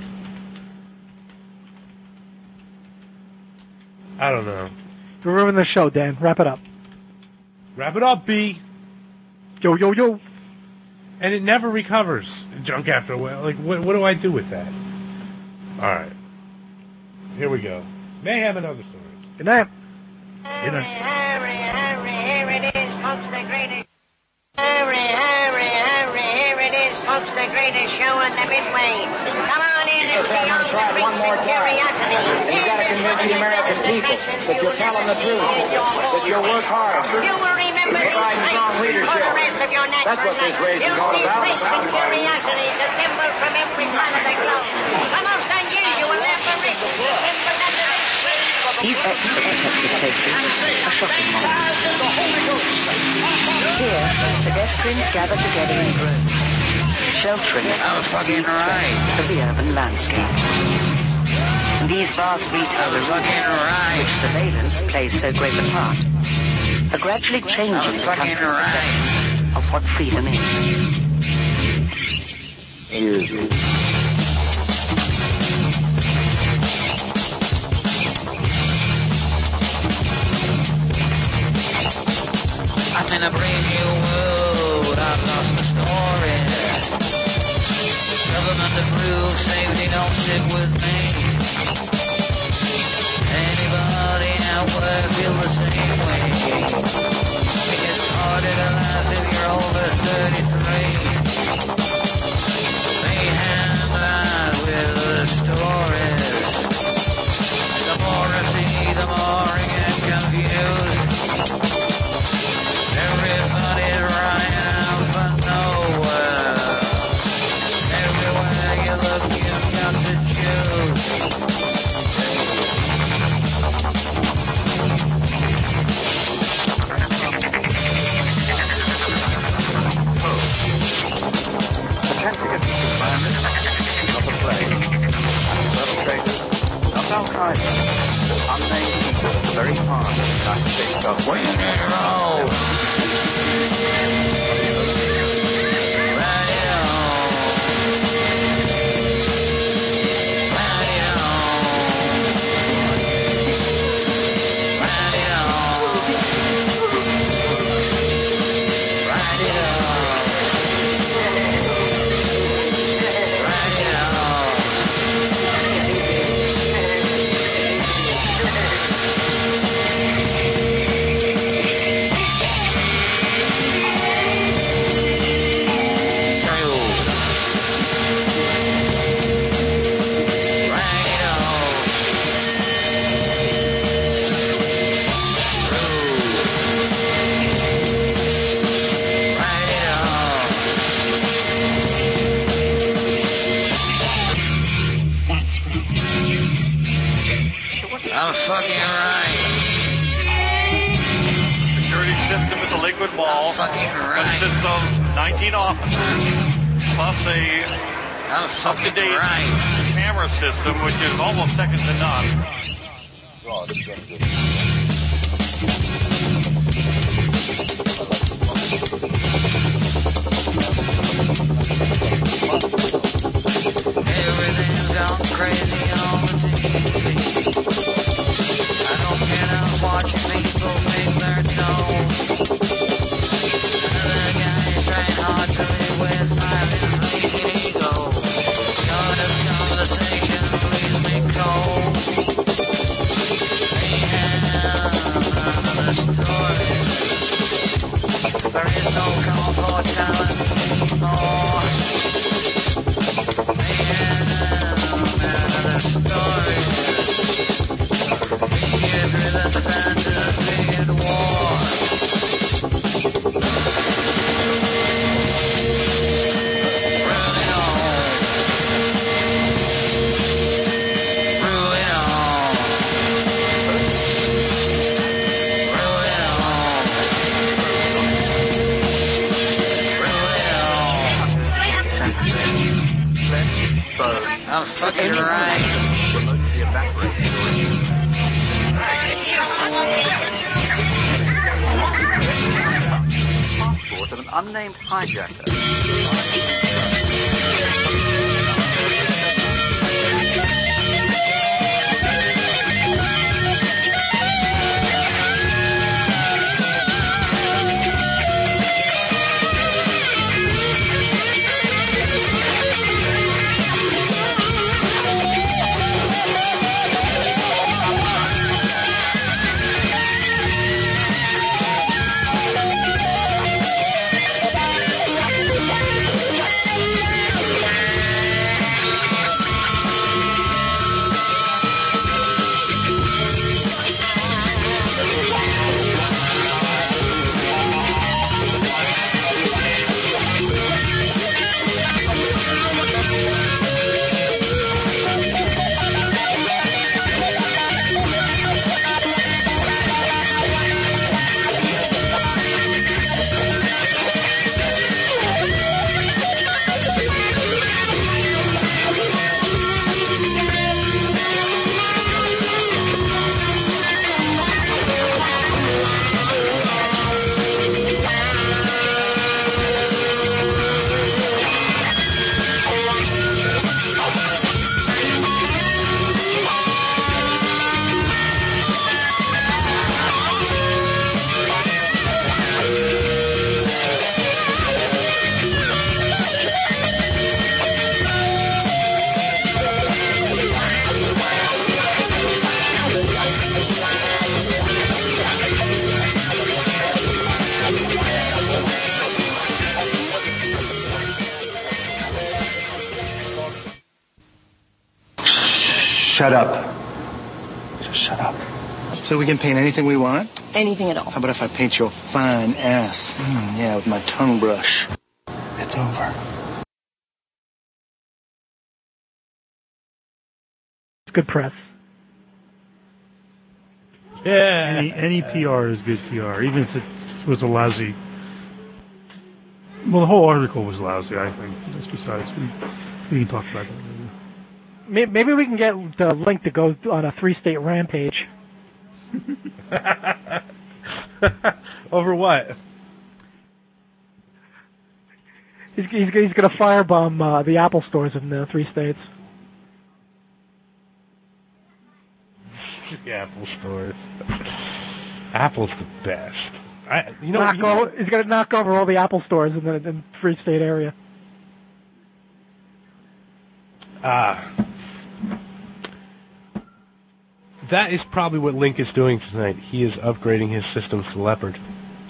I don't know. You're ruining the show, Dan. Wrap it up. Wrap it up, B. Yo, yo, yo. And it never recovers junk after a while. Like, what do I do with that? All right. Here we go. Mayhem and Other Stories. Good night. Good night. Here it is, folks, the greatest. Hurry, here it is, folks, the greatest show on the Midway. Come on in and see all the freaks and curiosity. You've got to convince the American people that you're telling the truth, that you'll work hard. You will remember these things for the rest of your natural life. You'll see freaks and curiosities assembled from every part of the globe. The most unusual apparitions assembled under this shade. These extra protected places are shopping malls. Here, pedestrians gather together in groups, sheltering the urban landscape. These vast retail arenas, which surveillance plays so great a part, are gradually changing the country's perception of what freedom is. I'm in a brand new world, I've lost the story. Government approves, safety don't stick with me. Anybody at work feel the same way? It gets harder to laugh if you're over 33. Mayhem with the stories. The more I see, the more I get confused. Everybody's crying out for nowhere. Everywhere you look, you've got to choose. Not a plague. Perpetrators, not Al-Qaeda. Unnamed people, very far from the United States government. I'm fucking right. Security system at the Lakewood Mall consists of 19 officers plus a up-to-date camera system, which is almost second to none. Everything's gone crazy on the TV. I don't get out watching people make their tones. Another guy's trying hard to live with violence, leaking ego. Short conversation leaves me cold. Mayhem, another story. There is no call for talent anymore. Another story. Fear-driven fantasy and war. Bring on. Bring on. I'm fucking right. Passport of an unnamed hijacker. shut up. Just shut up. So we can paint anything we want? Anything at all. How about if I paint your fine ass? Yeah, with my tongue brush. It's over. It's good press. Yeah. Any PR is good PR, even if it was a lousy. Well, the whole article was lousy, I think. That's besides. We can talk about that later. Maybe we can get the link to go on a 3-state rampage. Over what? He's going to firebomb the Apple stores in the 3 states. The Apple stores. Apple's the best. He's going to knock over all the Apple stores in the 3-state area. That is probably what Link is doing tonight. He is upgrading his systems to Leopard.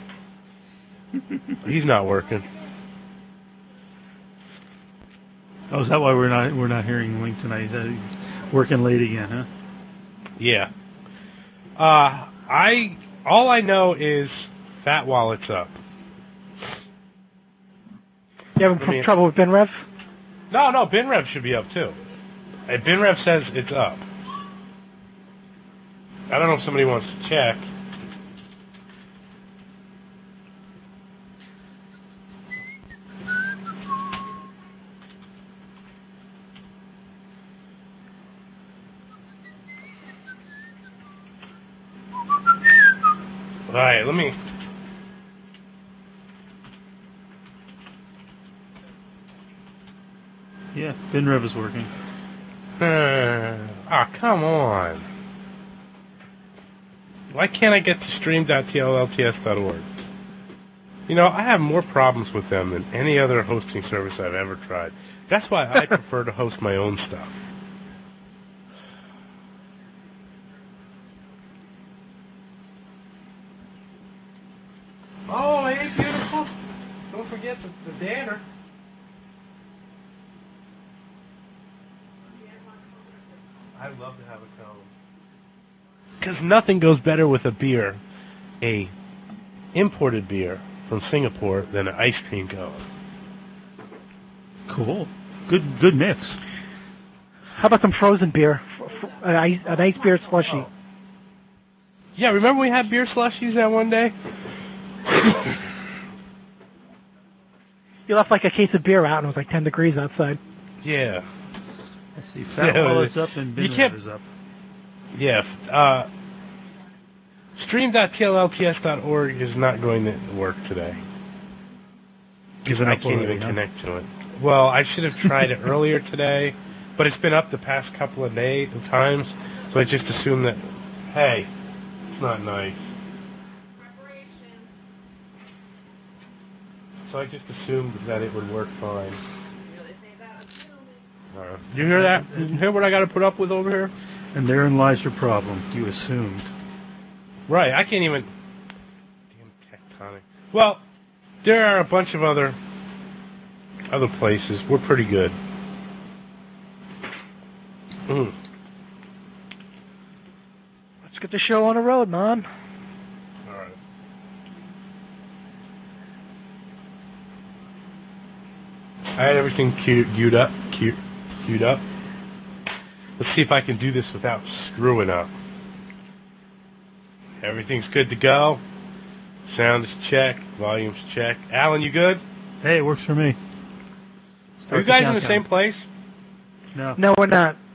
He's not working. Oh, is that why we're not hearing Link tonight? Is that working late again, huh? Yeah. All I know is Fat Wallet's up. You having trouble with BinRev? No, BinRev should be up too. BinRev says it's up. I don't know if somebody wants to check. All right, let me. Yeah, BinRev is working. Come on. Why can't I get to stream.tllts.org? You know, I have more problems with them than any other hosting service I've ever tried. That's why I prefer to host my own stuff. Oh, hey, beautiful. Don't forget the Danner. I'd love to have a cone. Because nothing goes better with a beer, a imported beer from Singapore, than an ice cream cone. Cool. Good mix. How about some frozen beer? An ice beer slushy. Oh. Yeah, remember we had beer slushies that one day? You left like a case of beer out and it was like 10 degrees outside. Yeah. Let's see. Fat Wallet's up and BinRev is up. Yeah. Stream.tlts.org is not going to work today. Because I can't even connect to it. Well, I should have tried it earlier today, but it's been up the past couple of times, so I just assumed that, hey, it's not nice. So I just assumed that it would work fine. You hear that? You hear what I got to put up with over here? And therein lies your problem. You assumed. Right, I can't even... Damn Tectonic. Well, there are a bunch of other places. We're pretty good. Let's get the show on the road, man. All right. I had everything queued up. Let's see if I can do this without screwing up. Everything's good to go. Sound is checked. Volume's checked. Alan, you good? Hey, it works for me. Are you guys in the same place? No. No, we're not.